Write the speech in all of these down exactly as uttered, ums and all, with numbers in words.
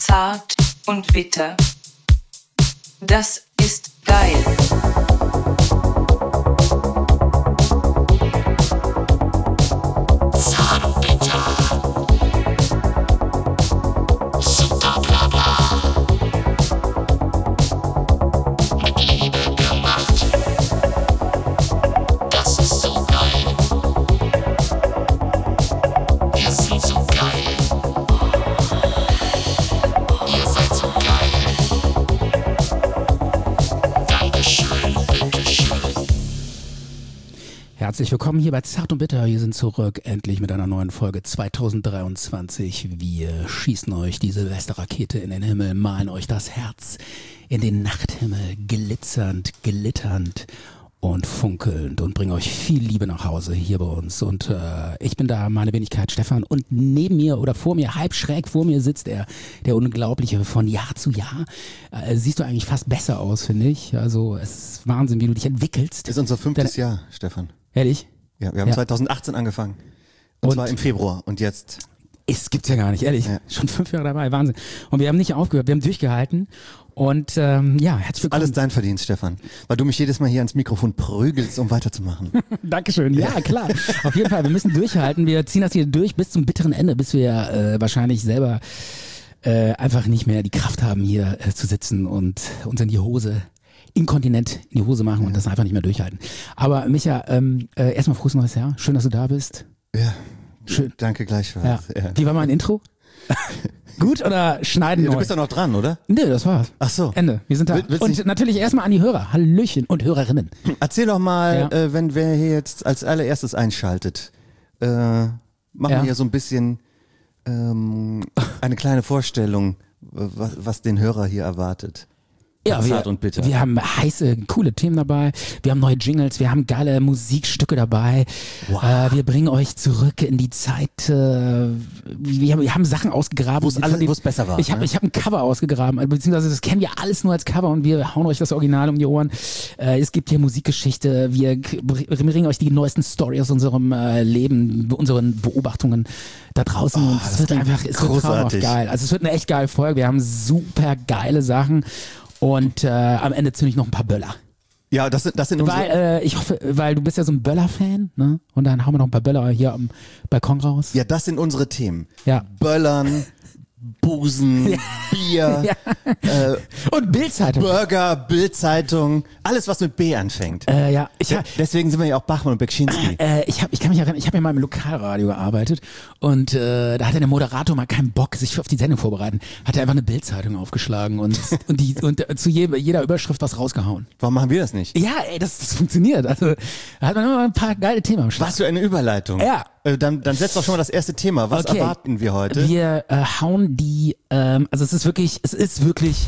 Zart und bitter. Das ist geil. Zart und bitter. Super bla bla. Mit Liebe gemacht. Das ist so geil. Wir sind so geil. Ihr seid so geil. Dankeschön, bitteschön. Herzlich willkommen hier bei Zart und Bitter. Wir sind zurück, endlich mit einer neuen Folge zwanzig dreiundzwanzig. Wir schießen euch die Silvesterrakete in den Himmel, malen euch das Herz in den Nachthimmel, glitzernd, glitternd und funkelnd und bringen euch viel Liebe nach Hause hier bei uns. Und äh, ich bin da, meine Wenigkeit Stefan, und neben mir oder vor mir, halb schräg vor mir sitzt er, der Unglaubliche von Jahr zu Jahr. Äh, siehst du eigentlich fast besser aus, finde ich. Also es ist Wahnsinn, wie du dich entwickelst. Das ist unser fünftes Deine- Jahr, Stefan. Ehrlich? Ja, wir haben Ja. zweitausendachtzehn angefangen. Und, Und- zwar im Februar. Und jetzt. Es gibt's ja gar nicht, ehrlich. Ja. Schon fünf Jahre dabei, Wahnsinn. Und wir haben nicht aufgehört, wir haben durchgehalten. Und ähm, ja, herzlich willkommen. Alles dein Verdienst, Stefan. Weil du mich jedes Mal hier ans Mikrofon prügelst, um weiterzumachen. Dankeschön. Ja, klar. Auf jeden Fall, wir müssen durchhalten. Wir ziehen das hier durch bis zum bitteren Ende, bis wir äh, wahrscheinlich selber äh, einfach nicht mehr die Kraft haben, hier äh, zu sitzen und uns in die Hose, inkontinent in die Hose machen und das einfach nicht mehr durchhalten. Aber Micha, ähm, äh, erstmal frohes neues Jahr. Schön, dass du da bist. Ja. Schön. Danke Ja. gleichfalls. Ja. Wie war mein Intro? Gut oder schneiden Du neu? bist doch noch dran, oder? Nee, das war's. Ach so. Ende. Wir sind da. Will- willst Und nicht- natürlich erstmal an die Hörer. Hallöchen und Hörerinnen. Erzähl doch mal, Ja. äh, wenn wer hier jetzt als allererstes einschaltet. Äh, machen Ja. wir hier so ein bisschen ähm, eine kleine Vorstellung, was, was den Hörer hier erwartet. Ja, Zart wir, und bitter. wir haben heiße, coole Themen dabei. Wir haben neue Jingles, wir haben geile Musikstücke dabei. Wow. Äh, wir bringen euch zurück in die Zeit. Äh, wir, haben, wir haben Sachen ausgegraben. Wo's von alle- denen- wo's besser war, Ich habe ne? ich hab ein Cover ausgegraben, also beziehungsweise das kennen wir alles nur als Cover und wir hauen euch das Original um die Ohren. Äh, es gibt hier Musikgeschichte. Wir k- bringen euch die neuesten Storys aus unserem äh, Leben, unseren Beobachtungen da draußen. und es das wird klingt einfach es wird traumhaft großartig. geil. Also es wird eine echt geile Folge. Wir haben super geile Sachen. Und äh, am Ende zünde ich noch ein paar Böller. Ja, das sind, das sind unsere. Weil, äh, ich hoffe, weil du bist ja so ein Böller-Fan, ne? Und dann hauen wir noch ein paar Böller hier am Balkon raus. Ja, das sind unsere Themen. Ja. Böllern, Busen, Bier, Ja. äh, Und Bildzeitung. Burger, Bildzeitung, alles was mit B anfängt. Äh, ja, ich De- hab, Deswegen sind wir ja auch Bachmann und Bekschinski. äh, ich hab, ich kann mich erinnern, ich habe ja mal im Lokalradio gearbeitet und äh, da hatte der Moderator mal keinen Bock, sich auf die Sendung vorbereiten, hat er einfach eine Bildzeitung aufgeschlagen und und die und äh, zu je, jeder Überschrift was rausgehauen. Warum machen wir das nicht? Ja, ey, das, das funktioniert. Also da hat man immer ein paar geile Themen am Start. Was für eine Überleitung. Ja. Äh, dann, dann setz doch schon mal das erste Thema. Was Okay. erwarten wir heute? Wir äh, hauen die, ähm, also es ist wirklich, es ist wirklich,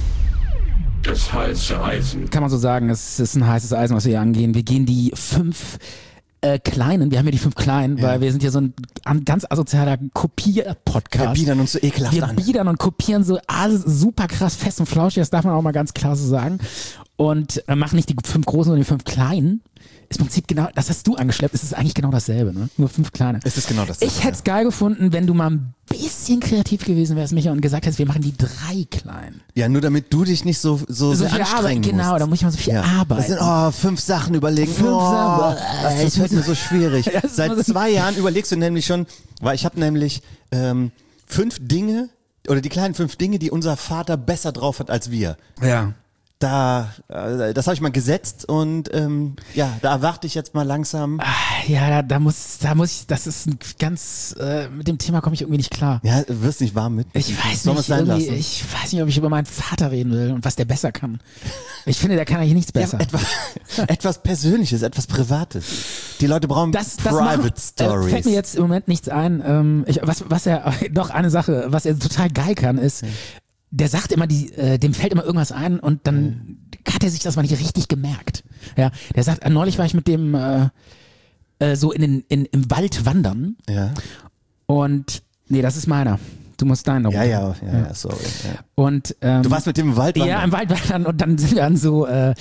Das heiße Eisen. kann man so sagen, es ist ein heißes Eisen, was wir hier angehen. Wir gehen die fünf äh, kleinen, wir haben ja die fünf kleinen, weil wir sind hier so ein an- ganz asozialer Kopier-Podcast. Wir biedern uns so ekelhaft Wir an. biedern und kopieren so alles super krass fest und flauschig, das darf man auch mal ganz klar so sagen. Und äh, machen nicht die fünf großen, sondern die fünf kleinen. Ist im Prinzip genau, das hast du angeschleppt, es ist eigentlich genau dasselbe, ne? Nur fünf kleine. Es ist genau das. Ich hätte es geil gefunden, wenn du mal ein bisschen kreativ gewesen wärst, Micha, und gesagt hättest, wir machen die drei kleinen. Ja, nur damit du dich nicht so, so, So sehr viel Arbeit, anstrengen genau, musst. da muss ich mal so viel Ja. arbeiten. Das sind oh, fünf Sachen überlegen. Fünf oh, Sachen. Das, das Ich fällt muss- mir so schwierig. Ja, das ist Seit immer so- zwei Jahren überlegst du nämlich schon, weil ich habe nämlich ähm, fünf Dinge oder die kleinen fünf Dinge, die unser Vater besser drauf hat als wir. Ja. Da, äh, das habe ich mal gesetzt und ähm, ja, da erwarte ich jetzt mal langsam. Ja, da, da muss, da muss ich, das ist ein ganz, äh, mit dem Thema komme ich irgendwie nicht klar. Ja, du wirst nicht warm mit. Ich weiß Sollen wir nicht, es sein irgendwie, lassen? ich weiß nicht, ob ich über meinen Vater reden will und was der besser kann. Ich finde, der kann eigentlich nichts besser. Ja, etwas, etwas Persönliches, etwas Privates. Die Leute brauchen das, das Private machen, Stories. Äh, fällt mir jetzt im Moment nichts ein. Ähm, ich, was, was er, doch eine Sache, was er total geil kann, ist, der sagt immer, die, äh, dem fällt immer irgendwas ein und dann hat er sich das mal nicht richtig gemerkt. Ja, der sagt, äh, neulich war ich mit dem äh, äh, so in den, in, im Wald wandern ja, und, nee, das ist meiner. Du musst deinen noch ja, runter. ja, ja, ja, sorry. Ja. Und, ähm, Du warst mit dem im Wald wandern? ja, im Wald wandern und dann sind wir an so, äh,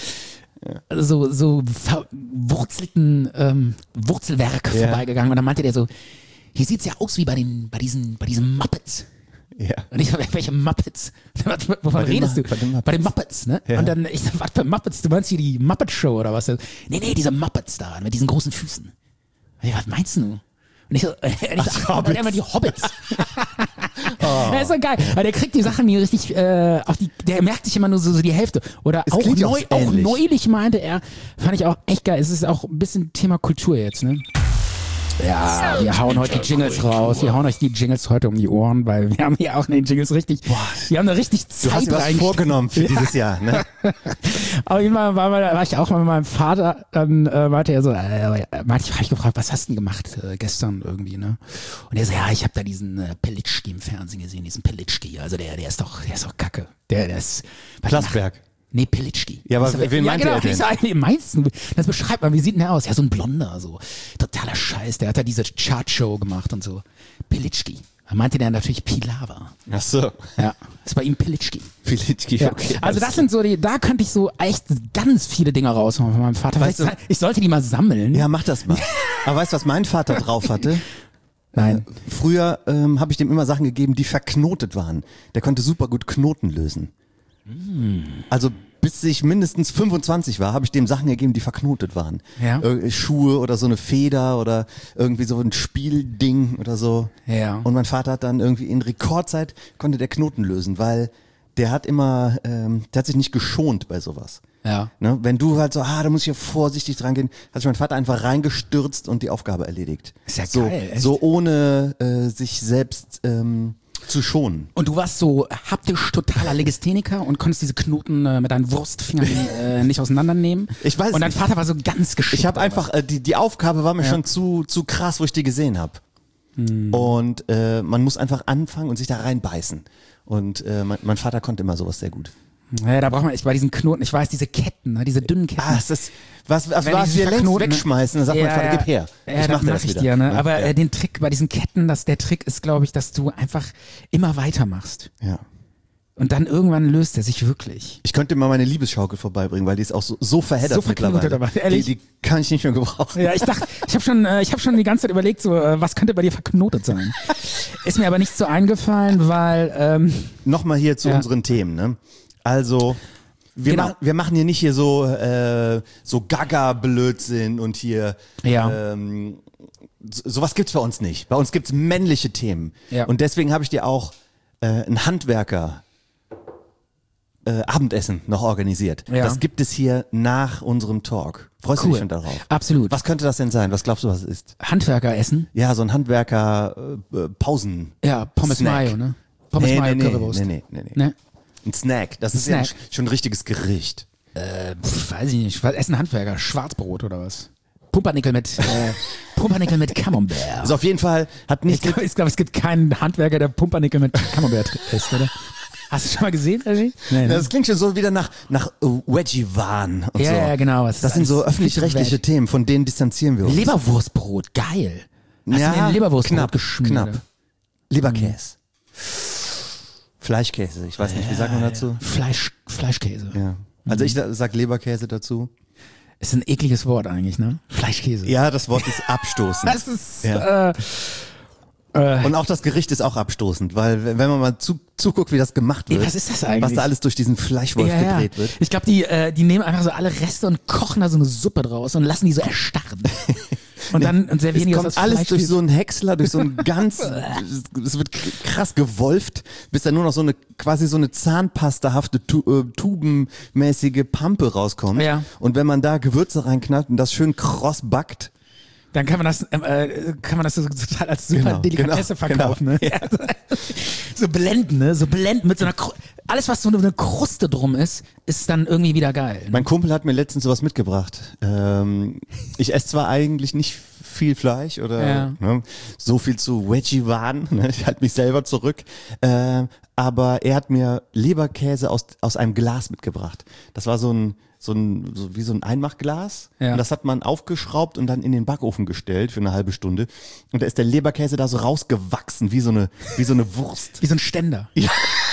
so, so verwurzelten ähm, Wurzelwerk Ja. vorbeigegangen und dann meinte der so, hier sieht's ja aus wie bei den, bei diesen, bei diesen Muppets. Ja. Und ich so, welche Muppets? Wovon Bei den redest Mu- du? bei den Muppets. Bei den Muppets, ne? Ja. Und dann, ich so, was für Muppets? Du meinst hier die Muppet Show oder was? Nee, nee, diese Muppets da, mit diesen großen Füßen. Und ich, was meinst du? Und ich so, und ich so ach, Hobbits. immer die Hobbits. Oh. Das ist so geil, weil der kriegt die Sachen nie richtig, äh, auch die, der merkt sich immer nur so, so die Hälfte. Oder Es auch, klingt ja auch neu, auch ähnlich. neulich meinte er, fand ich auch echt geil. Es ist auch ein bisschen Thema Kultur jetzt, ne? Ja, wir hauen heute die Jingles raus. Wir hauen euch die Jingles heute um die Ohren, weil wir haben hier auch in den Jingles richtig, wir haben da richtig Du Zeit hast dir was reingesteckt. vorgenommen für dieses Jahr, ne? Auf jeden Fall war, war, war ich auch mal mit meinem Vater, dann äh, meinte er so, äh, meinte ich, hab ich gefragt, was hast du denn gemacht äh, gestern irgendwie, ne? Und er so, ja, ich habe da diesen äh, Pelitschki im Fernsehen gesehen, diesen Pelitschki, also der, der ist doch, der ist doch kacke. Der, der ist, Plasberg. Nee, Pelitschki. Ja, aber Ich so, wen ja, meinte genau, er denn? Ich so, wen meinst du? Das beschreibt man, wie sieht denn der aus? Ja, so ein Blonder, so. Totaler Scheiß. Der hat da diese Chartshow gemacht und so. Pelitschki. Da meinte der natürlich Pilawa. Ach so. Ja, ist bei ihm Pelitschki. Filitki, Ja. okay. Also das sind so die, da könnte ich so echt ganz viele Dinge raushauen von meinem Vater. Weißt Vielleicht- du- ich sollte die mal sammeln. Ja, mach das mal. Aber weißt du, was mein Vater drauf hatte? Nein. Früher ähm, habe ich dem immer Sachen gegeben, die verknotet waren. Der konnte super gut Knoten lösen. Also bis ich mindestens fünfundzwanzig war, habe ich dem Sachen gegeben, die verknotet waren. Ja. Ir- Schuhe oder so eine Feder oder irgendwie so ein Spielding oder so. Ja. Und mein Vater hat dann irgendwie in Rekordzeit konnte der Knoten lösen, weil der hat immer, ähm, der hat sich nicht geschont bei sowas. Ja. Ne? Wenn du halt so, ah, da muss ich ja vorsichtig dran gehen, hat sich mein Vater einfach reingestürzt und die Aufgabe erledigt. Ist ja so, geil, echt. so ohne äh, sich selbst ähm, zu schonen. Und du warst so haptisch totaler Legistheniker und konntest diese Knoten äh, mit deinen Wurstfingern äh, nicht auseinandernehmen. Ich weiß Und dein nicht. Vater war so ganz geschickt. Ich habe oder einfach, äh, die, die Aufgabe war mir Ja. schon zu, zu krass, wo ich die gesehen habe. Hm. Und äh, man muss einfach anfangen und sich da reinbeißen. Und äh, mein, mein Vater konnte immer sowas sehr gut. was. Ja, da braucht man echt bei diesen Knoten, ich weiß, diese Ketten, ne, diese dünnen Ketten. Ah, es ist, was, was, Wenn was die sich wir längst verknoten, ne? wegschmeißen, dann sagt mein Vater, gib her. Ja, ich das mach dir mach das ich wieder. dir, ne? Aber ja. äh, den Trick bei diesen Ketten, das, der Trick ist, glaube ich, dass du einfach immer weitermachst. ja. Und dann irgendwann löst er sich wirklich. Ich könnte dir mal meine Liebesschaukel vorbeibringen, weil die ist auch so, so verheddert So verknotet mittlerweile. aber, ehrlich? Die, die kann ich nicht mehr gebrauchen. Ja, ich dachte, ich habe schon, äh, ich habe schon die ganze Zeit überlegt, so, äh, was könnte bei dir verknotet sein? Ist mir aber nicht so eingefallen, weil, ähm, Nochmal hier zu Ja. unseren Themen, ne? Also, wir, Genau. ma wir machen hier nicht hier so, äh, so Gaga-Blödsinn und hier, Ja. ähm, so, sowas gibt's bei uns nicht. Bei uns gibt's männliche Themen. Ja. Und deswegen habe ich dir auch äh, ein Handwerker äh, Abendessen noch organisiert. Ja. Das gibt es hier nach unserem Talk. Freust du Cool. dich schon darauf? Absolut. Was könnte das denn sein? Was glaubst du, was es ist? Handwerker essen. Ja, so ein Handwerker äh, äh, Pausen. Ja, Pommes Snack. Mayo, ne? Pommes nee, Mayo, nee, nee, Currywurst. nee, nee, nee, nee. Ne? Ein Snack. Das Ein ist ja Snack. schon ein richtiges Gericht. Äh, pf, weiß ich nicht. Was essen Handwerker? Schwarzbrot oder was? Pumpernickel mit, äh, Pumpernickel mit Camembert. Also auf jeden Fall hat Ich nicht. glaube, glaub, es gibt keinen Handwerker, der Pumpernickel mit Camembert isst, oder? Hast du schon mal gesehen, Regie? Nee, ne? Das klingt schon so wieder nach, nach äh, Wedgie-Wahn und Ja, so. ja, genau. Es ist Das sind so alles öffentlich-rechtliche Welt. Themen, von denen distanzieren wir uns. Leberwurstbrot, geil. Hast ja, du mir ein Leberwurstbrot knapp, geschmiert? knapp. Leberkäse. Fleischkäse, ich weiß nicht, wie sagt man dazu? Fleisch, Fleischkäse. Ja. Also ich sa- sag Leberkäse dazu. Ist ein ekliges Wort eigentlich, ne? Fleischkäse. Ja, das Wort ist abstoßend. Das ist, Ja. äh, äh, Und auch das Gericht ist auch abstoßend, weil wenn man mal zu, zuguckt, wie das gemacht wird, Ey, was ist das eigentlich? was da alles durch diesen Fleischwolf ja, ja. gedreht wird. Ich glaube, die, äh, die nehmen einfach so alle Reste und kochen da so eine Suppe draus und lassen die so erstarren. Und dann und servieren die Es das kommt als alles durch Fleischkäse. so einen Häcksler, durch so einen ganz, es wird krass gewolft, bis da nur noch so eine, quasi so eine zahnpastahafte, tu, äh, tubenmäßige Pampe rauskommt. Ja. Und wenn man da Gewürze reinknallt und das schön kross backt, Dann kann man das, äh, kann man das so total als super Genau, Delikatesse genau, verkaufen, ne? Ja. So blenden, ne? So blenden mit so einer, Kru- alles was so eine Kruste drum ist, ist dann irgendwie wieder geil. Ne? mein Kumpel hat mir letztens sowas mitgebracht. Ähm, ich esse zwar eigentlich nicht viel Fleisch oder Ja. ne, so viel zu Veggie-Wahn, ne, ich halte mich selber zurück, äh, aber er hat mir Leberkäse aus, aus einem Glas mitgebracht. Das war so ein, so ein, so wie so ein Einmachglas Ja. und das hat man aufgeschraubt und dann in den Backofen gestellt für eine halbe Stunde und da ist der Leberkäse da so rausgewachsen, wie so eine, wie so eine Wurst. Wie so ein Ständer. Ja.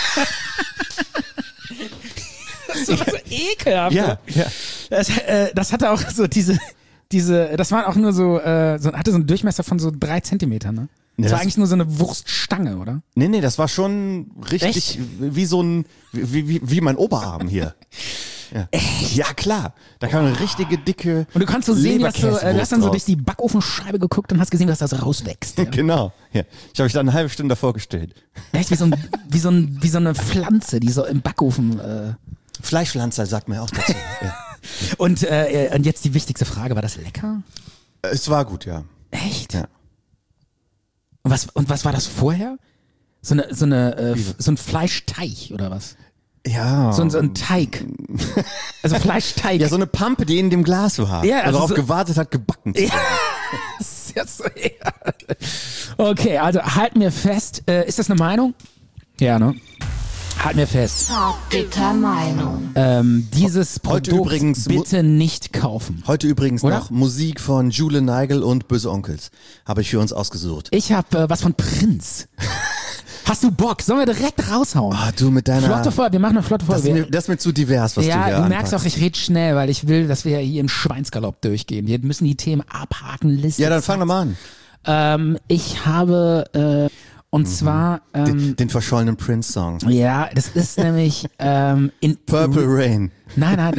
Das war so ekelhaft. Ja, ja. Das, äh, das hatte auch so diese, diese, das waren auch nur so, äh, so hatte so einen Durchmesser von so drei Zentimetern, ne? Das das- war eigentlich nur so eine Wurststange, oder? Nee, nee, das war schon richtig Echt? wie so ein, wie, wie, wie mein Oberarm hier. Ja. ja, klar. Da kam eine richtige dicke Und du kannst so sehen, dass du, äh, du hast dann so raus. durch die Backofenscheibe geguckt und hast gesehen, dass das rauswächst. Ja. Genau. Ja. Ich habe mich da eine halbe Stunde davor gestellt. Echt wie so, ein, wie, so ein, wie so eine Pflanze, die so im Backofen. Äh. Fleischpflanzer sagt man auch dazu. ja. Und, äh, und jetzt die wichtigste Frage: War das lecker? Es war gut, ja. Echt? ja. Und, was, und was war das vorher? So, eine, so, eine, äh, f- so ein Fleischteig oder was? Ja. So, ein- so ein Teig. Also Fleischteig. ja, so eine Pampe, die in dem Glas war. Ja, also und darauf so- gewartet hat, gebacken zu werden. Das ist jetzt so, ja. Okay, also halt mir fest. Äh, ist das eine Meinung? Ja, ne? Halt mir fest. Zartbitter Meinung. Ähm, dieses Heute Produkt übrigens mu- bitte nicht kaufen. Heute übrigens Oder? noch Musik von Jule Nigel und Böse Onkels. Habe ich für uns ausgesucht. Ich habe äh, was von Prinz. Hast du Bock? Sollen wir direkt raushauen? Ah, du mit deiner... Flotte Folge, wir machen eine flotte das, Folge. ist Wir- mir, das ist mir zu divers, was du ja, hier du merkst auch, anpackst. ich rede schnell, weil ich will, dass wir hier im Schweinsgalopp durchgehen. Wir müssen die Themen abhaken, Liste. Ja, dann fang doch mal an. Ähm, ich habe, äh, und zwar, ähm, Den, den verschollenen Prince-Song. ja, das ist nämlich ähm, in Purple Rain. Nein, nein.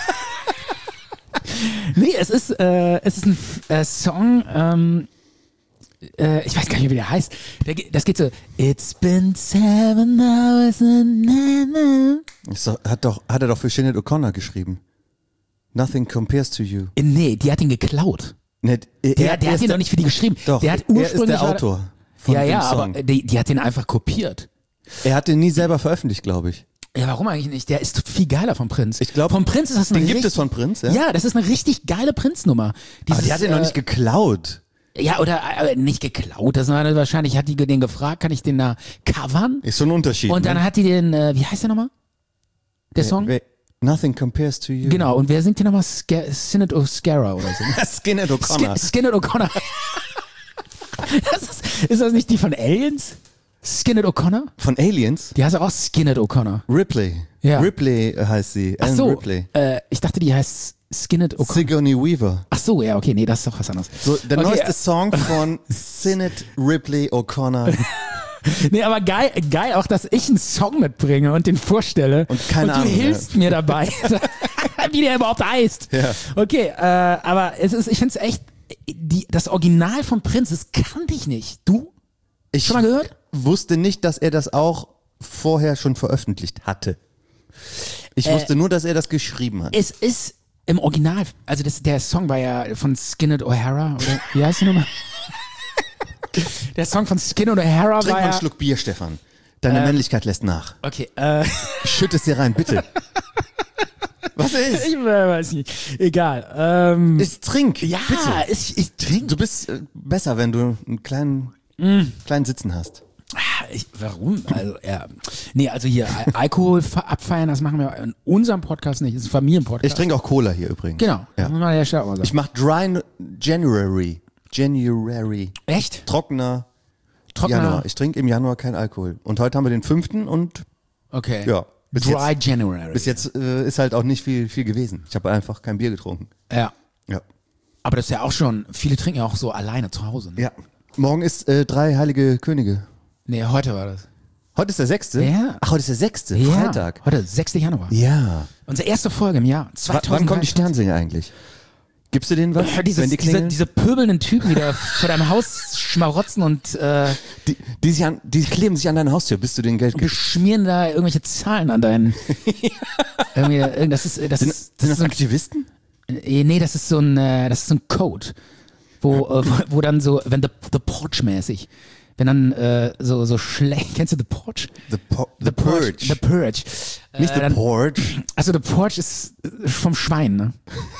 nee, es ist, äh, es ist ein äh, Song, ähm, äh, ich weiß gar nicht mehr, wie der heißt. Der, ge- das geht so, It's been seven hours and nine. Ist doch, hat, doch, hat er doch für Sinead O'Connor geschrieben. Nothing compares to you. Äh, Nee, die hat ihn geklaut. Ne, er, Der, er der hat ist ihn der- doch nicht für die geschrieben. Doch, der hat er ist ursprünglich der Autor von ja, dem ja, Song. aber die, die hat den einfach kopiert. Er hat den nie selber veröffentlicht, glaube ich. Ja, warum eigentlich nicht? Der ist viel geiler vom Prinz. Ich glaub, vom Prinz ist das eine Den gibt richtig, es von Prinz, ja? Ja, das ist eine richtig geile Prinz-Nummer. Aber Dieses, die hat ihn noch äh, nicht geklaut. Ja, oder äh, nicht geklaut. Das war wahrscheinlich, hat die den gefragt, kann ich den da covern? Ist so ein Unterschied. Und dann ne? hat die den, äh, wie heißt der nochmal? Der Song? Wer- Nothing compares to you. Genau, und wer singt den nochmal? Sca- Sinead O'Scara oder so. Skinhead O'Connor. Skin- Skinhead O'Connor. das ist, ist das nicht die von Aliens? Skinhead O'Connor? Von Aliens? Die heißt auch Skinhead O'Connor. Ripley. Ja. Ripley äh, heißt sie. Ach Ellen so, Ripley. äh, ich dachte, die heißt Skinhead O'Connor. Sigourney Weaver. Ach so, ja, okay, nee, das ist doch was anderes. So, der Okay, neueste äh, Song von Sinead Ripley O'Connor. Nee, aber geil, geil auch, dass ich einen Song mitbringe und den vorstelle. Und keine Und du Ahnung, hilfst mir dabei, wie der überhaupt heißt. Ja. Okay, äh, aber es ist, ich finde es echt, die, das Original von Prinz, das kannte ich nicht. Du? Ich Schon mal gehört? wusste nicht, dass er das auch vorher schon veröffentlicht hatte. Ich Äh, wusste nur, dass er das geschrieben hat. Es ist im Original, also das, der Song war ja von Skinhead O'Hara, oder wie heißt die nochmal? Der Song von Skinhead O'Hara Trink war mal einen ja... Schluck Bier, Stefan. Deine Männlichkeit lässt nach. Okay, äh... Schütt es dir rein, bitte. Was ist? Ich weiß nicht. Egal. Ähm, Ich trink. ja, bitte. ich, ich trinke. Du bist äh, besser, wenn du einen kleinen, Mm. kleinen Sitzen hast. Ich, warum? Also, ja. Nee, also hier, Al- Alkohol fa- abfeiern, das machen wir in unserem Podcast nicht. Das ist ein Familienpodcast. Ich trinke auch Cola hier übrigens. Genau. Ja. Das muss man ja schnell auch mal sagen. Ich mache Dry January. January. Echt? Trockener Trockener? Januar. Ich trinke im Januar kein Alkohol. Und heute haben wir den fünften und Okay. ja. Bis Dry jetzt, January. bis jetzt äh, ist halt auch nicht viel, viel gewesen. Ich habe einfach kein Bier getrunken. Ja. Ja. Aber das ist ja auch schon, viele trinken ja auch so alleine zu Hause. Ne? Ja. Morgen ist äh, drei heilige Könige. Nee, heute war das. Heute ist der sechste? Ja. Ach, heute ist der sechste. Ja. Freitag. Heute, sechster Januar. Ja. Unsere erste Folge im Jahr. W zweitausenddreiundzwanzig. wann kommen die Sternsinger eigentlich? Gibst du denen was? Ja, dieses, wenn die diese, klingeln? diese pöbelnden Typen, die da vor deinem Haus schmarotzen und äh, die, die, sich an, die kleben sich an deine Haustür, bis du denen Geld gibst. beschmieren da irgendwelche Zahlen an deinen. irgendwie, irgend- das ist, das Sind, ist, sind das das ist so ein, Aktivisten? äh, nee, das ist so ein, äh, das ist so ein Code, wo, äh, wo, wo dann so, wenn The, the Porch-mäßig, wenn dann äh, so, so schlecht, kennst du The Porch? The, po the, The Purge. The Purge. Nicht Äh, The dann- Porch. Also The Porch ist äh, vom Schwein, ne?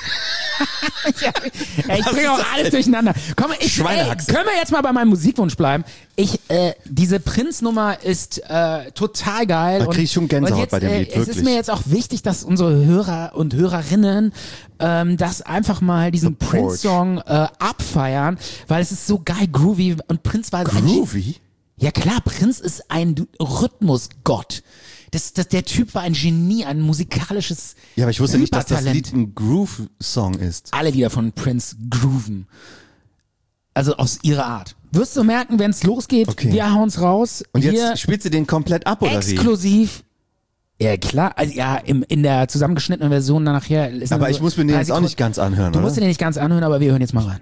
ja, ey, ich Was bringe ist auch das alles denn? durcheinander. Komm, ich, ey, Schweinehaxe. können wir jetzt mal bei meinem Musikwunsch bleiben? Ich, äh, diese Prinz-Nummer ist äh, total geil. Da und- krieg ich schon Gänsehaut und jetzt, bei dem äh, Lied, Es ist wirklich. mir jetzt auch wichtig, dass unsere Hörer und Hörerinnen ähm, das einfach mal diesen The Porch. Prince-Song äh, abfeiern, weil es ist so geil groovy und Prinz war ein Groovy? ja klar, Prinz ist ein Rhythmusgott. Das, das, der Typ war ein Genie, ein musikalisches Ja, aber ich wusste nicht, dass das Hypertalent. Lied ein Groove-Song ist. Alle Lieder von Prince grooven. Also aus ihrer Art. Wirst du merken, wenn es losgeht, Okay. wir hauen's raus. Und jetzt Hier spielt sie den komplett ab, oder wie? exklusiv. Ja, klar. Also, ja, im, in der zusammengeschnittenen Version dann nachher. Ist Aber dann ich so muss mir den drei jetzt auch Sekunden. nicht ganz anhören, Du oder? musst den nicht ganz anhören, aber wir hören jetzt mal rein.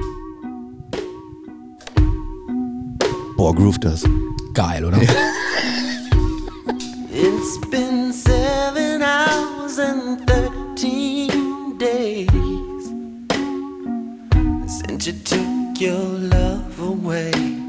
Boah, groove das. Geil, oder? It's been seven hours and thirteen days since you took your love away.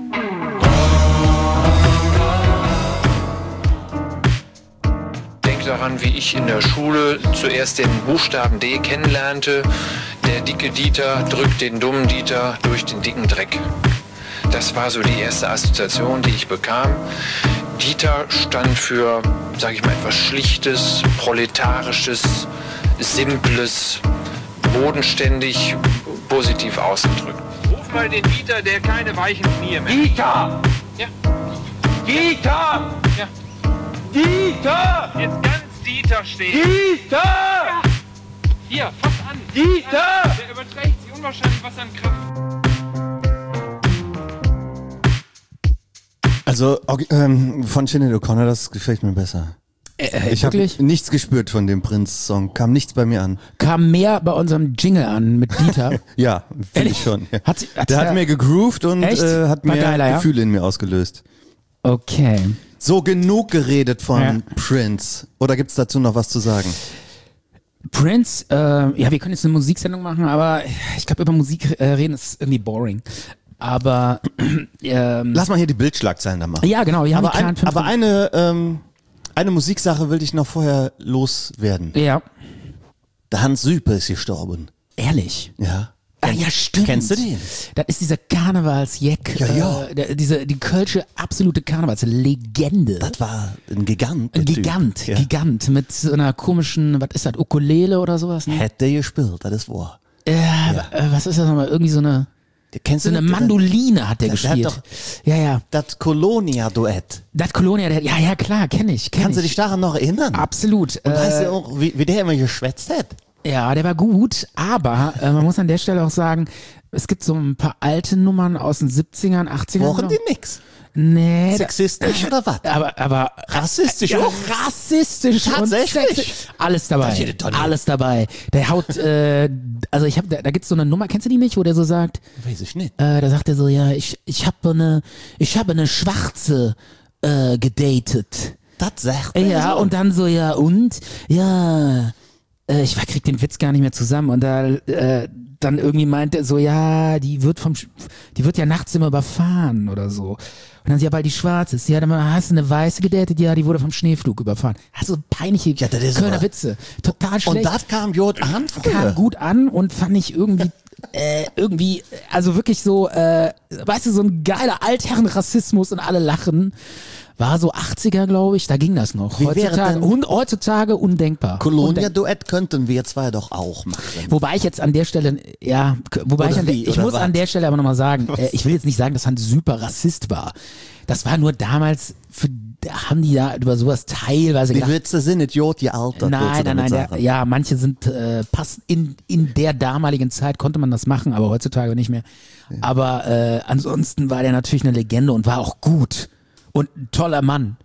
Denk daran, wie ich in der Schule zuerst den Buchstaben D kennenlernte. Der dicke Dieter drückt den dummen Dieter durch den dicken Dreck. Das war so die erste Assoziation, die ich bekam. Dieter stand für, sag ich mal, etwas Schlichtes, Proletarisches, Simples, bodenständig, positiv ausgedrückt. Ruf mal den Dieter, der keine weichen Knie mehr. Dieter! Ja. Dieter! Ja. Dieter! Jetzt ganz Dieter stehen. Dieter! Ja. Hier, fass an. Dieter! Der überträgt sich unwahrscheinlich was an Kraft. Also ok- ähm, von Sinead O'Connor, das gefällt mir besser. Äh, Ich habe wirklich? nichts gespürt von dem Prince-Song, kam nichts bei mir an. Kam mehr bei unserem Jingle an mit Dieter. Ja, finde Ehrlich? ich schon. Ja. Hat sie- hat Der sie hat da- mir gegroovt und Echt? äh, hat War mir geiler, ja? Gefühle in mir ausgelöst. Okay. So, genug geredet von Ja. Prince. Oder gibt's dazu noch was zu sagen? Prince, äh, ja, wir können jetzt eine Musiksendung machen, aber ich glaube, über Musik äh, reden ist irgendwie boring. Aber ähm, Lass mal hier die Bildschlagzeilen da machen. ja, genau, wir haben aber die ein, klaren fünf aber eine, ähm, eine Musiksache will ich noch vorher loswerden. ja, Der Hans Süpe ist gestorben. ehrlich. Ja. Ah, ja, stimmt. Kennst du den? Das ist dieser Karnevalsjack. Ja, ja. Äh, der, diese, die kölsche absolute Karnevalslegende. Das war ein Gigant. der Ein Typ. Gigant, Ja. Gigant mit so einer komischen, was ist das, Ukulele oder sowas? Ne? Hätte gespielt, das ist wahr. Äh, äh, was ist das nochmal? Irgendwie so eine, Kennst so du eine das? Mandoline hat der Der- der hat gespielt. doch- ja, ja. Das Colonia-Duett. Das Colonia, der, ja, ja, klar, kenne ich. Kenn Kannst du ich. dich daran noch erinnern? Absolut. Und weißt Äh, du auch, wie, wie der immer geschwätzt hat? ja, der war gut, aber äh, man muss an der Stelle auch sagen, es gibt so ein paar alte Nummern aus den siebzigern, achtzigern. Wochen die nix? Nee. da- Sexistisch oder was? Aber, aber Rassistisch ja, auch? rassistisch Tatsächlich? und sexistisch. Alles dabei. Das ist jede Tonne. Alles dabei. Der haut, äh, also ich habe, da, da gibt's so eine Nummer, kennst du die nicht, wo der so sagt, Weiß ich nicht. äh, da sagt er so, ja, ich, ich habe eine, ich habe eine Schwarze äh, gedatet. Das sagt er Ja, so. und dann so, ja, und? Ja, äh, ich krieg den Witz gar nicht mehr zusammen. Und da, äh, dann irgendwie meint er so, ja, die wird vom, Sch- die wird ja nachts immer überfahren oder so. Und dann, ja, weil die schwarz ist. Ja, dann hast du eine weiße gedatet, ja, die wurde vom Schneeflug überfahren. Also peinliche Ja, das ist Kölner aber- Witze. Total schlecht. Und das kam Jod an früher. kam gut an und fand ich irgendwie, äh, irgendwie, also wirklich so, äh, weißt du, so ein geiler Altherrenrassismus und alle lachen. War so achtziger, glaube ich, da ging das noch. Wie wäre Heutzutage, denn- und, heutzutage undenkbar. Undenkbar. Colonia-Duett könnten wir zwei doch auch machen. Wobei ich jetzt an der Stelle, ja, k- wobei Oder ich an der, wie, ich oder muss was? an der Stelle aber nochmal sagen, äh, ich will jetzt nicht sagen, dass Hans super Rassist war. Das war nur damals, für, da haben die da über sowas teilweise Die gedacht. Witze sind Idiot gealtert. willst du Nein, nein, damit nein, der, sagen. ja, manche sind, äh, passen in, in der damaligen Zeit konnte man das machen, aber heutzutage nicht mehr. Aber äh, ansonsten war der natürlich eine Legende und war auch gut und ein toller Mann.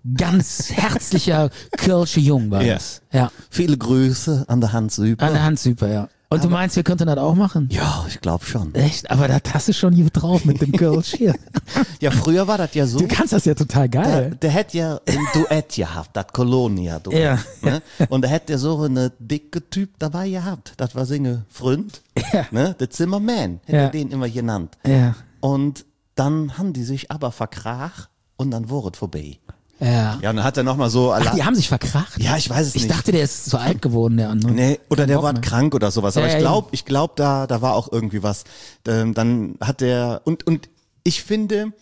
Ganz herzlicher Kölsche Jung war Ja. das. Ja, Viele Grüße an der Hans Süper. an der Hand super, ja. Und du meinst, wir könnten das auch machen? Ja, ich glaube schon. Echt? Aber da hast du schon gut drauf mit dem Kölsch hier. Ja, früher war das ja so. Du kannst das ja total Der, geil. der hätte ja ein Duett gehabt, das Colonia-Duett. Ja. Ne? Und da hätte er so eine dicke Typ dabei gehabt. Das war seine Freund. Ja. Ne? Der Zimmerman, hätte Ja. er den immer genannt. Ja. Und dann haben die sich aber verkrach und dann wurde es vorbei. Ja. Ja, und dann hat er nochmal so. Ach, die haben sich verkracht? Ja, ich weiß es Ich nicht. dachte, der ist zu alt geworden, der andere. Nee, oder der Bock war mehr. krank oder sowas. Aber Ja, ich ja, glaube, ich glaube, da, da war auch irgendwie was. Ähm, dann hat der und und ich finde,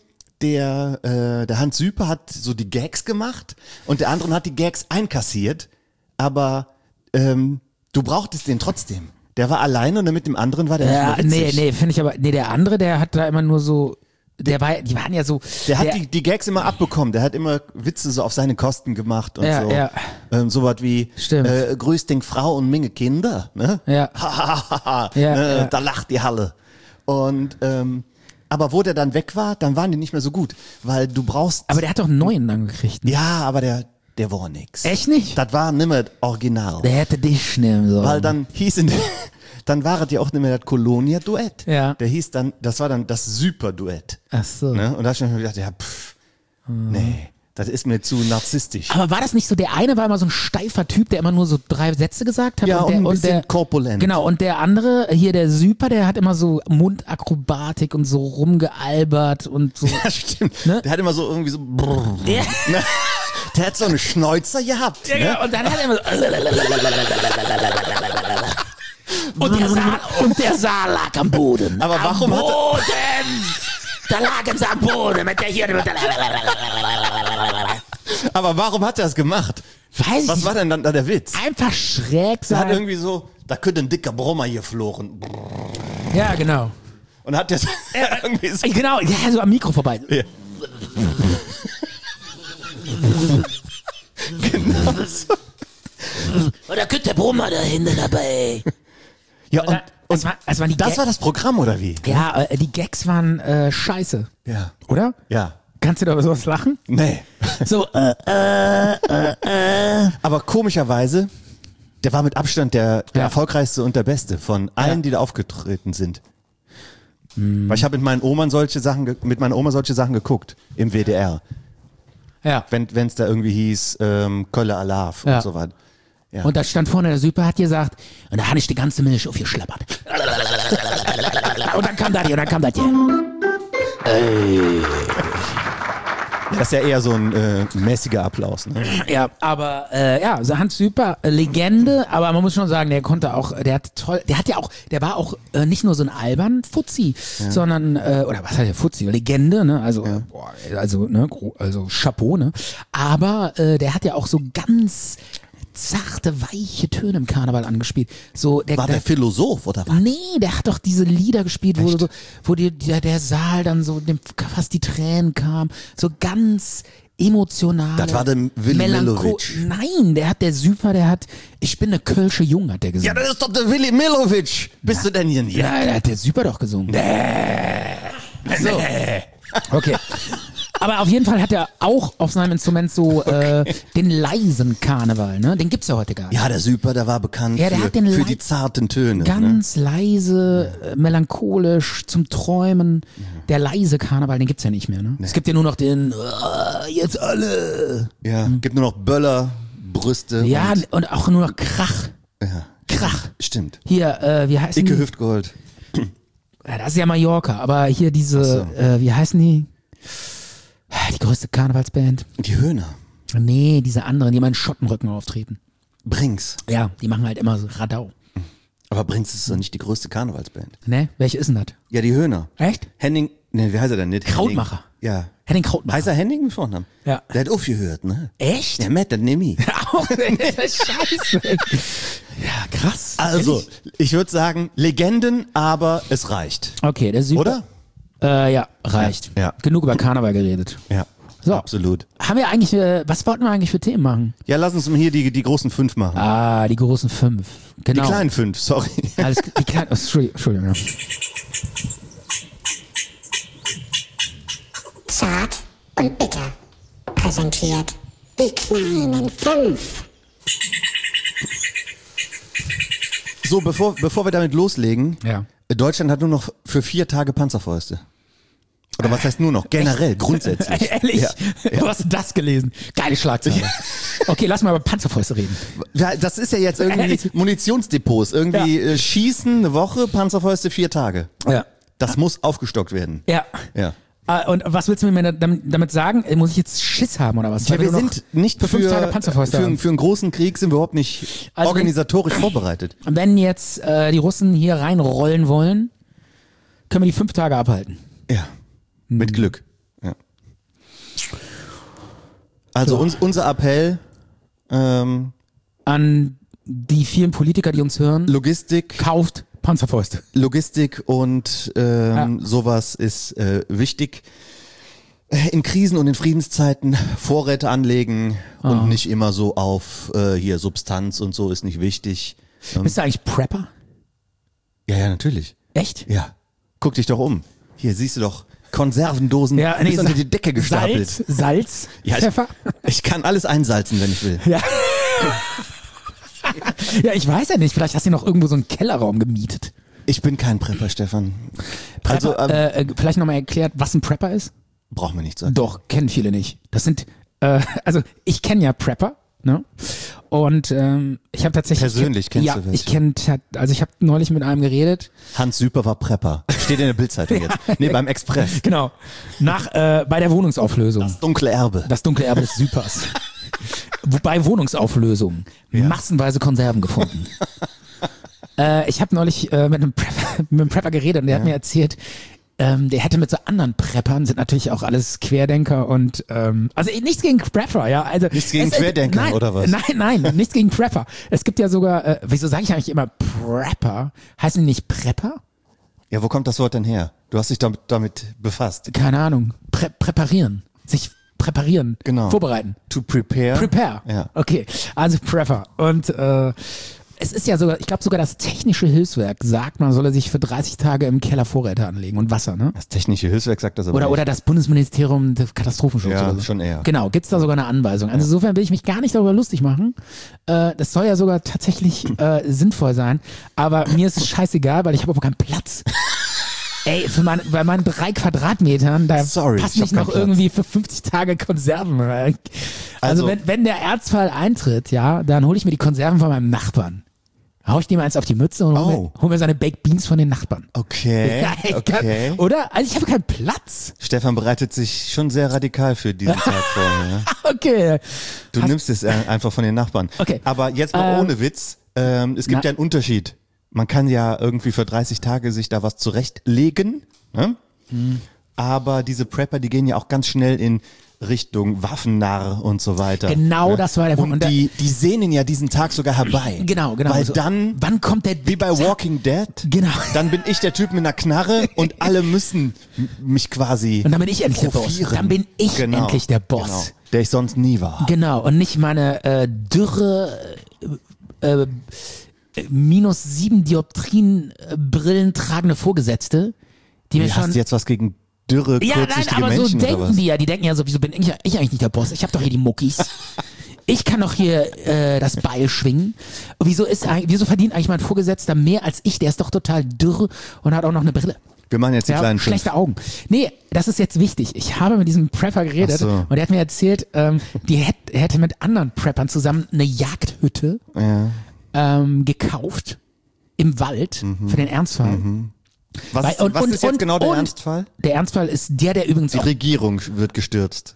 der äh, der Hans Süper hat so die Gags gemacht und der andere hat die Gags einkassiert. Aber ähm, du brauchtest den trotzdem. Der war alleine und mit dem anderen war der Ja, nicht mehr nee, witzig. nee, finde ich aber, nee, der andere, der hat da immer nur so, der war, die waren ja so, Der hat die, die Gags immer abbekommen. Der hat immer Witze so auf seine Kosten gemacht und Ja, so. ja. Ähm, so was wie Stimmt. äh, grüß den Frau und Menge Kinder. Ne? Ja. Ha, ha, ha, ha. Ja, ne? ja. Da lacht die Halle. Und ähm, Aber wo der dann weg war, dann waren die nicht mehr so gut, weil du brauchst. Aber der hat doch einen neuen dann gekriegt. Ne? Ja, aber der, der war nix. Echt nicht? Das war nimmer original. Der hätte dich nehmen sollen. Weil dann hieß in, dann war es ja auch nicht mehr das Colonia-Duett. Ja. Der hieß dann, das war dann das Super-Duett. Ach so. Ne? Und da hab ich mir gedacht, ja, pff, nee, das ist mir zu narzisstisch. Aber war das nicht so, der eine war immer so ein steifer Typ, der immer nur so drei Sätze gesagt hat? Ja, und, der, und ein bisschen der, korpulent. Genau, und der andere, hier der Super, der hat immer so Mundakrobatik und so rumgealbert und so. Ja, stimmt. Ne? Der hat immer so irgendwie so. Brrr. Ja. Ne? Der hat so eine Schnäuzer gehabt. Ja, Ne? genau, und dann hat er immer so. Und der, Saal, und der Saal lag am Boden. Aber warum am hat er- Boden! Da lagen sie am Boden mit der hier. Mit der Aber warum hat er das gemacht? Weiß ich Was nicht. war denn dann da der Witz? Einfach schräg Er hat sein. irgendwie so, da könnte ein dicker Brummer hier floren. Ja, genau. Und hat der irgendwie so. Genau, ja, so am Mikro vorbei. Ja. Genau so. Oder könnte der Brummer dahinter dabei. Ja, und, Es war, es waren die das Gag- war das Programm, oder wie? Ja, äh, die Gags waren äh, scheiße. Ja. Oder? Ja. Kannst du da über sowas lachen? Nee. So, äh, Aber komischerweise, der war mit Abstand der, der Ja. erfolgreichste und der beste von allen, die da aufgetreten sind. Weil ich habe mit meinen Oman solche Sachen, ge- mit meiner Oma solche Sachen geguckt im W D R, ja. wenn es da irgendwie hieß ähm, Kölle Alarv Ja. und so weiter. Ja. Und da stand vorne der Super, hat gesagt, und da habe ich die ganze Milch aufgeschlappert. Und dann kam das hier, und dann kam das hier. Das ist ja eher so ein äh, mäßiger Applaus. Ne? Ja, aber äh, ja, also Hans Super, äh, Legende, aber man muss schon sagen, der konnte auch, der hat toll, der hat ja auch, der war auch äh, nicht nur so ein albern Fuzzi, sondern, äh, oder was heißt der Fuzzi, Legende, ne, also, äh, boah, also, ne, gro- also Chapeau, ne, aber äh, der hat ja auch so ganz zarte, weiche Töne im Karneval angespielt. So, der, War der Philosoph oder was? Nee, der hat doch diese Lieder gespielt, wo, so, wo die, der, der Saal dann so dem fast die Tränen kam. So ganz emotional. Das war der Willi Milovic. Nein, der hat der Super, der hat, ich bin eine Kölsche Jung, hat der gesungen. Ja, das ist doch der Willi Milovic. Bist du denn hier nicht? Ja, der hat der Super doch gesungen. Nee. So. Okay. Aber auf jeden Fall hat er auch auf seinem Instrument so äh, den leisen Karneval, ne? Den gibt's ja heute gar nicht. Ja, der Super, der war bekannt Ja, der für, hat den für Lei- die zarten Töne. Ne? Ganz leise, äh, melancholisch, zum Träumen. Der leise Karneval, den gibt's ja nicht mehr, ne? Es gibt ja nur noch den, äh, jetzt alle. Ja, gibt nur noch Böller, Brüste. Ja, und, und auch nur noch Krach. ja. Krach. Stimmt. Hier, äh, wie heißen Dicke die? Hüftgold. Ja, das ist ja Mallorca, aber hier diese, äh, wie heißen die? Die größte Karnevalsband. Die Höhner. Nee, diese anderen, die immer in Schottenrücken auftreten. Brings. Ja, die machen halt immer so Radau. Aber Brings ist doch nicht die größte Karnevalsband. Ne? Welche ist denn das? Ja, die Höhner. Echt? Henning, ne, wie heißt er denn nicht? Krautmacher. Henning. Ja. Henning Krautmacher. Heißt er Henning mit Vornamen? Ja. Der hat aufgehört, ne? Echt? Ja, Matt, dann nimm ich. Auch, das ist scheiße. Ja, krass. Also, ich würde sagen, Legenden, aber es reicht. Okay, der Super. Oder? Äh, ja, reicht. Ja, ja. Genug über Karneval geredet. Ja. So. Absolut. Haben wir eigentlich, äh, was wollten wir eigentlich für Themen machen? Ja, lass uns mal hier die, die großen fünf machen. Ah, die großen fünf. Genau. Die kleinen fünf, sorry. Alles, die kleinen, oh, Entschuldigung, Entschuldigung. Ja. Zart und bitter präsentiert die kleinen fünf. So, bevor, bevor wir damit loslegen, Ja. Deutschland hat nur noch für vier Tage Panzerfäuste. Oder was heißt nur noch? Generell, grundsätzlich. Ehrlich? Ja. Wo hast du das gelesen? Geile Schlagzeile. Okay, lass mal über Panzerfäuste reden. Ja, das ist ja jetzt irgendwie Ehrlich? Munitionsdepots. Irgendwie Ja. äh, Schießen eine Woche, Panzerfäuste vier Tage. Ja. Das muss aufgestockt werden. Ja. Ja. Ah, und was willst du mir damit, damit sagen? Muss ich jetzt Schiss haben oder was? Ja, Weil wir wir nur sind nicht für für, fünf Tage Panzerfäuste für, haben. für einen großen Krieg sind wir überhaupt nicht Also wenn- organisatorisch vorbereitet. Wenn jetzt äh, die Russen hier reinrollen wollen, können wir die fünf Tage abhalten. Ja, mit Glück. Ja. Also So. uns, unser Appell, ähm, An die vielen Politiker, die uns hören, Logistik, kauft Panzerfäuste. Logistik und ähm, sowas ist äh, wichtig. Äh, In Krisen und in Friedenszeiten Vorräte anlegen und nicht immer so auf äh, hier Substanz und so ist nicht wichtig. Ähm, Bist du eigentlich Prepper? ja, ja, natürlich. Echt? Ja, guck dich doch um. Hier siehst du doch Konservendosen Ja, nee, bis unter die Decke gestapelt. Salz, Salz, Ja, ich- Pfeffer. Ich kann alles einsalzen, wenn ich will. Ja. Ja, ich weiß ja nicht. Vielleicht hast du noch irgendwo so einen Kellerraum gemietet. Ich bin kein Prepper, Stefan. Also, Prepper, ähm, äh, vielleicht nochmal erklärt, was ein Prepper ist? braucht mir nicht sagen. Doch, kennen viele nicht. Das sind, äh, also ich kenne ja Prepper, ne? Und ähm, ich habe tatsächlich... Persönlich kennst ja, du welche? ich kenne, also ich habe neulich mit einem geredet. Hans Süper war Prepper. Steht in der Bildzeitung jetzt. Nee, beim Express. Genau. Nach, äh, bei der Wohnungsauflösung. Das dunkle Erbe. Das dunkle Erbe des Süpers. Wobei Wohnungsauflösung massenweise Konserven gefunden. äh, ich habe neulich äh, mit, einem Prepper, mit einem Prepper geredet und der hat mir erzählt, ähm, der hätte mit so anderen Preppern, sind natürlich auch alles Querdenker und ähm, also nichts gegen Prepper, ja. Also, Nichts gegen es- Querdenker, nein, oder was? Nein, nein, nichts gegen Prepper. Es gibt ja sogar, äh, wieso sage ich eigentlich immer Prepper? Heißen die nicht Prepper? Ja, wo kommt das Wort denn her? Du hast dich damit, damit befasst. Keine Ahnung. Prä präparieren. Sich präparieren. Genau. Vorbereiten. To prepare. Prepare. Ja. Okay, also Prepper. Und äh, es ist ja sogar, ich glaube sogar das Technische Hilfswerk sagt, man solle sich für dreißig Tage im Keller Vorräte anlegen und Wasser, ne? Das Technische Hilfswerk sagt das aber Oder, nicht. oder das Bundesministerium des Katastrophenschutz Ja, oder so. schon eher. Genau, gibt's da sogar eine Anweisung. Also insofern will ich mich gar nicht darüber lustig machen. Äh, das soll ja sogar tatsächlich äh, sinnvoll sein. Aber mir ist es scheißegal, weil ich habe aber keinen Platz. Ey, für mein, bei meinen drei Quadratmetern, da Sorry, passt ich nicht hab noch keinen Platz. irgendwie für fünfzig Tage Konserven rein. Also, Also- wenn, wenn der Ernstfall eintritt, ja, dann hole ich mir die Konserven von meinem Nachbarn. Hau ich dem eins auf die Mütze und hol, Oh. mir, hol mir seine Baked Beans von den Nachbarn. Okay, Ja, ich kann- okay. Oder? Also ich habe keinen Platz. Stefan bereitet sich schon sehr radikal für diesen Tag vor. Ja? Okay. Du Hast- nimmst es äh, einfach von den Nachbarn. Okay. Aber jetzt mal Ähm, ohne Witz. Ähm, es gibt na- ja einen Unterschied. Man kann ja irgendwie für dreißig Tage sich da was zurechtlegen. Ne? Hm. Aber diese Prepper, die gehen ja auch ganz schnell in Richtung Waffennarr und so weiter. Genau, ne? das war der Punkt. Und Und die, die sehnen ja diesen Tag sogar herbei. Genau, genau. Weil So, dann, wann kommt der wie bei Walking Dead, Genau. dann bin ich der Typ mit einer Knarre und alle müssen m- mich quasi Und dann bin ich endlich der Boss. profieren. Dann bin ich Genau, endlich der Boss. Genau, der ich sonst nie war. Genau, und nicht meine äh, dürre äh, äh, minus sieben Dioptrien äh, Brillen tragende Vorgesetzte, die mir Wie, schon... hast du jetzt was gegen dürre, Ja, nein, kurzsichtige aber so Menschen oder denken was? die ja. Die denken ja so, wieso bin ich, ich eigentlich nicht der Boss? Ich habe doch hier die Muckis. Ich kann doch hier äh, das Beil schwingen. Und wieso ist eigentlich, wieso verdient eigentlich mein Vorgesetzter mehr als ich? Der ist doch total dürr und hat auch noch eine Brille. Wir machen jetzt die Ja, kleinen schlechte fünf. Augen. Nee, das ist jetzt wichtig. Ich habe mit diesem Prepper geredet Ach so. und der hat mir erzählt, ähm, die hätt, er hätte mit anderen Preppern zusammen eine Jagdhütte Ja. ähm, gekauft im Wald für den Ernstfall. Was, Weil- ist, und- was und- ist jetzt und- genau der und- Ernstfall? Der Ernstfall ist der, der übrigens Die auch, Regierung wird gestürzt.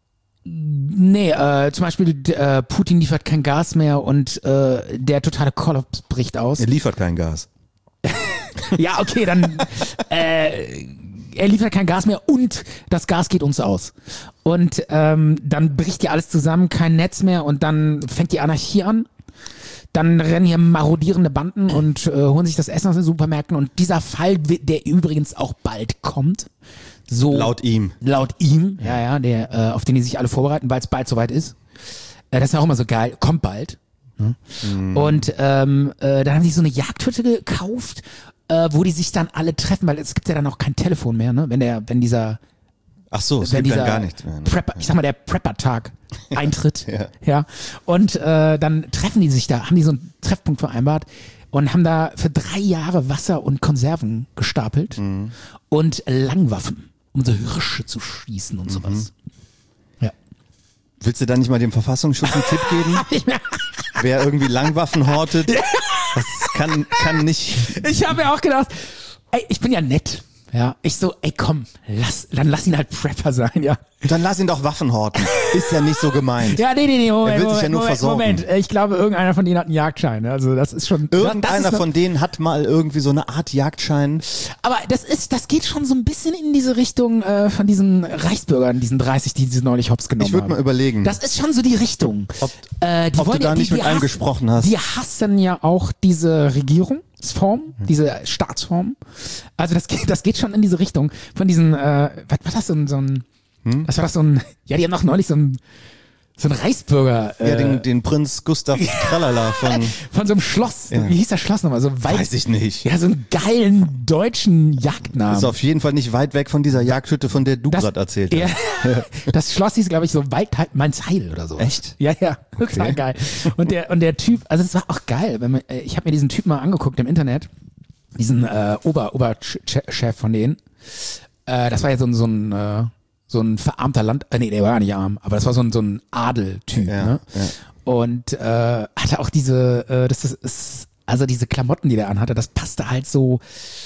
nee, äh, zum Beispiel äh, Putin liefert kein Gas mehr und äh, der totale Kollaps bricht aus. Er liefert kein Gas. Ja, okay, dann äh, er liefert kein Gas mehr und das Gas geht uns aus. Und ähm, dann bricht ja alles zusammen, kein Netz mehr und dann fängt die Anarchie an. Dann rennen hier marodierende Banden und äh, holen sich das Essen aus den Supermärkten. Und dieser Fall, der übrigens auch bald kommt, so Laut ihm. laut ihm, ja, ja, der, äh, auf den die sich alle vorbereiten, weil es bald soweit ist. Äh, das ist ja auch immer so geil, kommt bald. Ne? Und ähm, äh, dann haben die so eine Jagdhütte gekauft, äh, wo die sich dann alle treffen, weil es gibt ja dann auch kein Telefon mehr, ne? Wenn der, wenn dieser, Ach so, es wenn gibt dieser dann gar nichts mehr. Ne? Prepper, ich sag mal, der Prepper-Tag eintritt. Ja. ja. Und äh, dann treffen die sich da, haben die so einen Treffpunkt vereinbart und haben da für drei Jahre Wasser und Konserven gestapelt Mhm. und Langwaffen, um so Hirsche zu schießen und sowas. Ja. Willst du da nicht mal dem Verfassungsschutz einen Tipp geben? Wer irgendwie Langwaffen hortet, das kann, kann nicht. Ich habe mir auch gedacht, ey, ich bin ja nett. Ja, ich so, ey komm, lass, dann lass ihn halt Prepper sein, ja. Dann lass ihn doch Waffen horten. Ist ja nicht so gemeint. Ja, nee, nee, nee, Moment, Er will sich Moment, ja nur Moment, versorgen. Moment. Ich glaube, irgendeiner von denen hat einen Jagdschein. Also das ist schon... Irgendeiner das ist von denen hat mal irgendwie so eine Art Jagdschein. Aber das ist, das geht schon so ein bisschen in diese Richtung äh, von diesen Reichsbürgern, diesen dreißig, die sie neulich hops genommen Ich würde haben. mal überlegen, Das ist schon so die Richtung. ob, Äh, die ob du wollen da ja, die, nicht mit die einem hassen- gesprochen hast. Die hassen ja auch diese Regierungsform, diese Staatsform. Also das geht, das geht schon in diese Richtung von diesen, äh, was war das so ein, so ein Hm? was war das so ein, ja, die haben doch neulich so ein, So ein Reisbürger. Ja, äh, den, den Prinz Gustav Tralala von, Von so einem Schloss. Ja. Wie hieß das Schloss nochmal? So weit, weiß ich nicht. Ja, so einen geilen deutschen Jagdnamen. Ist auf jeden Fall nicht weit weg von dieser Jagdhütte, von der du Das- gerade erzählt Ja, hast. das Schloss hieß, glaube ich, so Waldheim, Mainz-Heil oder so. Echt? Ja, ja, total geil. Und der, und der Typ, also es war auch geil, wenn man, äh, ich habe mir diesen Typen mal angeguckt im Internet, diesen äh, Ober, Oberchef von denen. Äh, das war ja so ein, so ein, äh, so ein verarmter Land, äh, nee, der war nicht arm, aber das war so ein, so ein Adeltyp, Ja, ne? ja. Und äh, hatte auch diese, äh, das ist, ist, also diese Klamotten, die der anhatte, das passte halt so,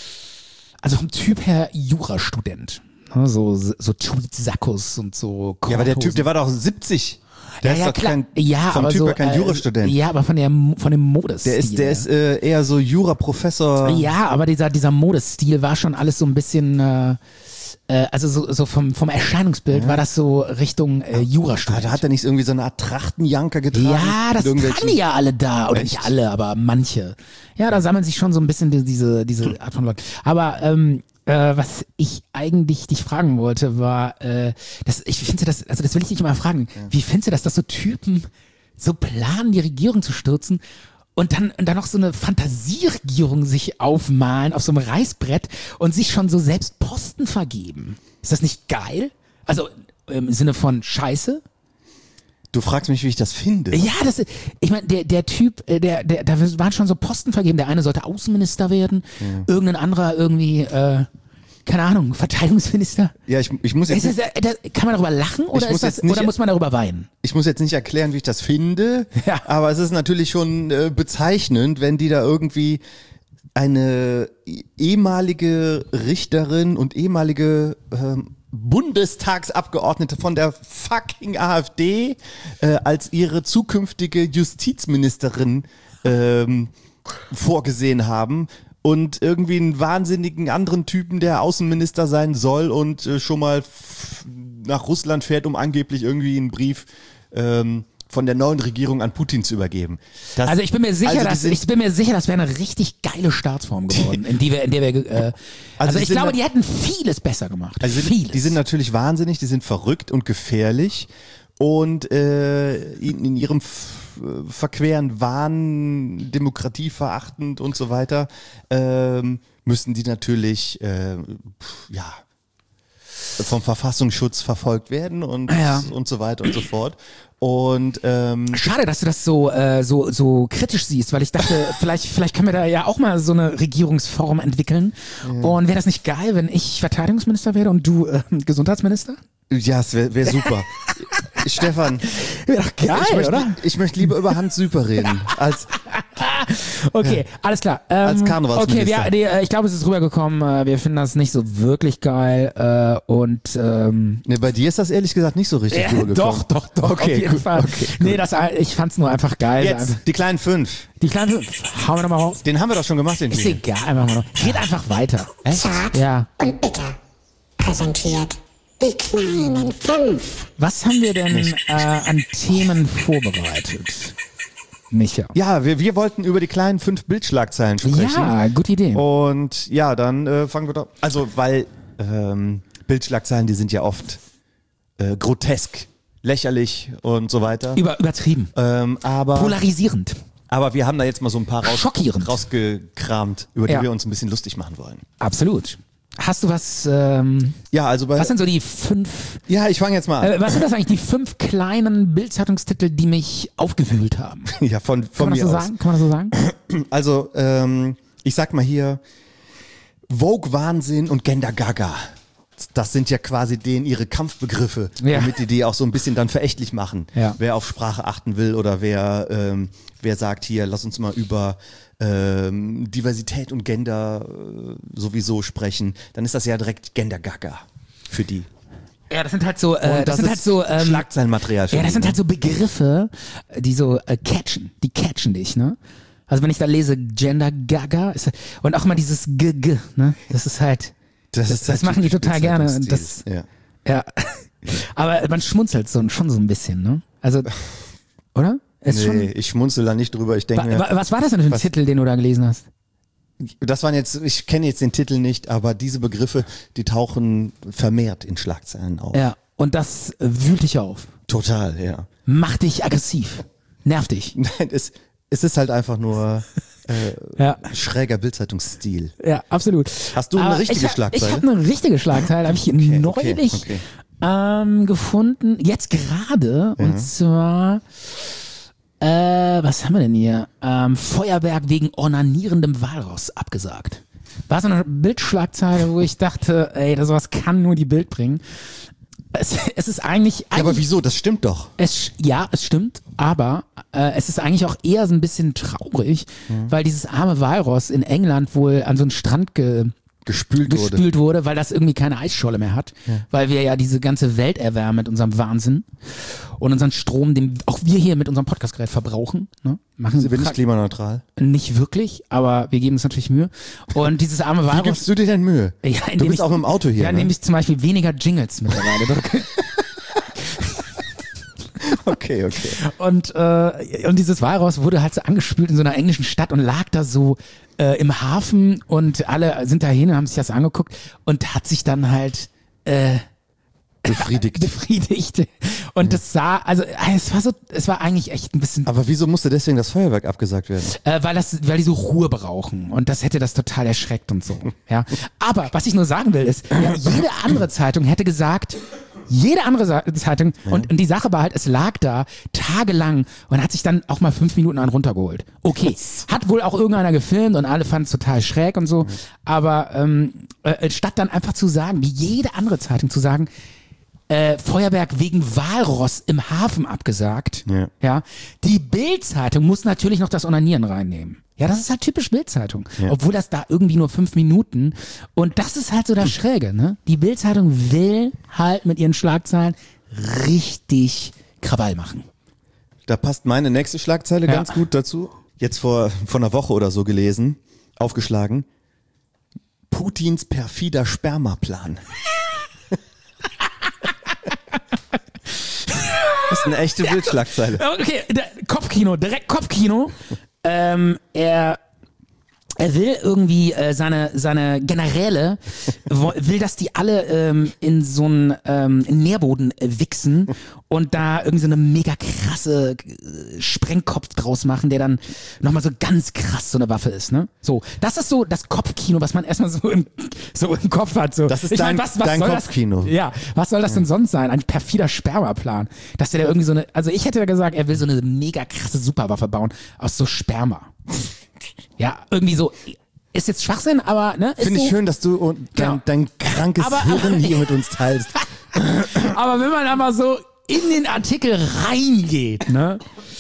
also vom Typ her Jurastudent. Ne? So, so Tweed-Sackos und so Ja, aber der Typ, Korthosen. der war doch siebzig. Der ja, ist ja, doch klar. kein, ja, vom aber Typ so, her kein äh, Jurastudent. Ja, aber von, der, von dem Modestil. Der ist, der ist äh, eher so Juraprofessor. Ja, aber dieser, dieser Modestil war schon alles so ein bisschen, äh, äh, also so, so vom, vom Erscheinungsbild war das so Richtung äh, Ah, Jurastudent. da hat er nicht irgendwie so eine Art Trachtenjanker getragen? Ja, das Mit irgendwelchen- tragen die ja alle da. Oder Echt? nicht alle, aber manche. Ja, da sammeln sich schon so ein bisschen die, diese, diese Art von Leuten. Aber ähm, äh, was ich eigentlich dich fragen wollte, war, äh, das, ich finde das, also das will ich dich immer fragen, wie findest du das, dass so Typen so planen, die Regierung zu stürzen und dann, und dann noch so eine Fantasieregierung sich aufmalen auf so einem Reißbrett und sich schon so selbst Posten vergeben? Ist das nicht geil? Also im Sinne von Scheiße? Du fragst mich, wie ich das finde. Ja, das, ich meine, der, der Typ, äh, der, der, da waren schon so Posten vergeben. Der eine sollte Außenminister werden, irgendein anderer irgendwie, äh, keine Ahnung, Verteidigungsminister. Ja, ich, ich, muss jetzt Ist nicht, das, das, kann man darüber lachen oder, muss ist das, jetzt nicht- oder muss man darüber weinen? ich muss jetzt nicht erklären, wie ich das finde, Ja. aber es ist natürlich schon äh, bezeichnend, wenn die da irgendwie eine e- ehemalige Richterin und ehemalige ähm, Bundestagsabgeordnete von der fucking AfD äh, als ihre zukünftige Justizministerin ähm, vorgesehen haben und irgendwie einen wahnsinnigen anderen Typen, der Außenminister sein soll und äh, schon mal f- nach Russland fährt, um angeblich irgendwie einen Brief ähm, von der neuen Regierung an Putin zu übergeben. Das, Also ich bin mir sicher, also die dass, sind- ich bin mir sicher, das wäre eine richtig geile Staatsform geworden, in die wir, in der wir, äh, also, die ich sind glaube, nat- die hätten vieles besser gemacht. Also die, vieles. sind, die sind natürlich wahnsinnig, die sind verrückt und gefährlich und äh, in, in ihrem f- verqueren Wahn, Demokratie verachtend und so weiter, ähm, müssen die natürlich äh, pf, ja vom Verfassungsschutz verfolgt werden und, Ja. und so weiter und so fort. Und ähm, Schade, dass du das so, äh, so, so kritisch siehst, weil ich dachte, vielleicht, vielleicht können wir da ja auch mal so eine Regierungsform entwickeln. Und wäre das nicht geil, wenn ich Verteidigungsminister wäre und du äh, Gesundheitsminister? ja, es wäre wär super. Stefan, Wäre doch geil, ich, möchte, oder? ich möchte lieber über Hans Süper reden als Okay, alles klar. Ähm, Als Karnevalsminister. Okay, wir, die, äh, ich glaube, es ist rübergekommen. Äh, wir finden das nicht so wirklich geil. Äh, und ähm, Ne, bei dir ist das ehrlich gesagt nicht so richtig äh, rübergekommen. doch, doch, doch, Okay, auf jeden gut, Fall. okay, nee, das, äh, ich fand's nur einfach geil. Jetzt, Einfach, die kleinen fünf. die kleine, hauen wir nochmal raus. Den haben wir doch schon gemacht, den Ist Jingle. egal, einfach mal noch. Red einfach weiter. Zart Ja. und bitter präsentiert die kleinen fünf. Was haben wir denn äh, an Themen vorbereitet, Micha? Ja, wir, wir wollten über die kleinen fünf Bildschlagzeilen sprechen. Ja, gute Idee. Und ja, dann äh, fangen wir doch. Also, weil ähm, Bildschlagzeilen, die sind ja oft äh, grotesk, lächerlich und so weiter. Über, übertrieben. Ähm, aber, Polarisierend. aber wir haben da jetzt mal so ein paar raus, Schockierend. rausgekramt, über die Ja. wir uns ein bisschen lustig machen wollen. Absolut. Hast du was, ähm, Ja, also bei. was sind so die fünf, ja, ich fange jetzt mal an. äh, was sind das eigentlich, die fünf kleinen Bildzeitungstitel, die mich aufgewühlt haben? ja, von, Kann von man das mir so aus. sagen? Kann man das so sagen? Also, ähm, ich sag mal hier, Vogue-Wahnsinn und Gender-Gaga. Das sind ja quasi denen ihre Kampfbegriffe, Ja. damit die die auch so ein bisschen dann verächtlich machen. Ja. Wer auf Sprache achten will oder wer, ähm, wer sagt hier, lass uns mal über ähm, Diversität und Gender äh, sowieso sprechen, dann ist das ja direkt Gender-Gaga für die. Ja, das sind halt so, äh, Und das, sind halt ist so, ähm, Schlagzeilenmaterial für ja, das die, sind ne? halt so Begriffe, die so äh, catchen, die catchen dich, ne? Also wenn ich da lese Gender Gaga ist, und auch mal dieses G G, ne? Das ist halt, das, ist das der machen die typische total gerne. Und Bildzeitungsstil. das, ja. ja. Aber man schmunzelt so, schon so ein bisschen, ne? Also, oder? Ist Nee, schon, ich schmunzel da nicht drüber. Ich denke wa, mir, wa, was war das denn für ein was- Titel, den du da gelesen hast? das waren jetzt, ich kenne jetzt den Titel nicht, aber diese Begriffe, die tauchen vermehrt in Schlagzeilen auf. Ja. Und das wühlt dich auf. Total, ja. macht dich aggressiv, nervt dich. Nein, es, es ist halt einfach nur äh, Ja. schräger Bildzeitungsstil. Ja, absolut. Hast du eine Aber richtige ich, hab- Schlagzeile? Ich habe eine richtige Schlagzeile, habe ich Okay, neulich okay, okay. Ähm, gefunden, jetzt gerade, und zwar, äh, was haben wir denn hier? Ähm, Feuerwerk wegen ornanierendem Walross abgesagt. War so eine Bildschlagzeile, wo ich dachte, ey, das sowas kann nur die Bild bringen. Es, es ist eigentlich, Ja, aber eigentlich wieso? Das stimmt doch. es, ja, es stimmt, aber äh, es ist eigentlich auch eher so ein bisschen traurig, Mhm. weil dieses arme Walross in England wohl an so einen Strand ge Gespült wurde. gespült wurde, weil das irgendwie keine Eisscholle mehr hat, weil wir ja diese ganze Welt erwärmen mit unserem Wahnsinn und unseren Strom, den auch wir hier mit unserem Podcastgerät verbrauchen. Ne? Machen Sind wir nicht klimaneutral? nicht wirklich, aber wir geben uns natürlich Mühe. Und dieses arme Wie Walross, gibst du dir denn Mühe? ja, Du indem bist ich, auch mit dem Auto hier, ja, ne? indem ich zum Beispiel weniger Jingles mittlerweile drücke. Okay, okay. Und, äh, und dieses Walross wurde halt so angespült in so einer englischen Stadt und lag da so äh, im Hafen und alle sind dahin und haben sich das angeguckt und hat sich dann halt äh, Befriedigt. befriedigt. Und das sah, also äh, es war so, es war eigentlich echt ein bisschen, Aber wieso musste deswegen das Feuerwerk abgesagt werden? äh, weil das, weil die so Ruhe brauchen und das hätte das total erschreckt und so. Ja. Aber was ich nur sagen will ist, ja, jede andere Zeitung hätte gesagt, jede andere Sa- Zeitung und, und die Sache war halt, es lag da tagelang und hat sich dann auch mal fünf Minuten einen runtergeholt. Okay, hat wohl auch irgendeiner gefilmt und alle fanden es total schräg und so, aber ähm, äh, statt dann einfach zu sagen, wie jede andere Zeitung zu sagen, äh, Feuerwerk wegen Walross im Hafen abgesagt. Ja. Ja. Die Bild-Zeitung muss natürlich noch das Onanieren reinnehmen. Ja, das ist halt typisch Bild-Zeitung. Ja. Obwohl das da irgendwie nur fünf Minuten. Und das ist halt so das Schräge, ne? Die Bild-Zeitung will halt mit ihren Schlagzeilen richtig Krawall machen. Da passt meine nächste Schlagzeile Ja. ganz gut dazu. Jetzt vor, vor einer Woche oder so gelesen, aufgeschlagen. Putins perfider Spermaplan. Das ist eine echte Bildschlagzeile. Okay, der Kopfkino, direkt Kopfkino. ähm, er, er will irgendwie äh, seine, seine Generäle, wo, will, dass die alle ähm, in so einen ähm, Nährboden äh, wichsen und da irgendwie so eine mega krasse äh, Sprengkopf draus machen, der dann nochmal so ganz krass so eine Waffe ist, ne? So, das ist so das Kopfkino, was man erstmal so im, so im Kopf hat. So. Das ist ich dein- mein, was, was dein soll Kopfkino. Das, ja, was soll das denn sonst sein? Ein perfider Spermaplan. Dass der da irgendwie so eine, also ich hätte ja gesagt, er will so eine mega krasse Superwaffe bauen aus so Sperma. Ja, irgendwie so, ist jetzt Schwachsinn, aber ne? ist Finde ich so, schön, dass du und dein, Genau. dein krankes Aber- Hirn hier mit uns teilst. Aber wenn man einmal so in den Artikel reingeht, ne?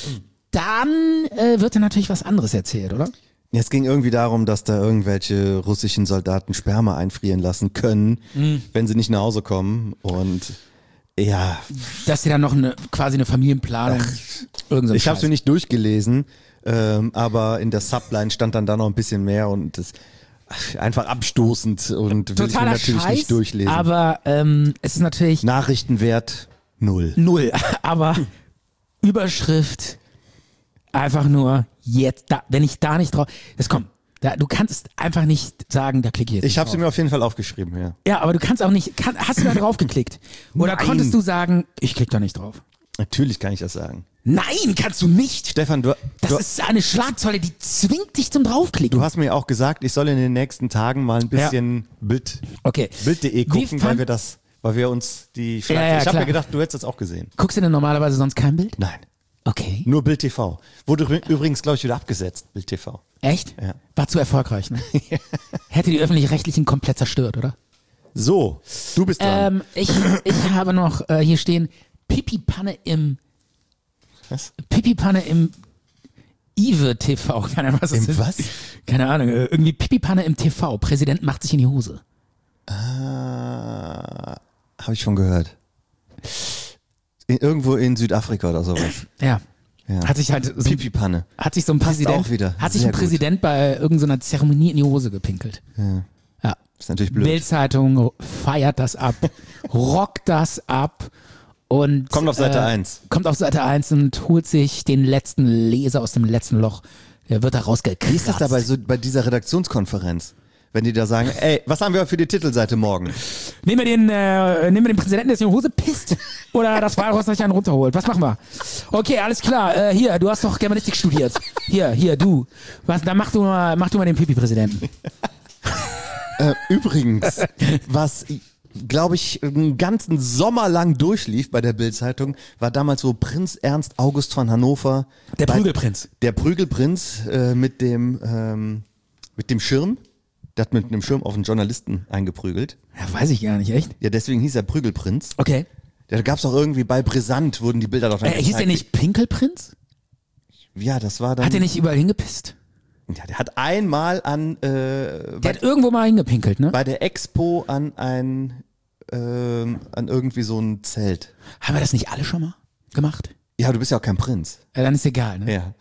Dann äh, wird da natürlich was anderes erzählt, oder? Ja, es ging irgendwie darum, dass da irgendwelche russischen Soldaten Sperma einfrieren lassen können, Mhm. wenn sie nicht nach Hause kommen. Und ja, Dass sie dann noch eine quasi eine Familienplanung. Irgend so ein ich habe es Scheiß. mir nicht durchgelesen, ähm, aber in der Subline stand dann da noch ein bisschen mehr und das ach, einfach abstoßend und will ich mir Totaler natürlich Scheiß, nicht durchlesen. aber ähm, es ist natürlich Nachrichtenwert null. null. Aber Überschrift einfach nur jetzt, da, wenn ich da nicht drauf. Das kommt. Da, du kannst einfach nicht sagen, da klicke ich jetzt. Ich habe nicht sie drauf. mir auf jeden Fall aufgeschrieben, ja. Ja, aber du kannst auch nicht. Kann, hast du da drauf geklickt? Oder Nein. konntest du sagen, ich klicke da nicht drauf? Natürlich kann ich das sagen. Nein, kannst du nicht. Stefan, du, Das du, ist eine Schlagzeile, die zwingt dich zum draufklicken. du hast mir auch gesagt, ich soll in den nächsten Tagen mal ein bisschen Bild, Okay. Bild.de Wie gucken, weil fand- wir das, weil wir uns die Schlagzeile. Ja, ja, ich habe klar. mir gedacht, du hättest das auch gesehen. Guckst du denn normalerweise sonst kein Bild? Nein. Okay. Nur Bild T V. Wurde übr- übrigens, glaube ich, wieder abgesetzt, Bild T V. Echt? Ja. War zu erfolgreich, ne? Hätte die Öffentlich-Rechtlichen komplett zerstört, oder? So, du bist dran. Ähm, ich, ich habe noch äh, hier stehen Pipi-Panne im Was? Pipi-Panne im Ive T V. Keine Ahnung, was das Im ist. was? Keine Ahnung. äh, Irgendwie Pipi-Panne im T V. Präsident macht sich in die Hose. Ah, habe ich schon gehört. In, irgendwo in Südafrika oder sowas. Ja. Ja. Hat sich halt so, Pipi-Panne. hat sich so ein Passt Präsident auch wieder. hat sich Sehr ein gut. Präsident bei irgendeiner Zeremonie in die Hose gepinkelt. Ja. Ja. Ist natürlich blöd. Bild-Zeitung feiert das ab, rockt das ab und Kommt auf Seite äh, eins. Kommt auf Seite eins und holt sich den letzten Leser aus dem letzten Loch. Der wird da rausgekratzt. Wie ist das dabei so bei dieser Redaktionskonferenz? wenn die da sagen, ey, was haben wir für die Titelseite morgen? Nehmen wir den, äh, nehmen wir den Präsidenten, der sich in die Hose pisst oder das Walross, das sich einen runterholt. Was machen wir? Okay, alles klar. Äh, hier, du hast doch Germanistik studiert. Hier, hier, du. Was, dann mach du mal, mach du mal den Pipi-Präsidenten. Äh, übrigens, was, glaube ich, einen ganzen Sommer lang durchlief bei der Bild-Zeitung, war damals so Prinz Ernst August von Hannover. Der bei, Prügelprinz. Der Prügelprinz äh, mit dem, ähm, mit dem Schirm. Der hat mit einem Schirm auf einen Journalisten eingeprügelt. Ja, weiß ich gar nicht, echt? Ja, deswegen hieß er Prügelprinz. Okay. Ja, da gab's auch irgendwie bei Brisant, wurden die Bilder doch dann Äh, hieß der nicht Pinkelprinz? Ja, das war dann... Hat der nicht überall hingepisst? Ja, der hat einmal an... Äh, Der bei, hat irgendwo mal hingepinkelt, ne? bei der Expo an ein... Ähm, an irgendwie so ein Zelt. Haben wir das nicht alle schon mal gemacht? Ja, du bist ja auch kein Prinz. Ja, dann ist egal, ne? Ja.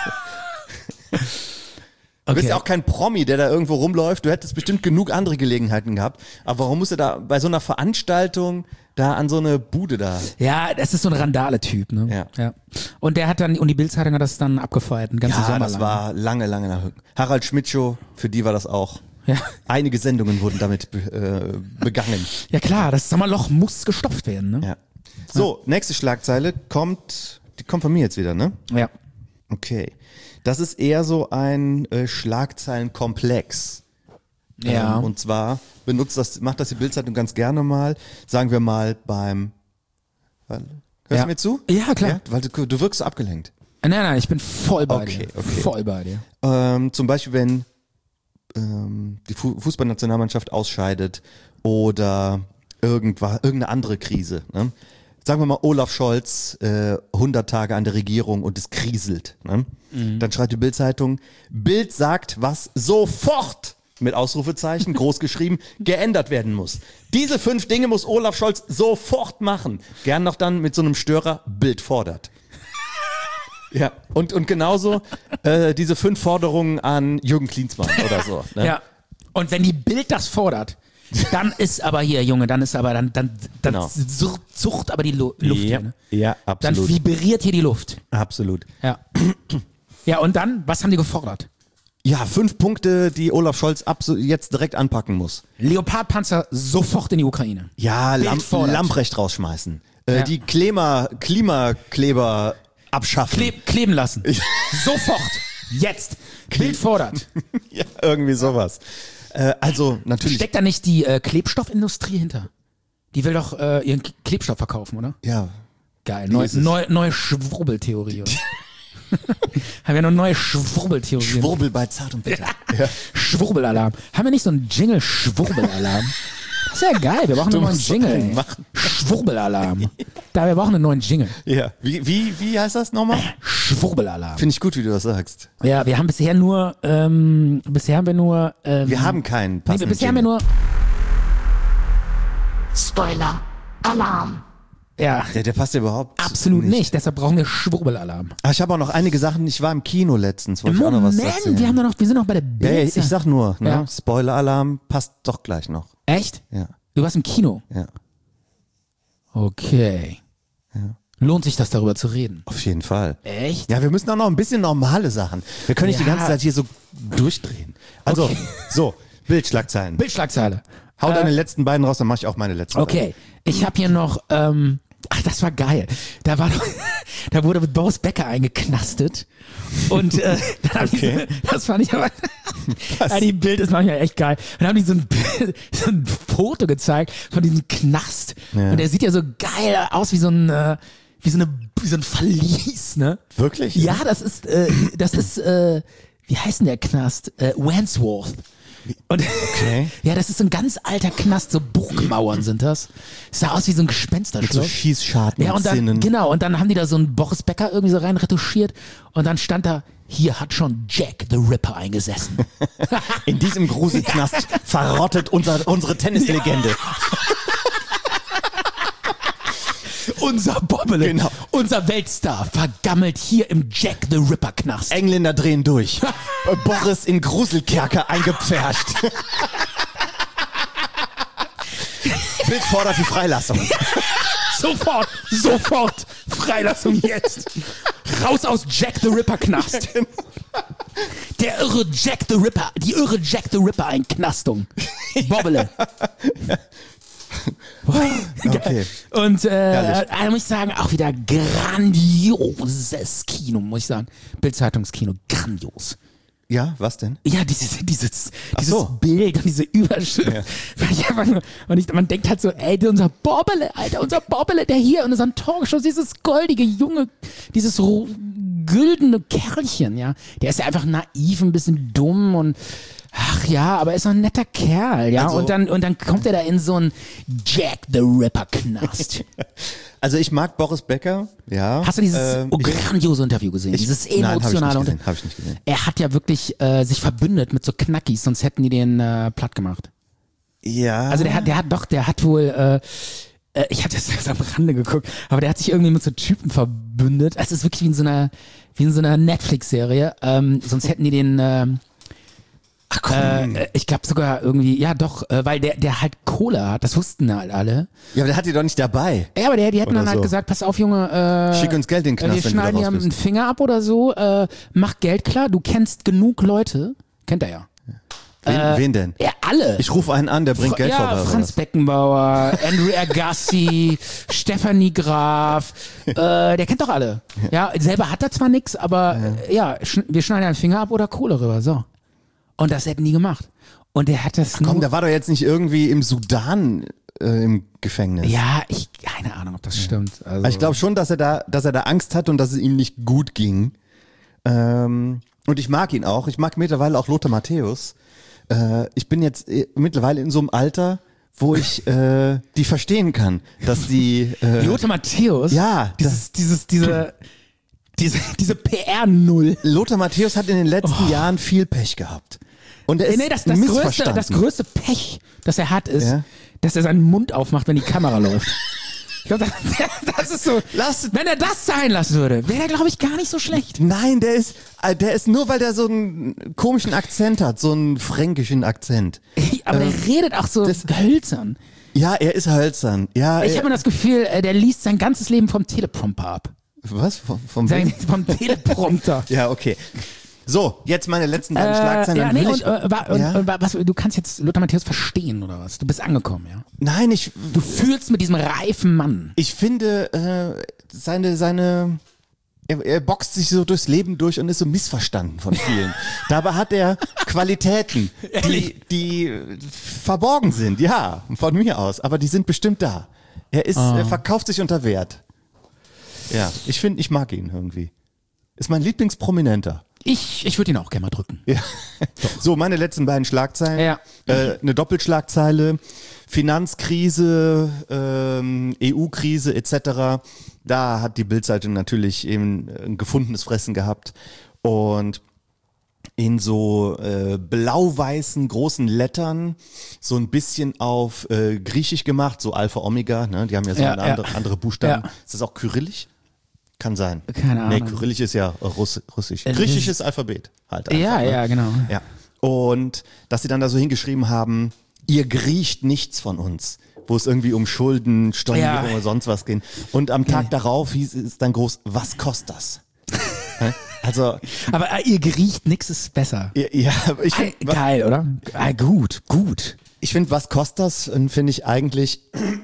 Du bist ja auch kein Promi, der da irgendwo rumläuft. Du hättest bestimmt genug andere Gelegenheiten gehabt. Aber warum musst du da bei so einer Veranstaltung da an so eine Bude da? Ja, das ist so ein Randale-Typ, ne? Ja. ja. Und der hat dann, und die Bildzeitung hat das dann abgefeiert, einen ganzen Ja, Sommer das lang. war lange, lange nach. Harald Schmidt-Show, für die war das auch. Ja. Einige Sendungen wurden damit äh, begangen. Ja klar, das Sommerloch muss gestopft werden, ne? Ja. So, nächste Schlagzeile kommt, die kommt von mir jetzt wieder, ne? Ja. Okay. Das ist eher so ein äh, Schlagzeilenkomplex. Ja. Ähm, und zwar benutzt das, macht das die Bildzeitung ganz gerne mal, sagen wir mal beim, hörst Ja. du mir zu? Ja, klar. Ja, weil du, du wirkst so abgelenkt. Nein, nein, ich bin voll bei Okay, dir. okay. Voll bei dir. Ähm, zum Beispiel, wenn ähm, die Fu- Fußballnationalmannschaft ausscheidet oder irgendwas, irgendeine andere Krise. Ne? Sagen wir mal, Olaf Scholz, äh, hundert Tage an der Regierung und es kriselt. Ne? Mhm. Dann schreibt die Bild-Zeitung, Bild sagt, was sofort mit Ausrufezeichen, groß geschrieben, geändert werden muss. Diese fünf Dinge muss Olaf Scholz sofort machen. Gern noch dann mit so einem Störer, Bild fordert. Ja, und, und genauso äh, diese fünf Forderungen an Jürgen Klinsmann oder so. Ne? Ja. Und wenn die Bild das fordert, dann ist aber hier, Junge, dann ist aber, dann, dann, dann Genau. sur- zucht aber die Lu- Luft Ja, hier, ne? ja, Dann absolut. vibriert hier die Luft. Absolut. Ja. Ja, und dann, was haben die gefordert? Ja, fünf Punkte, die Olaf Scholz abso- jetzt direkt anpacken muss. Leopardpanzer sofort in die Ukraine. Ja, Bild Lam fordert. Lamprecht rausschmeißen. Äh, Ja. Die Klima Klimakleber abschaffen. Kleb, kleben lassen. Sofort. Jetzt. Bild fordert. Ja, irgendwie sowas. Äh, also natürlich. Steckt da nicht die äh, Klebstoffindustrie hinter? Die will doch äh, ihren K- Klebstoff verkaufen, oder? Ja. Geil. Wie Neu, ist es? neu, neue Schwurbeltheorie, oder? Haben wir noch eine neue Schwurbeltheorie? Schwurbel bei Zart und Bitter. Ja. Schwurbelalarm. Haben wir nicht so einen Jingle Schwurbelalarm? Das ist ja geil. Wir brauchen einen neuen musst so Jingle. einen ey. machen. Schwurbelalarm. Da, wir brauchen einen neuen Jingle. Ja. Wie, wie, wie heißt das nochmal? Schwurbelalarm. Finde ich gut, wie du das sagst. Ja, wir haben bisher nur, ähm, bisher haben wir nur, ähm, Wir haben keinen nee, passenden bisher haben wir Jingle. nur, Spoiler. Alarm. ja, Der, der passt ja überhaupt absolut nicht. Deshalb brauchen wir Schwurbelalarm. Ah, ich habe auch noch einige Sachen. Ich war im Kino letztens. Wollte ich auch noch was Moment, erzählen. wir haben doch noch, wir sind noch bei der ja, ja, Bild. ich sag nur, ne? Ja. Spoiler-Alarm passt doch gleich noch. Echt? Ja, Du warst im Kino? ja, Okay. Lohnt sich das, darüber zu reden? auf jeden Fall. Echt? Ja, wir müssen auch noch ein bisschen normale Sachen. Wir können nicht die Ja. ganze Zeit hier so durchdrehen. Also, Okay. so, Bildschlagzeilen. Bildschlagzeile. Hau Äh, deine letzten beiden raus, dann mach ich auch meine letzten. Okay, ich habe hier noch, ähm, ach, das war geil. Da war doch, da wurde mit Boris Becker eingeknastet und äh, dann haben Okay. die so, das fand ich aber, ja, die Bild ist manchmal echt geil. Und dann haben die so ein, Bild, so ein Foto gezeigt von diesem Knast Ja. und der sieht ja so geil aus wie so ein, äh, wie so eine, wie so ein Verlies, ne? Wirklich? Ja, das ist, äh, das ist, äh, wie heißt denn der Knast? Äh, Wandsworth. Und Okay. ja, das ist so ein ganz alter Knast, so Burgmauern sind das. Sah aus wie so ein Mit so Gespensterschloss. Schießscharten Ja, und dann, Zinnen. genau, und dann haben die da so einen Boris Becker irgendwie so rein retuschiert und dann stand da, hier hat schon Jack the Ripper eingesessen. In diesem Gruselknast verrottet unser, unsere Tennislegende. Unser Bobbele, Genau. unser Weltstar, vergammelt hier im Jack the Ripper Knast. Engländer drehen durch. Boris in Gruselkerker eingepfercht. Bild fordert die Freilassung. Sofort, sofort, Freilassung jetzt. Raus aus Jack the Ripper Knast. Der irre Jack the Ripper, die irre Jack the Ripper Einknastung. Bobbele. Okay. Und äh, Herrlich. da muss ich sagen, auch wieder grandioses Kino, muss ich sagen. Bild-Zeitungskino, grandios. Ja, was denn? Ja, dieses, dieses, Ach dieses so. Bild und diese Überschrift. Ja. Weil ich einfach nur, und ich, man denkt halt so, ey, unser Bobbele, Alter, unser Bobbele, der hier in unserem Talkshow, dieses goldige, junge, dieses ro- güldene Kerlchen, ja, der ist ja einfach naiv, ein bisschen dumm und ach ja, aber er ist doch ein netter Kerl, ja, Also- und dann, und dann kommt er da in so einen Jack the Ripper Knast. Also ich mag Boris Becker, ja. Hast du dieses Ähm, oh, ich- grandiose Interview gesehen? ich- dieses Nein, hab ich nicht emotionale gesehen, Unter- hab ich nicht gesehen. Er hat ja wirklich äh, sich verbündet mit so Knackis, sonst hätten die den äh, platt gemacht. Ja. Also der hat, der hat doch, der hat wohl, äh, äh, ich hatte das erst am Rande geguckt, aber der hat sich irgendwie mit so Typen verbündet. Es ist wirklich wie in so einer, wie in so einer Netflix-Serie. Ähm, sonst hätten die den, äh, Ach komm. äh, ich glaube sogar irgendwie, ja doch, äh, weil der, der halt Kohle hat, das wussten halt alle. ja, aber der hat die doch nicht dabei. Ja, aber der, die hätten Oder dann halt so. gesagt, pass auf, Junge, äh, Schick uns Geld in den Knast, wir wenn du da schneiden dir raus einen bist. Finger ab oder so, äh, mach Geld klar, du kennst genug Leute, kennt er ja. Wen, wen denn? Ja, alle. Ich rufe einen an, der bringt Fra- Geld ja, vorbei. oder Franz was? Beckenbauer, Andrew Agassi, Stefanie Graf, äh, der kennt doch alle. Ja, selber hat er zwar nix, aber äh, ja, schn- wir schneiden einen Finger ab oder Kohle rüber, so. Und das hätten die gemacht. Und der hat das Komm, nur... der war doch jetzt nicht irgendwie im Sudan äh, im Gefängnis. Ja, ich, keine Ahnung, ob das stimmt. Also, Also ich glaube schon, dass er da, dass er da Angst hatte und dass es ihm nicht gut ging. Ähm, und ich mag ihn auch. Ich mag mittlerweile auch Lothar Matthäus. Äh, ich bin jetzt äh, mittlerweile in so einem Alter, wo ich äh, die verstehen kann, dass die äh, Lothar Matthäus, ja, dieses, dieses, diese, diese, diese P R-Null. Lothar Matthäus hat in den letzten Jahren viel Pech gehabt. Und er ist Nee, das, das, größte, missverstanden. das größte Pech, das er hat, ist, Ja. dass er seinen Mund aufmacht, wenn die Kamera läuft. Ich glaube, das, das ist so. Lass- wenn er das sein lassen würde, wäre er, glaube ich, gar nicht so schlecht. Nein, der ist, äh, der ist nur, weil der so einen komischen Akzent hat, so einen fränkischen Akzent. Aber der redet auch so das- hölzern. Ja, er ist hölzern. Ja, Ich er, habe immer das Gefühl, äh, der liest sein ganzes Leben vom Teleprompter ab. was? Vom, vom Sein, vom Teleprompter. Ja, okay. So, jetzt meine letzten beiden Äh, Schlagzeilen. ja, Dann nee, will und, ich, äh, wa- und, ja? und wa- was, du kannst jetzt Lothar Matthäus verstehen, oder was? Du bist angekommen, ja? Nein, ich, Du fühlst mit diesem reifen Mann. ich finde, äh, seine, seine, er, er boxt sich so durchs Leben durch und ist so missverstanden von vielen. Dabei hat er Qualitäten, die, die verborgen sind, ja, von mir aus, aber die sind bestimmt da. Er ist, er verkauft sich unter Wert. Ja, ich finde, ich mag ihn irgendwie. Ist mein Lieblingsprominenter. Ich, ich würde ihn auch gerne mal drücken. Ja. So, meine letzten beiden Schlagzeilen. Ja. Äh, eine Doppelschlagzeile, Finanzkrise, ähm, E U-Krise et cetera. Da hat die Bild-Zeitung natürlich eben ein gefundenes Fressen gehabt und in so äh, blau-weißen großen Lettern so ein bisschen auf äh, Griechisch gemacht, so Alpha Omega, ne? Die haben ja so Ja, eine ja. andere, andere Buchstaben. Ja. Ist das auch Kyrillisch? Kann sein. Keine Nee, Ahnung. Kyrillisch ist ja Russ, Russisch. Äh, das Griechisches Alphabet halt einfach. Ja, ne? ja, genau. Ja. Und dass sie dann da so hingeschrieben haben, ihr griecht nichts von uns, wo es irgendwie um Schulden, Stornierung Ja. oder sonst was ging. Und am Tag darauf hieß es dann groß, was kostet das? Hä? Also, Aber äh, ihr riecht nix ist besser. ja, ja, ich Ei, finde, geil, oder? Ah, gut, gut. ich find, was kostet das, finde ich eigentlich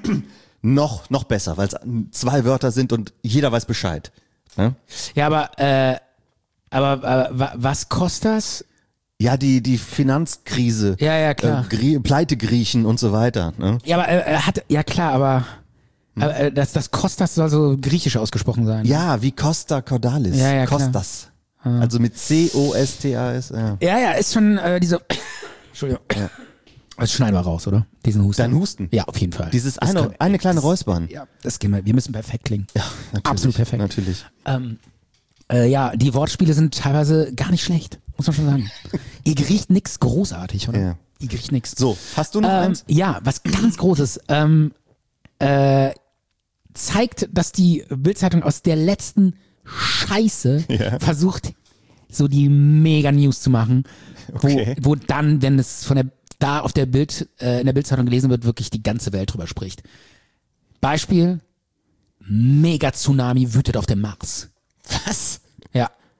noch, noch besser, weil es zwei Wörter sind und jeder weiß Bescheid. Ne? Ja, aber, äh, aber äh, wa- was kostet das? Ja, die, die Finanzkrise. Ja, ja, klar. Äh, Grie Pleitegriechen und so weiter. Ne? Ja, aber äh, er hat, ja klar, aber, Hm. aber äh, das, das Kostas soll so griechisch ausgesprochen sein. Ja, wie Costa Cordalis. Ja, ja, klar. Costas. Also mit C O S T A S. Ja. Ja, ja, ist schon äh, diese. Entschuldigung. Das schneiden wir raus, oder? Diesen Husten. Dein Husten? Ja, auf jeden Fall. Dieses Das eine, können- eine kleine das- Räuspern. Ja, das gehen wir. Wir müssen perfekt klingen. Ja, natürlich. Absolut perfekt. Natürlich. Ähm, äh, ja, die Wortspiele sind teilweise gar nicht schlecht, muss man schon sagen. Ihr riecht nix großartig, oder? Ja. Ihr riecht nix. So, hast du noch Ähm, eins? ja, was ganz Großes. Ähm, äh, zeigt, dass die Bild-Zeitung aus der letzten Scheiße Ja. versucht, so die Mega-News zu machen, wo, Okay. wo dann, wenn es von der da auf der Bild, äh, in der Bild-Zeitung gelesen wird, wirklich die ganze Welt drüber spricht. Beispiel: Mega-Tsunami wütet auf dem Mars. Was? Ja.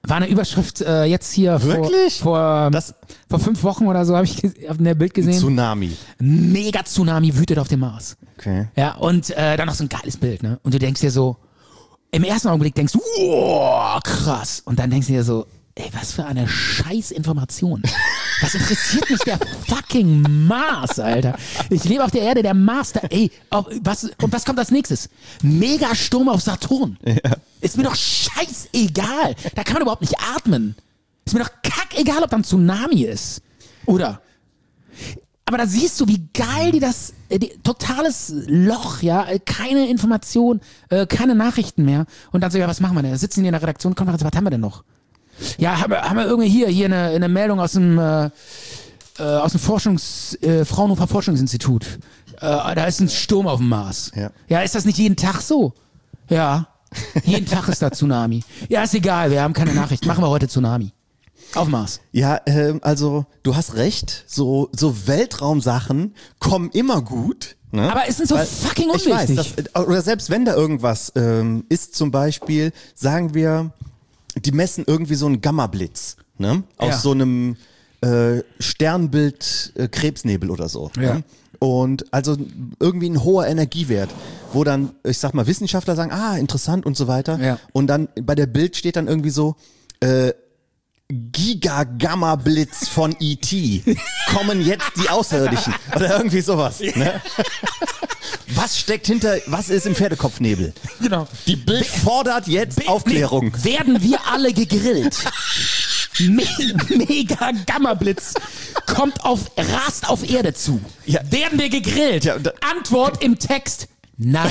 War eine Überschrift äh, jetzt hier Wirklich? vor vor, Das- vor fünf Wochen oder so habe ich ges- auf einem Bild gesehen. Tsunami. Mega Tsunami wütet auf dem Mars. Okay. Ja, und äh, dann noch so ein geiles Bild, ne? Und du denkst dir so, im ersten Augenblick denkst du, wow, krass. Und dann denkst du dir so, ey, was für eine scheiß Information. Was interessiert mich der fucking Mars, Alter? Ich lebe auf der Erde, der Mars, da, ey, auf, was, und was kommt als nächstes? Megasturm auf Saturn. Ja. Ist mir doch scheißegal. Da kann man überhaupt nicht atmen. Ist mir doch kackegal, ob da ein Tsunami ist. Oder? Aber da siehst du, wie geil die das, äh, die, totales Loch, ja, äh, keine Information, äh, keine Nachrichten mehr. Und dann so, ja, was machen wir denn? Da sitzen die in der Redaktion, Konferenz, was haben wir denn noch? Ja, haben wir, haben wir irgendwie hier, hier eine, eine Meldung aus dem, äh, äh, aus dem Forschungs, äh, Fraunhofer Forschungsinstitut. Äh, da ist ein Sturm auf dem Mars. Ja. Ja, ist das nicht jeden Tag so? Ja, jeden Tag ist da Tsunami. Ja, ist egal, wir haben keine Nachricht. Machen wir heute Tsunami. Auf Mars. Ja, ähm, also du hast recht, so, so Weltraumsachen kommen immer gut. Ne? Aber es sind so Weil fucking ich weiß, unwichtig. dass, oder selbst wenn da irgendwas ähm, ist, zum Beispiel, sagen wir, die messen irgendwie so einen Gamma-Blitz, ne? Aus Ja. so einem äh, Sternbild äh, Krebsnebel oder so. Ja. Ne? Und also irgendwie ein hoher Energiewert, wo dann, ich sag mal, Wissenschaftler sagen, ah, interessant und so weiter. Ja. Und dann bei der Bild steht dann irgendwie so, äh, Giga-Gamma-Blitz von E T kommen jetzt die Außerirdischen oder irgendwie sowas. Ne? Was steckt hinter, was ist im Pferdekopfnebel? Genau. Die Bild fordert jetzt Aufklärung. Nee, werden wir alle gegrillt? Me mega Gamma-Blitz kommt auf, rast auf Erde zu. Ja. Werden wir gegrillt? Ja, da- Antwort im Text, nein.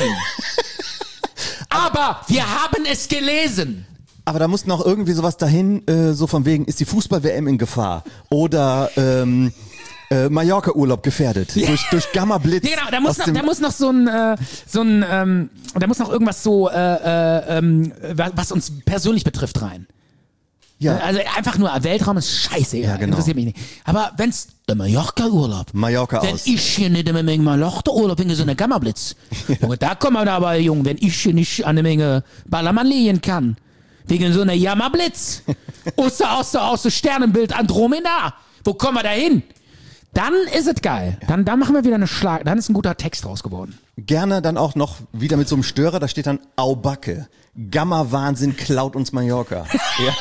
Aber wir haben es gelesen. Aber da muss noch irgendwie sowas dahin, äh, so von wegen, ist die Fußball-W M in Gefahr? Oder ähm, äh, Mallorca-Urlaub gefährdet durch, durch Gamma-Blitz. Ja, genau, da muss, aus noch, dem- da muss noch so ein, äh, so ein ähm, da muss noch irgendwas so, äh, äh, ähm, was uns persönlich betrifft, rein. ja, Also einfach nur, Weltraum ist scheiße, Ja, genau. interessiert mich nicht. Aber wenn's der Mallorca-Urlaub, Mallorca wenn aus. ich hier nicht eine Menge Mallorca-Urlaub wegen so einer Gamma-Blitz, Junge, da kommen wir aber, Junge, wenn ich hier nicht eine Menge Ballermann legen kann, wegen so einer Jammerblitz, aus der, aus der, aus der Sternenbild Andromeda, wo kommen wir da hin? Dann ist es geil. Dann, dann machen wir wieder eine Schlag, dann ist ein guter Text raus geworden. Gerne dann auch noch wieder mit so einem Störer, da steht dann Aubacke. Gamma-Wahnsinn klaut uns Mallorca. Ja.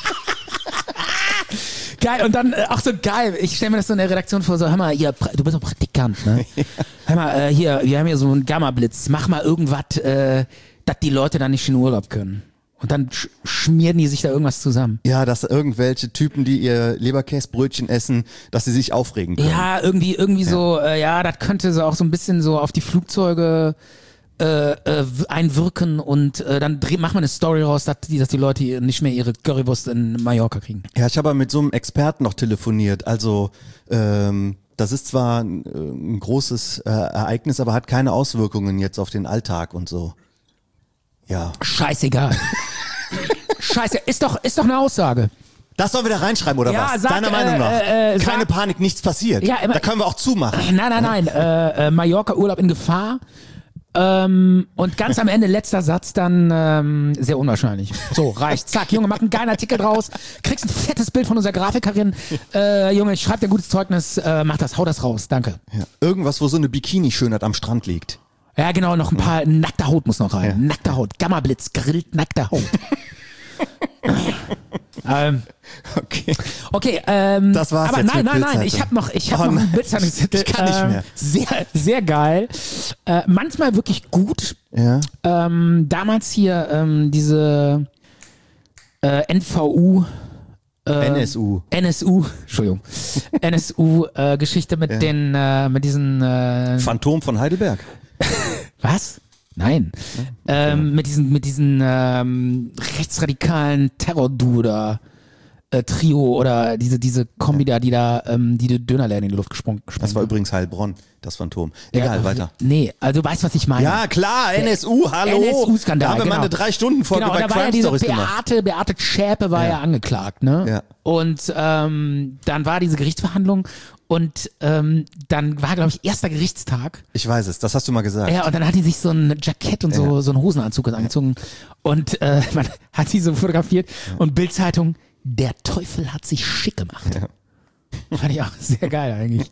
Geil, und dann äh, auch so geil, ich stelle mir das so in der Redaktion vor, so, hör mal, hier, pra- du bist doch Praktikant, ne? Hör mal, äh, hier, wir haben hier so einen Gamma-Blitz, mach mal irgendwas, äh, dass die Leute dann nicht in Urlaub können. Und dann sch schmieren die sich da irgendwas zusammen. Ja, dass irgendwelche Typen, die ihr Leberkäsbrötchen essen, dass sie sich aufregen können. Ja, irgendwie, irgendwie so, äh, ja, das könnte so auch so ein bisschen so auf die Flugzeuge äh, äh, w- einwirken und äh, dann dreh, macht man eine Story raus, dass die, dass die Leute hier nicht mehr ihre Currywurst in Mallorca kriegen. Ja, ich habe mit so einem Experten noch telefoniert. Also ähm, das ist zwar ein, äh, ein großes äh, Ereignis, aber hat keine Auswirkungen jetzt auf den Alltag und so. Ja. Scheißegal. Scheiße, ist doch, ist doch eine Aussage. Das sollen wir da reinschreiben, oder Ja, was? sag, Deiner Meinung äh, nach. äh, äh, Keine sag- Panik, nichts passiert. Ja, immer- da können wir auch zumachen. Nein, nein, nein. Äh, äh, Mallorca-Urlaub in Gefahr. Ähm, und ganz am Ende, letzter Satz, dann ähm, sehr unwahrscheinlich. So, reicht. Zack, Junge, mach einen geilen Artikel draus. Kriegst ein fettes Bild von unserer Grafikerin. Äh, Junge, schreib dir ein gutes Zeugnis. Äh, mach das, hau das raus. Danke. Ja. Irgendwas, wo so eine Bikini-Schönheit am Strand liegt. Ja, genau, noch ein paar nackte Haut muss noch rein. Nackte Haut. Gamma-Blitz, grillt nackte Haut. ähm, Okay. Okay, ähm, Das war's aber jetzt nein, mit nein, nein, Bildzeitung. ich habe noch, ich habe Oh noch nein, einen Bildzeitungstitel. ich kann nicht mehr. Sehr, sehr geil. Äh, manchmal wirklich gut. Ja. Ähm, damals hier ähm, diese äh, N V U, N S U. N S U, Entschuldigung, N S U-Geschichte mit Ja. den, äh, mit diesen, äh, Phantom von Heidelberg. was? Nein. Ähm, mit diesen, mit diesen ähm, rechtsradikalen Terror-Duo da. Äh, Trio oder diese diese Kombi da, die da ähm, die Dönerläden in die Luft gesprungen Das war gesprungen übrigens Heilbronn, das Phantom. Egal, Ja, weiter. Nee, also du weißt, was ich meine. Ja, klar, N S U, hallo. N S U-Skandal, Da haben wir genau. mal eine Drei-Stunden-Folge Genau, bei da war ja Crime diese Stories gemacht. Beate, Beate Schäpe war ja, Ja. angeklagt, ne? Ja. Und ähm, dann war diese Gerichtsverhandlung Und ähm, dann war, glaube ich, erster Gerichtstag. Ich weiß es, das hast du mal gesagt. Ja, und dann hat die sich so ein Jackett und so, Ja. so einen Hosenanzug angezogen. Und äh, man hat sie so fotografiert. Und Bild-Zeitung, der Teufel hat sich schick gemacht. Ja. Fand ich auch sehr geil eigentlich.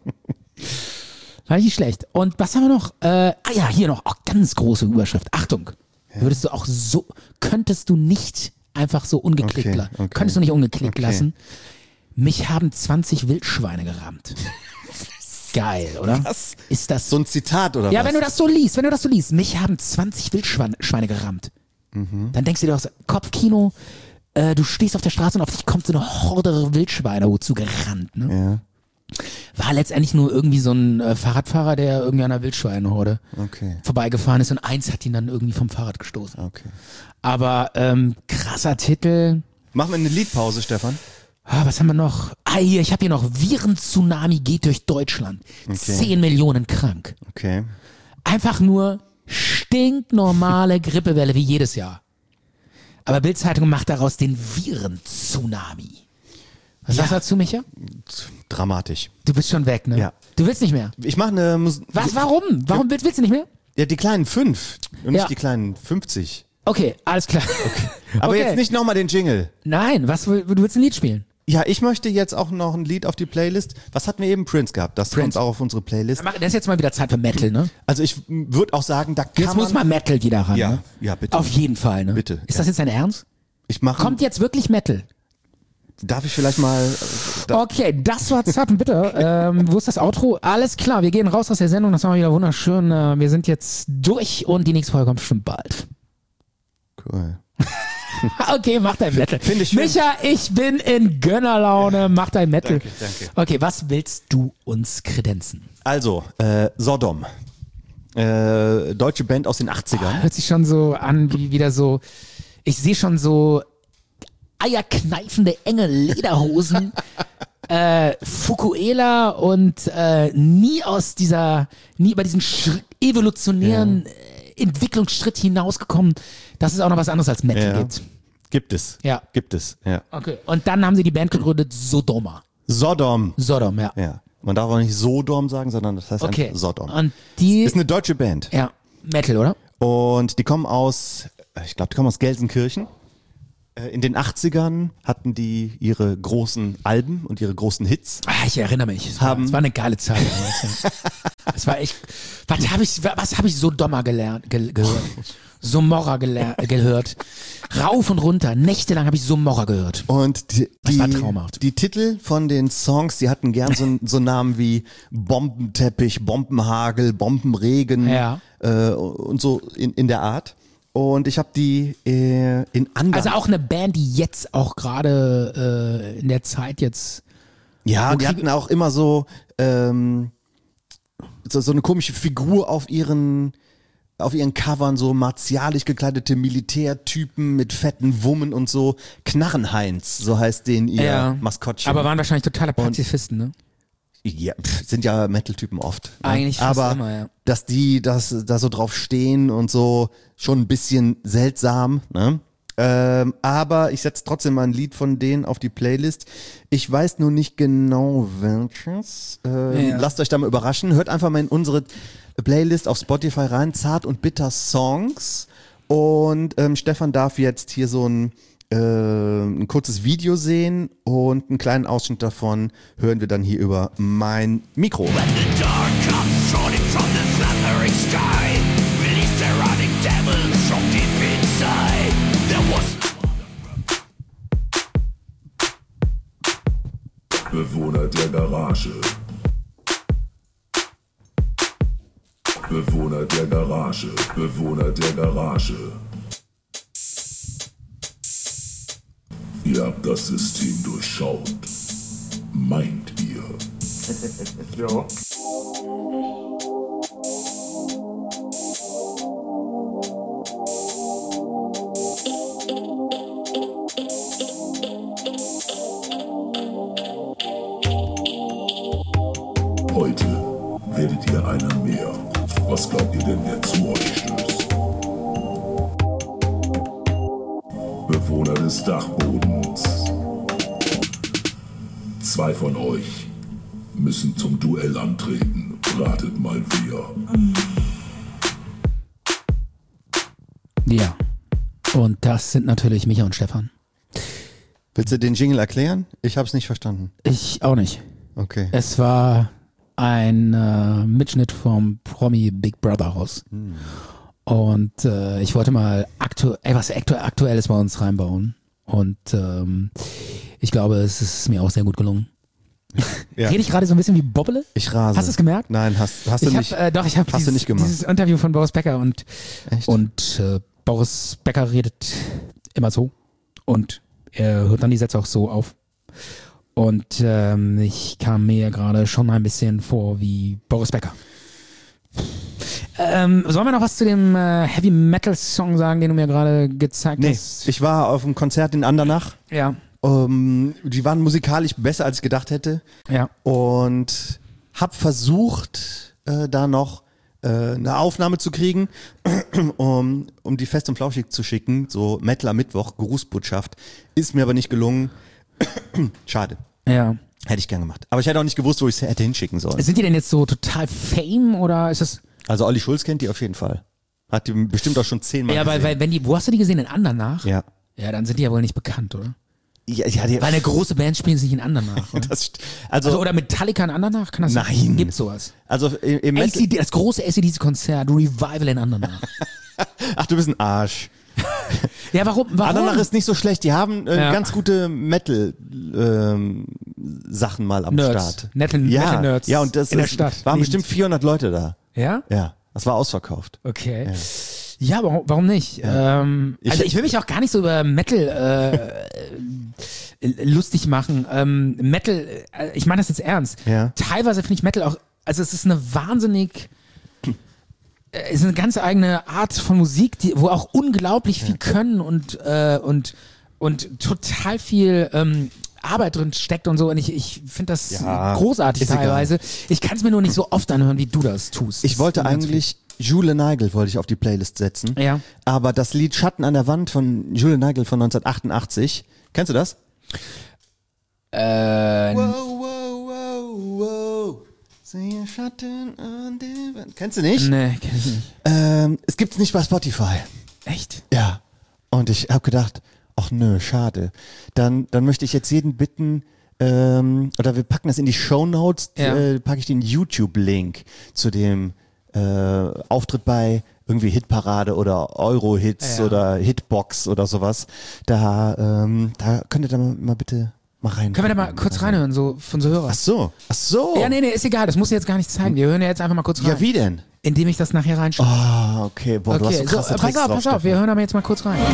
Fand ich nicht schlecht. Und was haben wir noch? Äh, ah ja, hier noch, auch ganz große Überschrift. Achtung, würdest du auch so, könntest du nicht einfach so ungeklickt Okay, lassen. okay. Könntest du nicht ungeklickt Okay. lassen. Mich haben zwanzig Wildschweine gerammt. Geil, oder? Was? Ist das So ein Zitat oder Ja, was? wenn du das so liest, wenn du das so liest, mich haben zwanzig Wildschweine Schweine gerammt. Mhm. Dann denkst du dir auch so, Kopfkino, äh, du stehst auf der Straße und auf dich kommt so eine Horde Wildschweine zugerannt. Ne? Ja, War letztendlich nur irgendwie so ein äh, Fahrradfahrer, der irgendwie an einer Wildschweinehorde okay, vorbeigefahren ist und eins hat ihn dann irgendwie vom Fahrrad gestoßen. okay. Aber ähm, krasser Titel. Machen wir eine Liedpause, Stefan? Ah, was haben wir noch? Ah, hier, ich habe hier noch Viren-Tsunami geht durch Deutschland. Okay. Zehn Millionen krank. Okay. Einfach nur stinknormale Grippewelle wie jedes Jahr. Aber Bild-Zeitung macht daraus den Viren-Tsunami. Was sagst du dazu, Micha? Dramatisch. Du bist schon weg, ne? Ja. Du willst nicht mehr. Ich mache eine Mus Was, warum? Warum willst, willst du nicht mehr? Ja, die kleinen fünf und Ja. nicht die kleinen fünfzig. Okay, alles klar. Aber Okay. jetzt nicht nochmal den Jingle. Nein, was, will- du willst ein Lied spielen? Ja, ich möchte jetzt auch noch ein Lied auf die Playlist. Was hatten wir eben? Prince gehabt. Das Prince. kommt auch auf unsere Playlist. Das ist jetzt mal wieder Zeit für Metal, ne? Also ich würde auch sagen, da kann Jetzt muss man... mal Metal wieder ran, Ja, ne? ja, bitte. Auf jeden Fall, ne? Bitte, Ist ja. das jetzt dein Ernst? Ich mache... Kommt jetzt wirklich Metal? Darf ich vielleicht mal... äh, Da, Okay, das war Zappen, bitte. ähm, wo ist das Outro? Alles klar, wir gehen raus aus der Sendung, das war wieder wunderschön. Äh, wir sind jetzt durch und die nächste Folge kommt bestimmt bald. cool. Okay, mach dein Metal. Finde ich schön. Micha, ich bin in Gönnerlaune, mach dein Metal. Danke, danke. Okay, was willst du uns kredenzen? Also, äh, Sodom. Äh, deutsche Band aus den achtzigern. Hört sich schon so an wie wieder so, ich sehe schon so eierkneifende, enge Lederhosen, äh, Fukuela und äh, nie aus dieser, nie über diesen Schri- evolutionären äh, Entwicklungsschritt hinausgekommen, dass es auch noch was anderes als Metal Ja. gibt. Gibt es. Ja. Gibt es, ja. Okay. Und dann haben sie die Band gegründet, Sodoma. Sodom. Sodom, ja. Ja. Man darf auch nicht Sodom sagen, sondern das heißt Okay. einfach Sodom. Und die, Ist eine deutsche Band. ja, Metal, oder? Und die kommen aus, ich glaube, die kommen aus Gelsenkirchen. Äh, In den achtzigern hatten die ihre großen Alben und ihre großen Hits. Ah, ich erinnere mich. Es war, Haben- es war eine geile Zeit. damals, ja. Es war echt. Was habe ich, was habe ich so Dommer gelernt, ge, gehört? Somorra geler- gehört. Rauf und runter. Nächtelang habe ich Somorra gehört. Und die, Das war die, traumhaft. die Titel von den Songs, die hatten gern so, so Namen wie Bombenteppich, Bombenhagel, Bombenregen Ja. äh, und so in, in der Art. Und ich habe die äh, in anderen... Also auch eine Band, die jetzt auch gerade äh, in der Zeit jetzt. Ja, Wo die krieg- hatten auch immer so, ähm, so, so eine komische Figur auf ihren, auf ihren Covern, so martialisch gekleidete Militärtypen mit fetten Wummen und so. Knarrenheinz, so heißt den ihr Maskottchen. Aber waren wahrscheinlich totale Pazifisten, ne? ja, pf, sind ja Metal-Typen oft. ne? Eigentlich fast Aber immer, ja. dass die das, da so drauf stehen und so, schon ein bisschen seltsam, ne? Ähm, aber ich setze trotzdem mal ein Lied von denen auf die Playlist. Ich weiß nur nicht genau welches. Ähm, Ja. Lasst euch da mal überraschen. Hört einfach mal in unsere Playlist auf Spotify rein. Zart und bitter Songs. Und ähm, Stefan darf jetzt hier so ein, äh, ein kurzes Video sehen und einen kleinen Ausschnitt davon hören wir dann hier über mein Mikro. Bewohner der Garage. Bewohner der Garage. Bewohner der Garage. Ihr habt das System durchschaut. Meint ihr? Ja. Heute werdet ihr einer mehr. Was glaubt ihr denn, wer zu euch stößt? Bewohner des Dachbodens. Zwei von euch müssen zum Duell antreten. Ratet mal wer. Ja. Und das sind natürlich Micha und Stefan. Willst du den Jingle erklären? Ich habe es nicht verstanden. Ich auch nicht. Okay. Es war ein äh, Mitschnitt vom Promi Big Brother Haus. Hm. Und äh, ich wollte mal aktu ey, was aktu Aktuelles bei uns reinbauen. Und ähm, ich glaube, es ist mir auch sehr gut gelungen. Ja. Rede ich gerade so ein bisschen wie Bobbele? Ich rase. Hast du es gemerkt? Nein, hast, hast du ich nicht. Hab, äh, doch, ich habe dieses, dieses Interview von Boris Becker und, und äh, Boris Becker redet immer so und er hört dann die Sätze auch so auf. Und ähm, ich kam mir gerade schon ein bisschen vor wie Boris Becker. Ähm, sollen wir noch was zu dem äh, Heavy Metal Song sagen, den du mir gerade gezeigt nee, hast? Ich war auf einem Konzert in Andernach. Ja. Um, die waren musikalisch besser, als ich gedacht hätte. Ja. Und hab versucht, äh, da noch äh, eine Aufnahme zu kriegen, um, um die Fest und Flauschig zu schicken. So Metal am Mittwoch, Grußbotschaft. Ist mir aber nicht gelungen. Schade. Ja. Hätte ich gern gemacht. Aber ich hätte auch nicht gewusst, wo ich es hätte hinschicken sollen. Sind die denn jetzt so total Fame oder ist das... Also Olli Schulz kennt die auf jeden Fall. Hat die bestimmt auch schon zehnmal Ja, weil, weil wenn die, wo hast du die gesehen? In Andernach? Ja. Ja, dann sind die ja wohl nicht bekannt, oder? Ja, ja, die, weil eine große Band spielen sie nicht in Andernach, oder? das, also, also, oder Metallica in Andernach? Kann das nein. sein? Gibt's sowas? Also im, im A C D, das große A C D-Konzert, Revival in Andernach. Ach, du bist ein Arsch. Ja, warum? warum? Andernach ist nicht so schlecht. Die haben äh, ja. ganz gute Metal-Sachen ähm, mal am Nerds. Start. Metal, ja, Metal Nerds ja, und das in der ist, Stadt. waren Lebend. bestimmt vierhundert Leute da. Ja? Ja, das war ausverkauft. Okay. Ja, ja warum, warum nicht? Ja. Ähm, also ich, ich will mich auch gar nicht so über Metal äh, lustig machen. Ähm, Metal, äh, ich meine das jetzt ernst. Ja. Teilweise finde ich Metal auch, also es ist eine wahnsinnig... Es ist eine ganz eigene Art von Musik, die, wo auch unglaublich viel können und, äh, und, und total viel ähm, Arbeit drin steckt und so. Und ich, ich finde das ja, großartig teilweise. Egal. Ich kann es mir nur nicht so oft anhören, wie du das tust. Ich das wollte eigentlich Jule Nigel wollte ich auf die Playlist setzen. Ja. Aber das Lied Schatten an der Wand von Jule Nigel von neunzehnhundertachtundachtzig, kennst du das? Äh, wow, wow, wow, wow. Schatten an der Wand. Kennst du nicht? Nee, kenn ich nicht. Ähm, es gibt's nicht bei Spotify. Echt? Ja. Und ich habe gedacht, ach nö, schade. Dann, dann möchte ich jetzt jeden bitten, ähm, oder wir packen das in die Shownotes, ja. äh, packe ich den YouTube-Link zu dem äh, Auftritt bei irgendwie Hitparade oder Euro-Hits ja. oder Hitbox oder sowas. Da, ähm, da könnt ihr da mal, mal bitte mal rein. Können wir da mal kurz also. reinhören, so von so Hörern? Ach so, ach so. Ja, nee, nee, ist egal, das muss ich jetzt gar nicht zeigen. Wir hören ja jetzt einfach mal kurz rein. Ja, wie denn? Indem ich das nachher reinschreibe. Ah, oh, okay. Boah, okay. du hast so krasse so, Tricks pass auf, drauf, pass auf, wir hören aber jetzt mal kurz rein.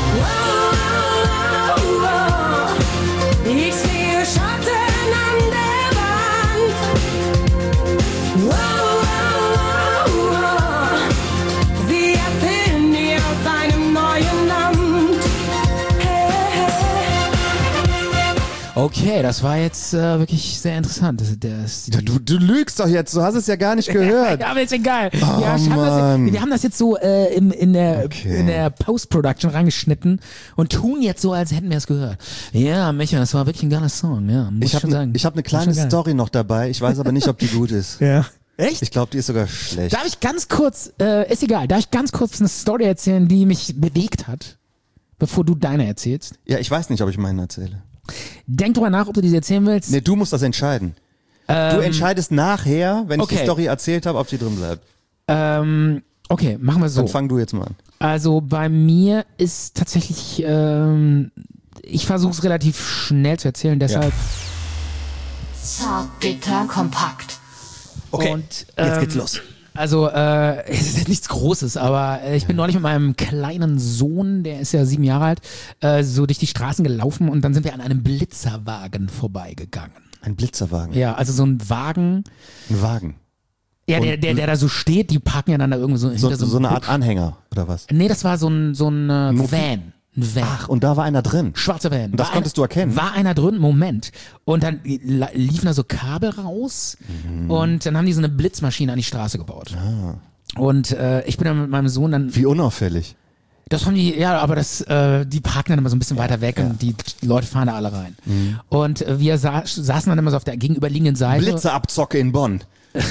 Ich sehe Schatten an der Wand. Wow, wow, wow. Sie erzählen mir aus einem neuen Land. Hey, hey. Okay, das war jetzt äh, wirklich sehr interessant. Das, das, ja, du, du lügst doch jetzt, du hast es ja gar nicht gehört. Ja, aber ist egal. Oh, ja, wir, haben das, wir haben das jetzt so äh, im, in der, okay. in der Post-Production reingeschnitten und tun jetzt so, als hätten wir es gehört. Ja, Micha, das war wirklich ein geiler Song. Ja, muss ich habe ne, hab eine kleine Story noch dabei, ich weiß aber nicht, ob die gut ist. Ja. Echt? Ich glaube, die ist sogar schlecht. Darf ich ganz kurz, äh, ist egal, darf ich ganz kurz eine Story erzählen, die mich bewegt hat, bevor du deine erzählst? Ja, ich weiß nicht, ob ich meine erzähle. Denk drüber nach, ob du diese erzählen willst. Nee, du musst das entscheiden. Ähm, du entscheidest nachher, wenn okay. ich die Story erzählt habe, ob sie drin bleibt. Ähm, okay, machen wir so. Dann fang du jetzt mal an. Also bei mir ist tatsächlich, ähm, ich versuche es relativ schnell zu erzählen, deshalb. Ja. Zart, bitter, kompakt. Okay, und, ähm, jetzt geht's los. Also, äh, es ist jetzt nichts Großes, aber äh, ich bin neulich mit meinem kleinen Sohn, der ist ja sieben Jahre alt, äh, so durch die Straßen gelaufen und dann sind wir an einem Blitzerwagen vorbeigegangen. Ein Blitzerwagen? Ja, also so ein Wagen. Ein Wagen? Ja, der, der, der da so steht, die parken ja dann da irgendwo so hinter so, so so eine Art Anhänger, oder was? Nee, das war so ein, so ein äh, Van. Ein Van. Ach, und da war einer drin? Schwarzer Van. Und das war konntest einer, du erkennen? War einer drin, Moment. Und dann liefen da so Kabel raus mhm. und dann haben die so eine Blitzmaschine an die Straße gebaut. Ah. Und äh, ich bin dann mit meinem Sohn dann... Wie unauffällig. Das haben die, ja, aber das, äh, die parken dann immer so ein bisschen weiter weg ja. und die Leute fahren da alle rein. Mhm. Und äh, wir sa saßen dann immer so auf der gegenüberliegenden Seite. Blitzerabzocke in Bonn.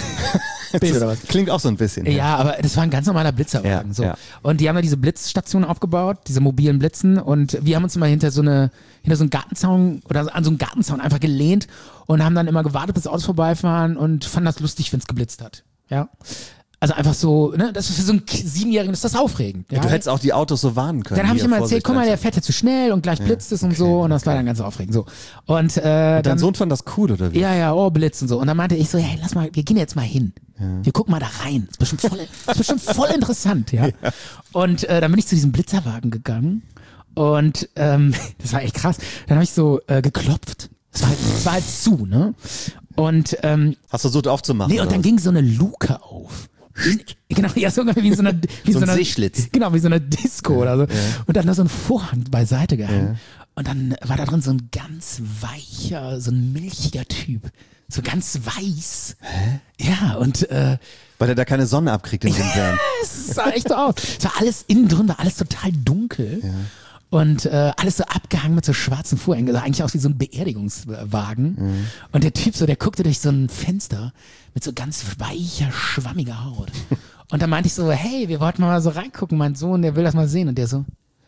Bild oder was? Klingt auch so ein bisschen. Ja, ja, aber das war ein ganz normaler Blitzerwagen. Ja, so. ja. Und die haben da diese Blitzstation aufgebaut, diese mobilen Blitzen. Und wir haben uns immer hinter so eine, hinter so einen Gartenzaun oder an so einen Gartenzaun einfach gelehnt und haben dann immer gewartet, bis Autos vorbeifahren und fanden das lustig, wenn es geblitzt hat. Ja. Also einfach so, ne, das ist für so einen Siebenjährigen, ist das aufregend. Ja? Du hättest auch die Autos so warnen können. Dann habe ich immer erzählt, Vorsicht, guck mal, der also. fährt jetzt zu schnell und gleich blitzt es und so und das war dann ganz aufregend. So. Und, äh, Und dein dann, Sohn fand das cool, oder wie? ja, ja, oh, Blitz und so. Und dann meinte ich so, hey, lass mal, wir gehen jetzt mal hin. Ja. Wir gucken mal da rein. Das ist bestimmt voll, das ist bestimmt voll interessant, ja. ja. Und äh, dann bin ich zu diesem Blitzerwagen gegangen und ähm, das war echt krass. Dann habe ich so äh, geklopft. Das war, halt, das war halt zu, ne? Und ähm, hast du versucht aufzumachen? Nee, und dann ging so eine Luke auf. Genau, ja, so wie so eine, wie so so ein eine Seeschlitz. Genau, wie so eine Disco ja, oder so. Ja. Und dann da so ein Vorhang beiseite gehangen. Ja. Und dann war da drin so ein ganz weicher, so ein milchiger Typ. So ganz weiß. Hä? Ja, und äh, weil er da keine Sonne abkriegt in dem Van. Es sah echt so aus. Es war alles innen drin, war alles total dunkel. Ja. Und äh, alles so abgehangen mit so schwarzen Vorhängen. Also eigentlich aus wie so ein Beerdigungswagen. Mhm. Und der Typ so, der guckte durch so ein Fenster mit so ganz weicher, schwammiger Haut. Und dann meinte ich so, hey, wir wollten mal so reingucken, mein Sohn, der will das mal sehen. Und der so,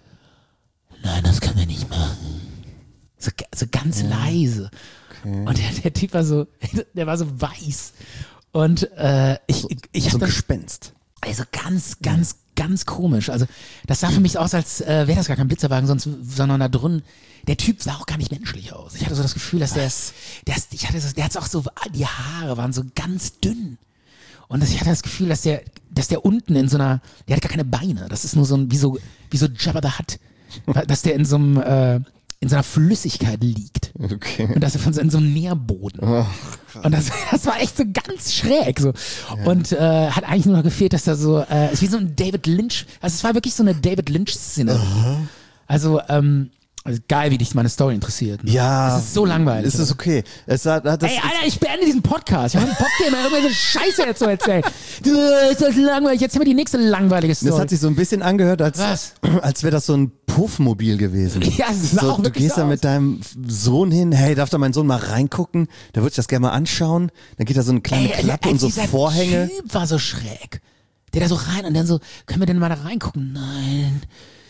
nein, das können wir nicht machen. So, so ganz ja. leise. Okay. Und der, der Typ war so, der war so weiß. Und äh, ich, ich, ich so hab ein das, Gespenst. Also ganz, ganz, ganz komisch. Also das sah für mich aus, als äh, wäre das gar kein Blitzerwagen, sonst, sondern da drin, der Typ sah auch gar nicht menschlich aus. Ich hatte so das Gefühl, dass der, der, ich hatte das, der hat auch so, die Haare waren so ganz dünn. Und das, ich hatte das Gefühl, dass der, dass der unten in so einer, der hat gar keine Beine. Das ist nur so ein, wie so, wie so Jabba the Hutt. Dass der in so einem, äh, in so einer Flüssigkeit liegt. Okay. Und das von so, in so einem Nährboden. Oh, und das, das war echt so ganz schräg. So. Ja. Und äh, hat eigentlich nur noch gefehlt, dass da so, äh, ist wie so ein David Lynch, also es war wirklich so eine David Lynch-Szene. Uh-huh. Also, ähm, also geil, wie dich meine Story interessiert. Ne? Ja. Das ist so langweilig. Das ist okay. Es hat, das Ey, Alter, ich beende diesen Podcast. Ich habe einen Bock, dir mal irgendwelche Scheiße jetzt zu erzählen. Du, ist das langweilig. Jetzt haben wir die nächste langweilige Story. Das hat sich so ein bisschen angehört, als, als wäre das so ein Puffmobil gewesen. Ja, das ist so, auch du wirklich gehst so da aus. mit deinem Sohn hin, hey, darf da mein Sohn mal reingucken? Da würde ich das gerne mal anschauen. Dann geht da so eine kleine Ey, Klappe ey, und so dieser Vorhänge. Typ war so schräg. Der da so rein und dann so, können wir denn mal da reingucken? Nein,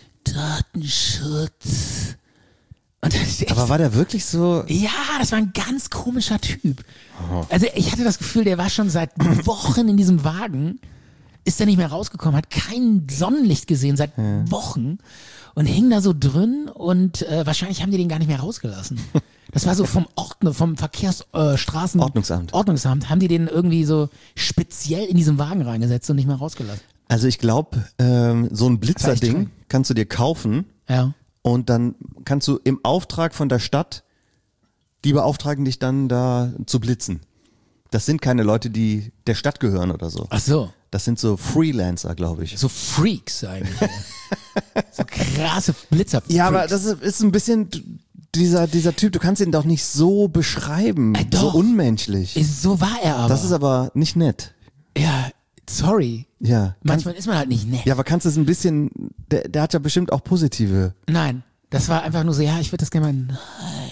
Datenschutz. Und das ist echt, Aber war der wirklich so? ja, das war ein ganz komischer Typ. Oh. Also ich hatte das Gefühl, der war schon seit Wochen in diesem Wagen, ist er nicht mehr rausgekommen, hat kein Sonnenlicht gesehen seit ja. Wochen und hing da so drin und äh, wahrscheinlich haben die den gar nicht mehr rausgelassen. Das war so vom Ordner, vom Verkehrsstraßen... Äh, Ordnungsamt. Ordnungsamt, haben die den irgendwie so speziell in diesen Wagen reingesetzt und nicht mehr rausgelassen. Also ich glaube, ähm, so ein Blitzerding kannst du dir kaufen. Ja. Und dann kannst du im Auftrag von der Stadt, die beauftragen dich dann da zu blitzen. Das sind keine Leute, die der Stadt gehören oder so. Ach so. Das sind so Freelancer, glaube ich. So Freaks eigentlich. So krasse Blitzer. Ja, aber das ist, ist ein bisschen dieser, dieser Typ, du kannst ihn doch nicht so beschreiben. Äh, doch. So unmenschlich. So war er aber. Das ist aber nicht nett. Ja, sorry. Ja. Manchmal ist man halt nicht nett. Ja, aber kannst du es ein bisschen, der, der hat ja bestimmt auch positive. Nein, das war einfach nur so, ja, ich würde das gerne mal, nein,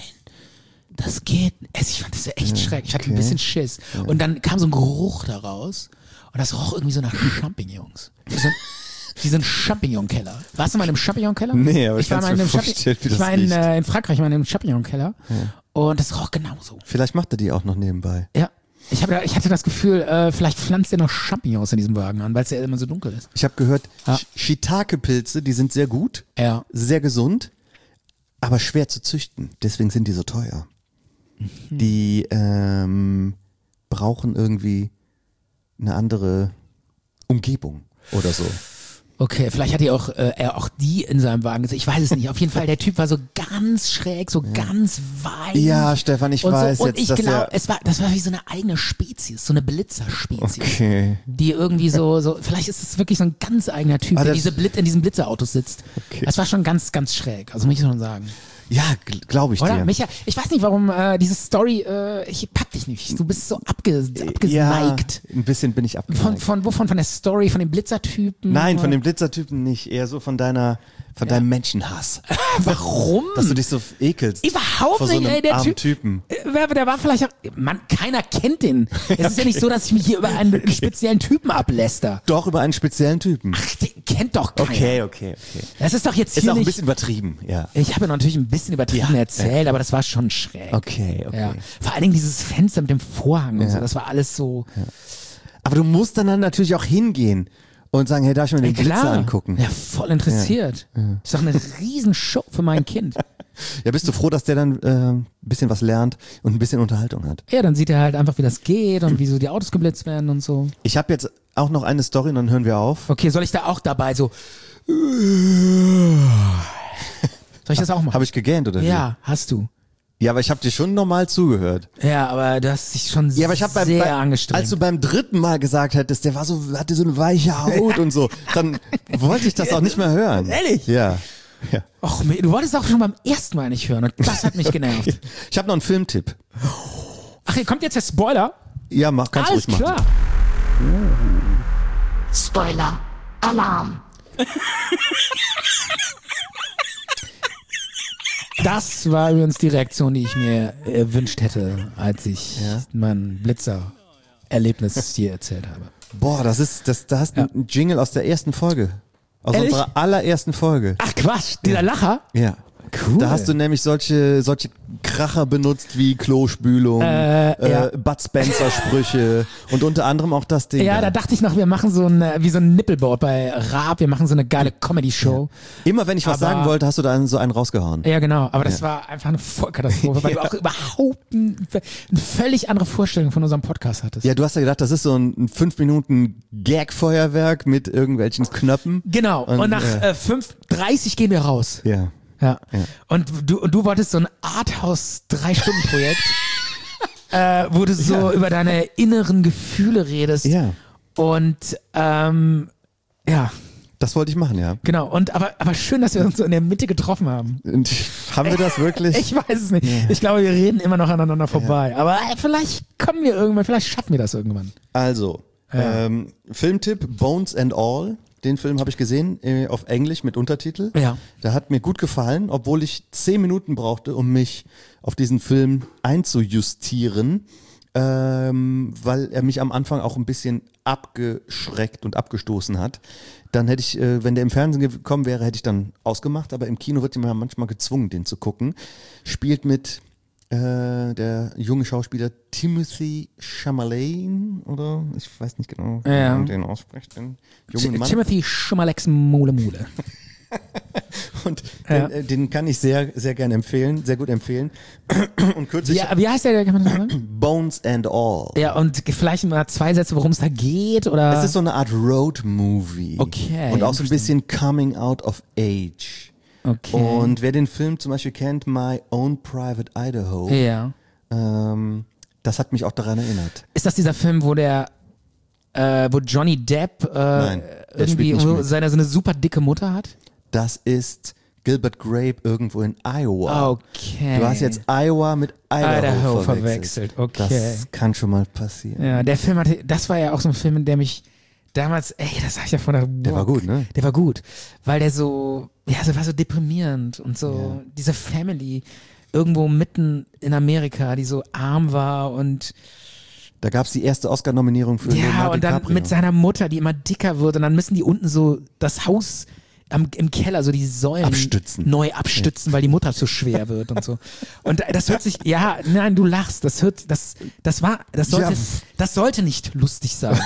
das geht. Also ich fand das echt ja, schrecklich. Ich hatte okay. ein bisschen Schiss. Ja. Und dann kam so ein Geruch daraus und das roch irgendwie so nach Champignons. Wie so ein, wie so ein Champignon-Keller. Warst du mal in einem Champignon-Keller? Nee, aber ich, ich war kann mal mir in einem vorstellen, wie das Ich war in, riecht. äh, in Frankreich, ich war in einem Champignon-Keller ja. und das roch genauso. Vielleicht macht er die auch noch nebenbei. Ja. Ich, hab, ich hatte das Gefühl, äh, vielleicht pflanzt er noch Champignons in diesem Wagen an, weil es ja immer so dunkel ist. Ich habe gehört, ja. Shiitake-Pilze, die sind sehr gut, ja. sehr gesund, aber schwer zu züchten. Deswegen sind die so teuer. Mhm. Die ähm, brauchen irgendwie eine andere Umgebung oder so. Okay, vielleicht hat er auch, äh, er auch die in seinem Wagen gesehen. Ich weiß es nicht. Auf jeden Fall, der Typ war so ganz schräg, so ja. ganz weich. Ja, Stefan, ich und weiß so, und jetzt, ich dass glaube, er es war, das war wie so eine eigene Spezies, so eine Blitzerspezies. Okay. Die irgendwie so, so, vielleicht ist es wirklich so ein ganz eigener Typ, aber der diese Blit in diesen Blitzerautos sitzt. Okay. Das war schon ganz, ganz schräg. Also muss ich schon sagen. Ja, glaube ich Oder? dir. Micha, ich weiß nicht, warum äh, diese Story, äh, ich pack dich nicht. Du bist so abge, abgeneigt. Ja, ein bisschen bin ich abgeneigt. Von, von wovon? Von der Story, von den Blitzertypen? Nein, von dem Blitzertypen nicht. Eher so von deiner, von Ja. deinem Menschenhass. Warum? Dass du dich so ekelst. Überhaupt vor so nicht, einem ey, der armen Typ. Typen. Äh, Der war vielleicht auch, Mann, keiner kennt den. Es ist ja nicht so, dass ich mich hier über einen speziellen Typen abläster. Doch, über einen speziellen Typen. Ach, den kennt doch keiner. Okay, okay, okay. Das ist doch jetzt Ist hier auch ein nicht... bisschen übertrieben, ja. Ich habe ja natürlich ein bisschen übertrieben Ja, erzählt, aber das war schon schräg. Okay, okay. Ja. Vor allen Dingen dieses Fenster mit dem Vorhang und Ja. so, das war alles so... Aber du musst dann, dann natürlich auch hingehen und sagen, hey, darf ich mir den Ey, Blitzer angucken? Ja, voll interessiert. Ist doch eine Riesenshow für mein Kind. Ja, bist du froh, dass der dann äh, ein bisschen was lernt und ein bisschen Unterhaltung hat? Ja, dann sieht er halt einfach, wie das geht und wie so die Autos geblitzt werden und so. Ich habe jetzt auch noch eine Story und dann hören wir auf. Okay, soll ich da auch dabei so... Soll ich das auch machen? Habe ich gegähnt, oder wie? Ja, hast du. Ja, aber ich habe dir schon normal zugehört. Ja, aber du hast dich schon Ja, aber ich habe sehr bei, angestrengt. als du beim dritten Mal gesagt hättest, der war so, hatte so eine weiche Haut und so, dann wollte ich das auch nicht mehr hören. Ehrlich? Ja. ja. Och, du wolltest auch schon beim ersten Mal nicht hören und das hat mich genervt. Ich habe noch einen Filmtipp. Ach, hier kommt jetzt der Spoiler. Ja, mach, kannst Alles ruhig machen. klar. Spoiler. Alarm. Das war übrigens die Reaktion, die ich mir erwünscht hätte, als ich Ja. mein Blitzer-Erlebnis dir erzählt habe. Boah, das ist, das, da hast du Ja. einen Jingle aus der ersten Folge. Aus Ehrlich? unserer allerersten Folge. Ach Quatsch, dieser Lacher? Ja. Cool. Da hast du nämlich solche, solche Kracher benutzt wie Klospülung, Äh, äh, ja. Bud Spencer Sprüche und unter anderem auch das Ding. Ja, da dachte ich noch, wir machen so ein, wie so ein Nippelboard bei Raab, wir machen so eine geile Comedy-Show. Immer wenn ich was Aber- sagen wollte, hast du da einen, so einen rausgehauen. Ja, genau, aber das war einfach eine Vollkatastrophe, weil du auch überhaupt ein, eine völlig andere Vorstellung von unserem Podcast hattest. Ja, du hast ja gedacht, das ist so ein fünf Minuten Gag-Feuerwerk mit irgendwelchen Knöpfen. Genau, und, Und, nach äh, äh, fünf Uhr dreißig gehen wir raus. Ja. Ja. Ja. Und du, und du wolltest so ein Arthouse-Drei-Stunden-Projekt, äh, wo du so Ja. über deine inneren Gefühle redest. Ja. Und ähm, ja, Das wollte ich machen, ja. genau. Und aber, aber schön, dass wir uns so in der Mitte getroffen haben. Und haben wir das wirklich? Ich weiß es nicht. Ich glaube, wir reden immer noch aneinander vorbei. Aber äh, vielleicht kommen wir irgendwann, vielleicht schaffen wir das irgendwann. Also, Ja. ähm, Filmtipp Bones and All. Den Film habe ich gesehen, äh, auf Englisch mit Untertitel. Ja. Der hat mir gut gefallen, obwohl ich zehn Minuten brauchte, um mich auf diesen Film einzujustieren, ähm, weil er mich am Anfang auch ein bisschen abgeschreckt und abgestoßen hat. Dann hätte ich, äh, wenn der im Fernsehen gekommen wäre, hätte ich dann ausgemacht, aber im Kino wird man manchmal gezwungen, den zu gucken. Spielt mit äh, der junge Schauspieler Timothy Chalamet, oder ich weiß nicht genau, wie Ja. man den ausspricht, den jungen Mann. Timothy Schumalex Mole Mole. Und Ja. den, äh, den kann ich sehr, sehr gerne empfehlen, sehr gut empfehlen. Und kürzlich Ja, wie heißt der? Kann man das sagen? Bones and All. Ja, und vielleicht mal zwei Sätze, worum es da geht, oder? Es ist so eine Art Road-Movie. Okay, Und auch so ein interesting. bisschen Coming Out of Age. Okay. Und wer den Film zum Beispiel kennt, My Own Private Idaho, Ja. ähm, das hat mich auch daran erinnert. Ist das dieser Film, wo der, äh, wo Johnny Depp äh, Nein, der irgendwie spielt nicht so mit. seine so eine super dicke Mutter hat? Das ist Gilbert Grape irgendwo in Iowa. Okay. Du hast jetzt Iowa mit Idaho, Idaho verwechselt. verwechselt, okay. Das kann schon mal passieren. Ja, der Film hatte, das war ja auch so ein Film, in dem ich damals, ey, das sag ich ja von der Der war gut, ne? Der war gut, weil der so, ja, so war so deprimierend und so diese Family irgendwo mitten in Amerika, die so arm war und Da gab es die erste Oscar-Nominierung für ja, Leonardo und dann DiCaprio. mit seiner Mutter, die immer dicker wird und dann müssen die unten so das Haus am, im Keller, so die Säulen Abstützen. neu abstützen, weil die Mutter zu schwer wird und so. Und das hört sich, ja, nein, du lachst, das hört, das, das war, das sollte, Ja. das sollte nicht lustig sein.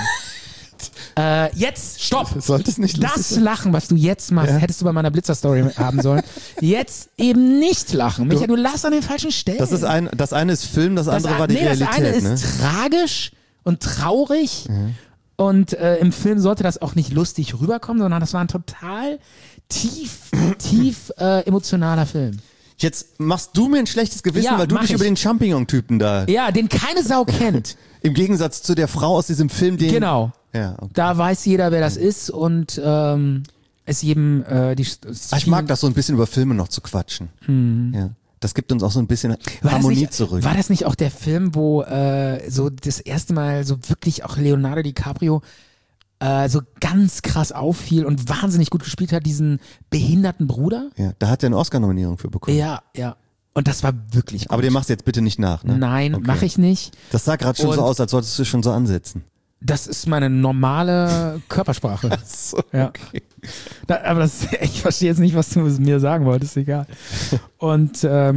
äh, jetzt, stopp! Sollte es nicht lustig Das sein? Lachen, was du jetzt machst, Ja. hättest du bei meiner Blitzer-Story haben sollen. Jetzt eben nicht lachen. Micha, du lachst an den falschen Stellen. Das ist ein, das eine ist Film, das Das andere a- war die nee, Realität. das eine ist ne? tragisch und traurig und äh, im Film sollte das auch nicht lustig rüberkommen, sondern das war ein total tief, tief äh, emotionaler Film. Jetzt machst du mir ein schlechtes Gewissen, Ja, weil du mach dich ich. über den Champignon-Typen da, Ja, den keine Sau kennt. im Gegensatz zu der Frau aus diesem Film, den... Genau. Ja, okay. Da weiß jeder, wer das ist und ähm, ist jedem äh, die. Ah, ich mag das so ein bisschen über Filme noch zu quatschen. Mhm. Ja. Das gibt uns auch so ein bisschen war Harmonie nicht, zurück. War das nicht auch der Film, wo äh, so das erste Mal so wirklich auch Leonardo DiCaprio äh, so ganz krass auffiel und wahnsinnig gut gespielt hat, diesen behinderten Bruder? Ja, da hat er eine Oscar-Nominierung für bekommen. Ja, ja. Und das war wirklich gut. Aber den machst du jetzt bitte nicht nach, ne? Nein, okay. mache ich nicht. Das sah gerade schon und so aus, als solltest du schon so ansetzen. Das ist meine normale Körpersprache. Ach so, ja. okay. Da, aber das, ich verstehe jetzt nicht, was du mir sagen wolltest, egal. Und ähm,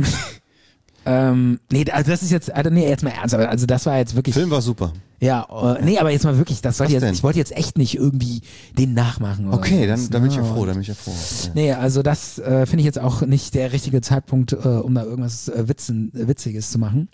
ähm, nee, also das ist jetzt, also nee, jetzt mal ernst, aber also das war jetzt wirklich. Film war super. Ja, äh, nee, aber jetzt mal wirklich, das sollte jetzt, ich wollte jetzt echt nicht irgendwie den nachmachen. Oder okay, dann, dann bin ich ja ja, froh, dann bin ich ja froh. Ja. Nee, also das äh, finde ich jetzt auch nicht der richtige Zeitpunkt, äh, um da irgendwas äh, Witzen, äh, Witziges zu machen.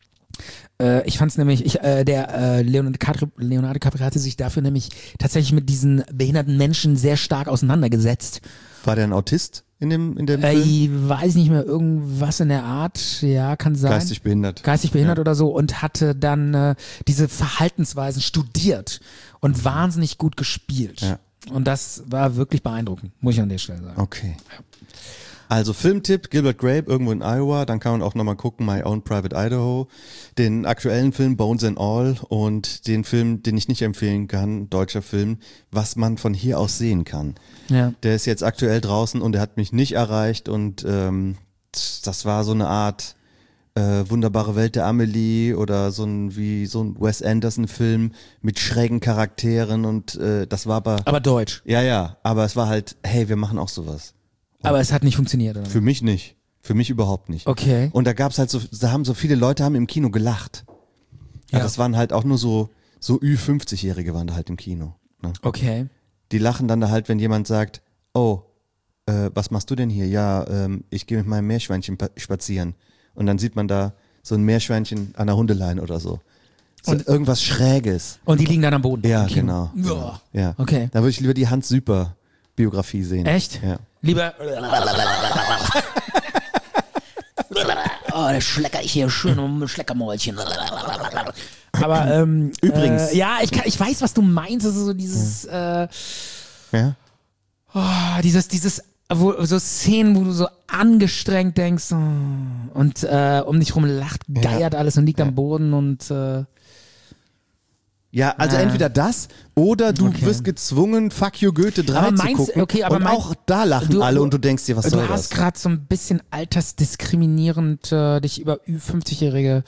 Äh, ich fand es nämlich, ich, äh, der äh, Leonardo DiCaprio, Leonardo DiCaprio hatte sich dafür nämlich tatsächlich mit diesen behinderten Menschen sehr stark auseinandergesetzt. War der ein Autist in dem, in dem äh, Film? Ich weiß nicht mehr, irgendwas in der Art, ja, kann sein. Geistig behindert. Geistig behindert ja. oder so und hatte dann äh, diese Verhaltensweisen studiert und wahnsinnig gut gespielt. Ja. Und das war wirklich beeindruckend, muss ich an der Stelle sagen. Okay. Ja. Also Filmtipp, Gilbert Grape, irgendwo in Iowa, dann kann man auch nochmal gucken, My Own Private Idaho, den aktuellen Film Bones and All und den Film, den ich nicht empfehlen kann, deutscher Film, was man von hier aus sehen kann. Ja. Der ist jetzt aktuell draußen und der hat mich nicht erreicht und ähm, das war so eine Art äh, Wunderbare Welt der Amelie oder so ein wie so ein Wes Anderson Film mit schrägen Charakteren und äh, das war aber... Aber deutsch. Ja, ja, aber es war halt, hey, wir machen auch sowas. Aber es hat nicht funktioniert, oder? Für mich nicht. Für mich überhaupt nicht. Okay. Und da gab's halt so, da haben so viele Leute haben im Kino gelacht. Ja, Ja. das waren halt auch nur so, so Ü fünfzig-Jährige waren da halt im Kino. Ne? Okay. Die lachen dann da halt, wenn jemand sagt, oh, äh, was machst du denn hier? Ja, ähm, ich gehe mit meinem Meerschweinchen pa- spazieren. Und dann sieht man da so ein Meerschweinchen an der Hundeleine oder so. So Und- irgendwas Schräges. Und die liegen dann am Boden. Ja, im Kino. genau. genau. Ja. Ja. Okay. Da würde ich lieber die Hans Süper Biografie sehen. Echt? Ja. Lieber. Oh, da schlecker ich hier schön um ein Schleckermäulchen. Aber ähm, Übrigens. Äh, ja, ich, kann, ich weiß, was du meinst. Das ist so dieses, äh, Ja? oh, dieses, dieses, wo, so Szenen, wo du so angestrengt denkst oh, und äh, um dich rum lacht, geiert alles und liegt Ja. am Boden und äh, Ja, also Ah. entweder das oder du Okay. wirst gezwungen, Fuck You Goethe drei Aber zu meinst- gucken. okay, aber und meinst- auch da lachen du- alle und du denkst dir, was du soll hast das? gerade so ein bisschen altersdiskriminierend äh, dich über Ü fünfzig-Jährige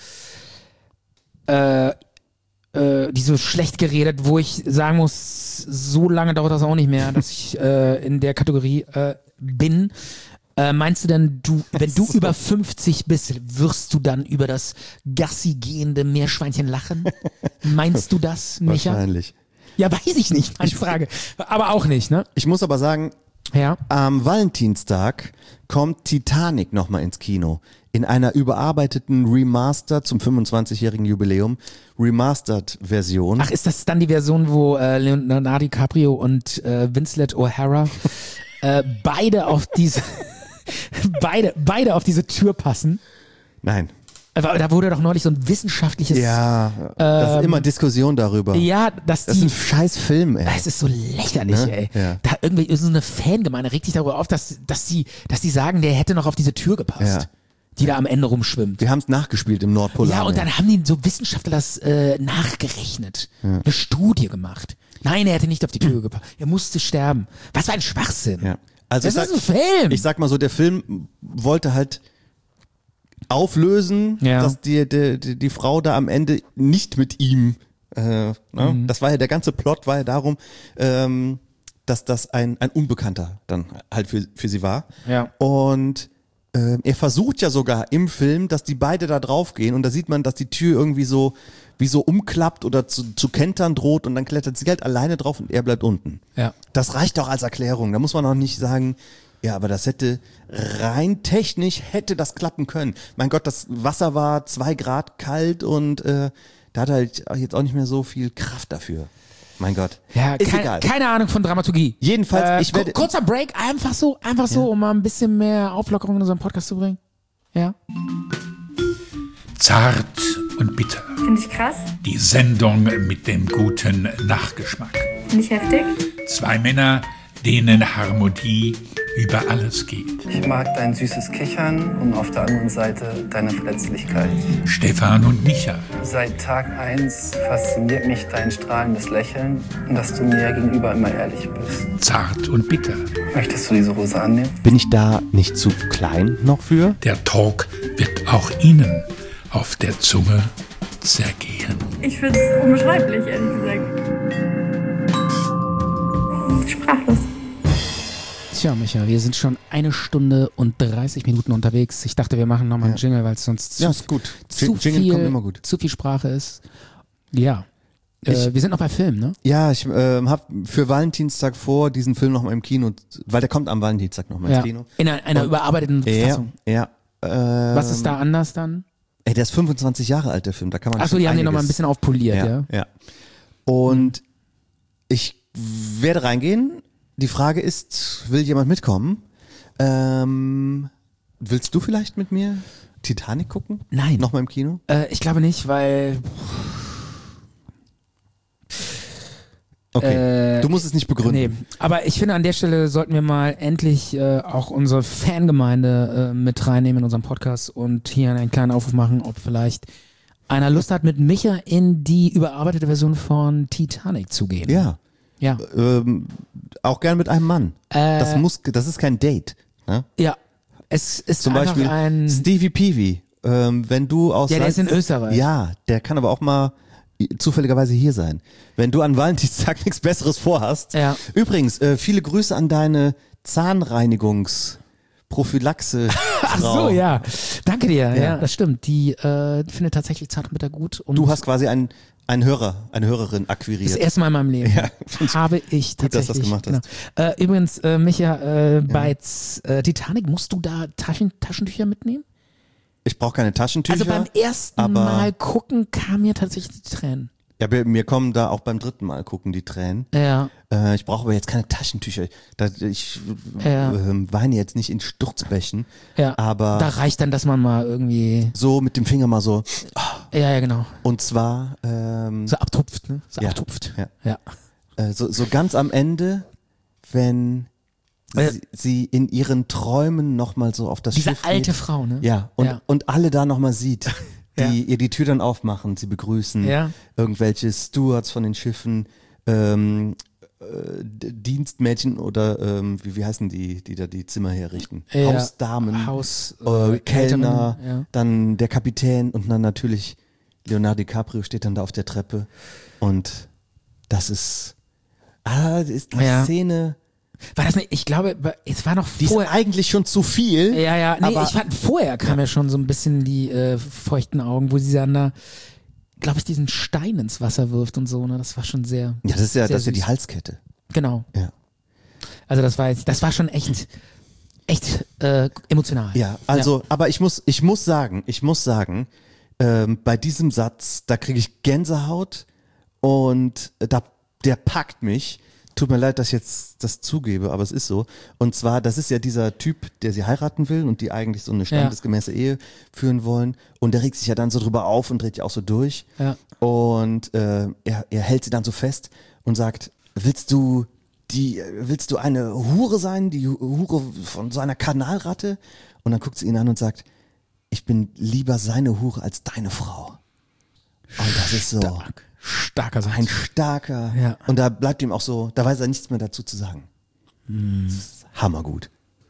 äh, äh, die so schlecht geredet, wo ich sagen muss, so lange dauert das auch nicht mehr, dass ich äh, in der Kategorie äh, bin. Äh, meinst du denn, du, wenn du So. über fünfzig bist, wirst du dann über das Gassi gehende Meerschweinchen lachen? Meinst du das, Micha? Wahrscheinlich. Ja, weiß ich nicht, meine Frage. Aber auch nicht, ne? Ich muss aber sagen, Ja. am Valentinstag kommt Titanic nochmal ins Kino. In einer überarbeiteten Remaster zum fünfundzwanzigjährigen Jubiläum. Remastered-Version. Ach, ist das dann die Version, wo äh, Leonardo DiCaprio und äh, Vincent O'Hara äh, beide auf diese beide, beide auf diese Tür passen? Nein. Aber da wurde doch neulich so ein wissenschaftliches Ja, das ist Ähm, immer Diskussion darüber. ja, dass Das ist die ein scheiß Film, ey. das ist so lächerlich, Ne? ey. Ja. Da irgendwie ist so eine Fangemeinde regt sich darüber auf, dass dass die dass die sagen, der hätte noch auf diese Tür gepasst, Ja. die da am Ende rumschwimmt. Wir haben es nachgespielt im Nordpol. Ja, und dann haben die so Wissenschaftler das äh, nachgerechnet. Eine Studie gemacht. Nein, er hätte nicht auf die Tür gepasst. Er musste sterben. Was für ein Schwachsinn. Ja. Also Das ich ist sag, ein Film. Ich sag mal so, der Film wollte halt auflösen, Ja. dass die, die, die, die Frau da am Ende nicht mit ihm, äh, ne? Mhm. Das war ja, der ganze Plot war ja darum, ähm, dass das ein, ein Unbekannter dann halt für, für sie war. Ja. Und äh, er versucht ja sogar im Film, dass die beide da drauf gehen und da sieht man, dass die Tür irgendwie so wie so umklappt oder zu, zu kentern droht und dann klettert sie halt alleine drauf und er bleibt unten. Ja. Das reicht doch als Erklärung. Da muss man auch nicht sagen, ja, aber das hätte rein technisch hätte das klappen können. Mein Gott, das Wasser war zwei Grad kalt und äh, da hat er halt jetzt auch nicht mehr so viel Kraft dafür. Mein Gott. Ja, ist kein, egal. keine Ahnung von Dramaturgie. Jedenfalls, Äh, ich werde- ku- kurzer Break, einfach so, einfach so, Ja. um mal ein bisschen mehr Auflockerung in unseren Podcast zu bringen. Ja. Zart und bitter. Finde ich krass. Die Sendung mit dem guten Nachgeschmack. Finde ich heftig. Zwei Männer, denen Harmonie über alles geht. Ich mag dein süßes Kichern und auf der anderen Seite deine Verletzlichkeit. Stefan und Micha. Seit Tag eins fasziniert mich dein strahlendes Lächeln und dass du mir gegenüber immer ehrlich bist. Zart und bitter. Möchtest du diese Rose annehmen? Bin ich da nicht zu klein noch für? Der Talk wird auch Ihnen auf der Zunge zergehen. Ich finde es unbeschreiblich, ehrlich gesagt. Sprachlos. Tja, Micha, wir sind schon eine Stunde und dreißig Minuten unterwegs. Ich dachte, wir machen nochmal einen Jingle, weil es sonst zu, Ja, ist gut. zu, Jingle viel, kommt immer gut. zu viel Sprache ist. Ja. Äh, Ich- wir sind noch bei Film, ne? Ja, ich äh, habe für Valentinstag vor, diesen Film noch mal im Kino, weil der kommt am Valentinstag noch mal Ja. ins Kino. In einer, einer Und- überarbeiteten Ja, Fassung. ja. Ähm, Was ist da anders dann? Ey, der ist fünfundzwanzig Jahre alt, der Film. Da kann man Achso, schon die haben den nochmal ein einiges- bisschen aufpoliert, ja. ja, ja. Und ich werde reingehen. Die Frage ist, will jemand mitkommen? Ähm, willst du vielleicht mit mir Titanic gucken? Nein. Nochmal im Kino? Äh, ich glaube nicht, weil. Okay. Äh, du musst es nicht begründen. Nee, aber ich finde, an der Stelle sollten wir mal endlich äh, auch unsere Fangemeinde äh, mit reinnehmen in unseren Podcast und hier einen kleinen Aufruf machen, ob vielleicht einer Lust hat, mit Micha in die überarbeitete Version von Titanic zu gehen. Ja. Ja. Ähm, auch gern mit einem Mann. Äh, das muss, das ist kein Date. Ne? Ja. Es ist Zum einfach Beispiel ein. Stevie Peavy. Ähm, wenn du aus Ja, der ist in Salz- Österreich. Ja, der kann aber auch mal zufälligerweise hier sein. Wenn du an Valentinstag nichts Besseres vorhast. Ja. Übrigens, äh, viele Grüße an deine Zahnreinigungsprophylaxe. Ach so, ja. Danke dir. Ja, das stimmt. Die äh, findet tatsächlich Zart und Bitter gut. Und Du hast quasi einen, einen Hörer, eine Hörerin akquiriert. das erste Mal in meinem Leben Ja, find ich habe ich gut, dass tatsächlich. du das gemacht hast. Genau. Äh, übrigens, äh, Micha, äh, bei Z- äh, Titanic musst du da Taschen, Taschentücher mitnehmen? Ich brauche keine Taschentücher. Also beim ersten aber- Mal gucken kam mir tatsächlich die Tränen. Ja, mir mir kommen da auch beim dritten Mal gucken die Tränen. Ja. Äh, ich brauche aber jetzt keine Taschentücher. Da, ich Ja. ähm, weine jetzt nicht in Sturzbächen. Ja. Aber Da reicht dann, dass man mal irgendwie. so mit dem Finger mal so. Ja, ja, genau. Und zwar ähm, So abtupft, ne? So ja, abtupft. Ja. Ja. Äh, so, so ganz am Ende, wenn Äh, sie, sie in ihren Träumen nochmal so auf das Diese Schiff alte geht. Frau, ne? Ja, und, Ja. und alle da nochmal sieht, die Ja. ihr die Tür dann aufmachen, sie begrüßen, Ja. irgendwelche Stewards von den Schiffen, ähm, äh, D- Dienstmädchen oder ähm, wie, wie heißen die, die da die Zimmer herrichten? Ja. Hausdamen, Haus, äh, äh, Kellner, Kellnerin, ja. dann der Kapitän und dann natürlich Leonardo DiCaprio steht dann da auf der Treppe und das ist, ah, das ist die Ja. Szene, War das nicht? Ich glaube, es war noch die ist vorher. eigentlich schon zu viel. Ja, ja, nee, aber ich fand, vorher kam ja. schon so ein bisschen die äh, feuchten Augen, wo sie dann da, glaube ich, diesen Stein ins Wasser wirft und so, ne? Das war schon sehr. Ja, das ist ja, sehr das ist ja die süß. Halskette. Genau. Ja. Also das war jetzt, das war schon echt, echt äh, emotional. Ja, also, aber ich muss, ich muss sagen, ich muss sagen, ähm, bei diesem Satz, da kriege ich Gänsehaut und da, der packt mich. Tut mir leid, dass ich jetzt das zugebe, aber es ist so. Und zwar, das ist ja dieser Typ, der sie heiraten will und die eigentlich so eine standesgemäße Ehe führen wollen. Und der regt sich ja dann so drüber auf und dreht ja auch so durch. Ja. Und äh, er, er hält sie dann so fest und sagt, willst du die, willst du eine Hure sein, die Hure von so einer Kanalratte? Und dann guckt sie ihn an und sagt, ich bin lieber seine Hure als deine Frau. Und das ist so Stark. Starker Satz. ein starker, Ja. und da bleibt ihm auch so, da weiß er nichts mehr dazu zu sagen. Hm. Das ist hammergut.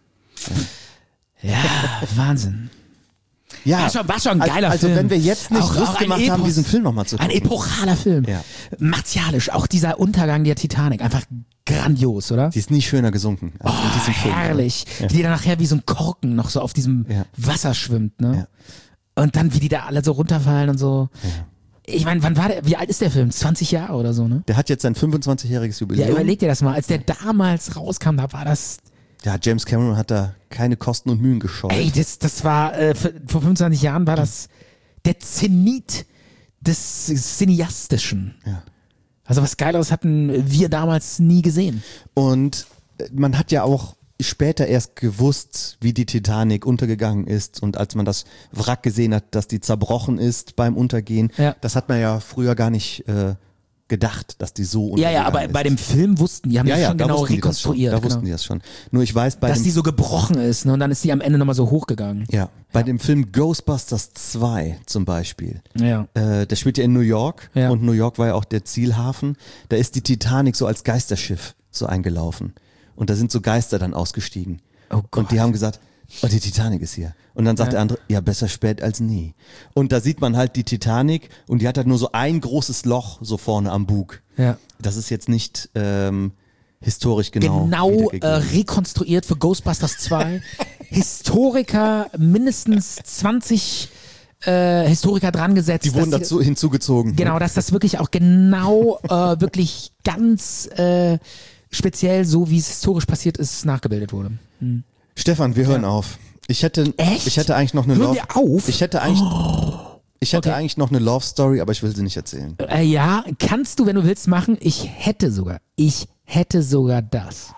Ja, Wahnsinn. Ja, War schon, war schon ein geiler also Film. wenn wir jetzt nicht Auch- Lust auch ein gemacht haben, Epos. diesen Film nochmal zu Ein gucken. epochaler Film. Ja. Martialisch. Auch dieser Untergang der Titanic. Einfach grandios, oder? Die ist nie schöner gesunken als in diesem Film. Herrlich. Ja. Wie die dann nachher wie so ein Korken noch so auf diesem Ja. Wasser schwimmt, ne? Und dann, wie die da alle so runterfallen und so. Ich meine, wann war der, wie alt ist der Film? zwanzig Jahre oder so, ne? Der hat jetzt sein fünfundzwanzigjähriges Jubiläum. Ja, überleg dir das mal. Als der damals rauskam, da war das, Ja, James Cameron hat da keine Kosten und Mühen gescheut. ey, das, das war, äh, vor vor fünfundzwanzig Jahren war das der Zenit des Cineastischen. Ja. Also was Geileres hatten wir damals nie gesehen. Und äh, man hat ja auch später erst gewusst, wie die Titanic untergegangen ist, und als man das Wrack gesehen hat, dass die zerbrochen ist beim Untergehen, Ja. das hat man ja früher gar nicht äh, gedacht, dass die so Ja, ja, untergegangen aber ist. bei dem Film wussten die, haben ja, die ja, schon da genau wussten die das schon. rekonstruiert. Da genau. wussten die das schon. Nur ich weiß bei Dass dem die so gebrochen ist, ne? Und dann ist die am Ende nochmal so hochgegangen. Ja, bei dem Film Ghostbusters zwei zum Beispiel. Ja. Äh, der spielt ja in New York Ja. und New York war ja auch der Zielhafen. Da ist die Titanic so als Geisterschiff so eingelaufen. Und da sind so Geister dann ausgestiegen. Oh Gott. Und die haben gesagt, oh, die Titanic ist hier. Und dann sagt Ja. der andere, ja, besser spät als nie. Und da sieht man halt die Titanic und die hat halt nur so ein großes Loch so vorne am Bug. Ja. Das ist jetzt nicht ähm, historisch genau Genau äh, wiedergegeben. rekonstruiert für Ghostbusters zwei. Historiker, mindestens zwanzig äh, Historiker dran gesetzt. Die wurden dass dazu hinzugezogen. Genau, dass das wirklich auch genau äh, wirklich ganz äh, speziell so, wie es historisch passiert ist, nachgebildet wurde. Hm. Stefan, wir hören auf. Ich hätte, Echt? ich hätte eigentlich noch eine Hören Love. wir auf? Ich hätte eigentlich, ich hätte Okay. eigentlich noch eine Love Story, aber ich will sie nicht erzählen. Äh, ja, kannst du, wenn du willst, machen. Ich hätte sogar, ich hätte sogar das.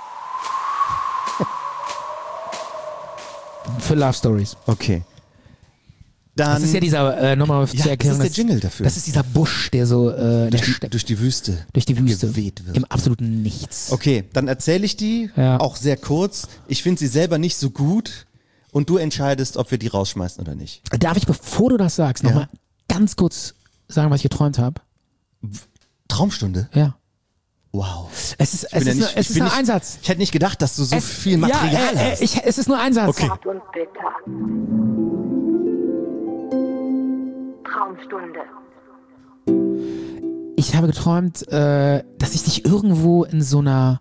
Für Love Stories. Okay. Dann Das ist ja dieser, äh, nochmal Ja, zur Erklärung. das ist der Jingle dafür. Das ist dieser Busch, der so äh, der durch, die, steppt durch die Wüste. durch die Wüste. geweht wird. Im absoluten Nichts. Okay, dann erzähle ich die, Ja. auch sehr kurz. Ich finde sie selber nicht so gut und du entscheidest, ob wir die rausschmeißen oder nicht. Darf ich, bevor du das sagst, nochmal ganz kurz sagen, was ich geträumt habe? Traumstunde? Ja. Wow. Es ist, es bin ist, ja nur, nicht- es ich ist bin nur nicht- ein Satz. Ich hätte nicht gedacht, dass du so Es- viel Material ja, äh, hast. äh, ich, es ist nur ein Satz. Okay. Zart und bitter. Traumstunde. Ich habe geträumt, äh, dass ich dich irgendwo in so einer,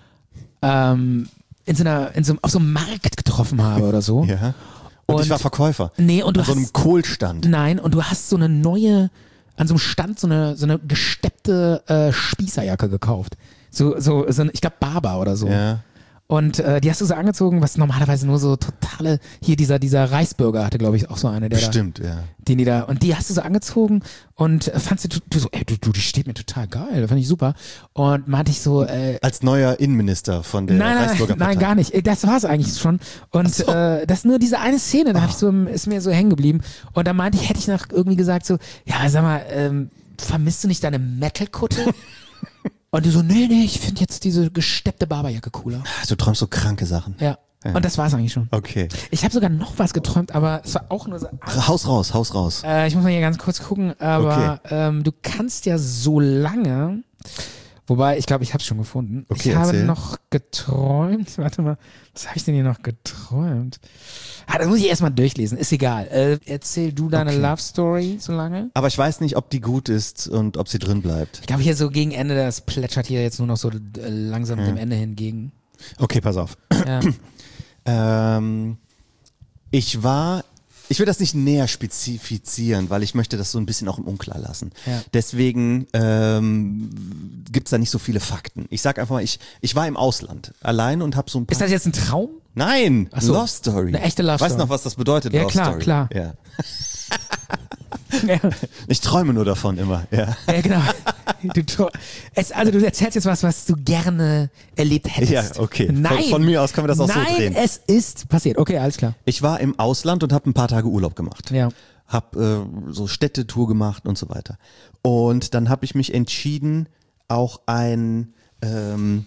ähm, in so einer, in so, auf so einem Markt getroffen habe oder so. Ja. Und, Und- ich war Verkäufer. Nee, und du An so einem hast, Kohlstand. nein, und du hast so eine neue, an so einem Stand so eine, so eine gesteppte äh, Spießerjacke gekauft. So, so, so eine, ich glaube Barber oder so. Ja. Und äh, die hast du so angezogen, was normalerweise nur so totale, hier dieser, dieser Reisbürger hatte, glaube ich, auch so eine, der Bestimmt, ja. da, den die da, und die hast du so angezogen und äh, fandst du, du so, ey, du, du, die steht mir total geil, fand ich super. Und meinte ich so, äh, Als neuer Innenminister von der nein, nein, Reichsbürger nein, gar nicht. Äh, Das war es eigentlich schon. Und Ach so. äh, das ist nur diese eine Szene, da hab ich so, ist mir so hängen geblieben. Und da meinte ich, hätte ich noch irgendwie gesagt so, ja, sag mal, ähm, vermisst du nicht deine Metal-Kutte? Und du so, nee, nee, ich finde jetzt diese gesteppte Barberjacke cooler. Du träumst so kranke Sachen. Ja. Ja. Und das war es eigentlich schon. Okay. Ich habe sogar noch was geträumt, aber es war auch nur so. Haus raus, Haus raus. Äh, ich muss mal hier ganz kurz gucken, aber ähm, du kannst ja so lange. Wobei, ich glaube, ich habe es schon gefunden. Okay, ich habe erzähl. noch geträumt. Warte mal, was habe ich denn hier noch geträumt? Ah, das muss ich erstmal durchlesen. Ist egal. Äh, erzähl du deine Okay. Love Story so lange. Aber ich weiß nicht, ob die gut ist und ob sie drin bleibt. Ich glaube, hier so gegen Ende, das plätschert hier jetzt nur noch so äh, langsam dem Ende hingegen. Okay, pass auf. Ja. Ähm, ich war, ich will das nicht näher spezifizieren, weil ich möchte das so ein bisschen auch im Unklar lassen. Ja. Deswegen ähm, gibt's da nicht so viele Fakten. Ich sag einfach mal, ich, ich war im Ausland allein und habe so ein paar... Ist das jetzt ein Traum? Nein, Ach so. Love Story. Eine echte Love Weißt Story. du noch, was das bedeutet, Ja, Love klar, Story? klar. Ja. Ja. Ich träume nur davon immer, ja. Ja, genau. Du, tro- es, also du erzählst jetzt was, was du gerne erlebt hättest. Ja, okay. Von- Nein. von mir aus können wir das auch so Nein, drehen. es ist passiert. Okay, alles klar. Ich war im Ausland und habe ein paar Tage Urlaub gemacht. Ja. Hab äh, so Städtetour gemacht und so weiter. Und dann habe ich mich entschieden, auch ein, ähm,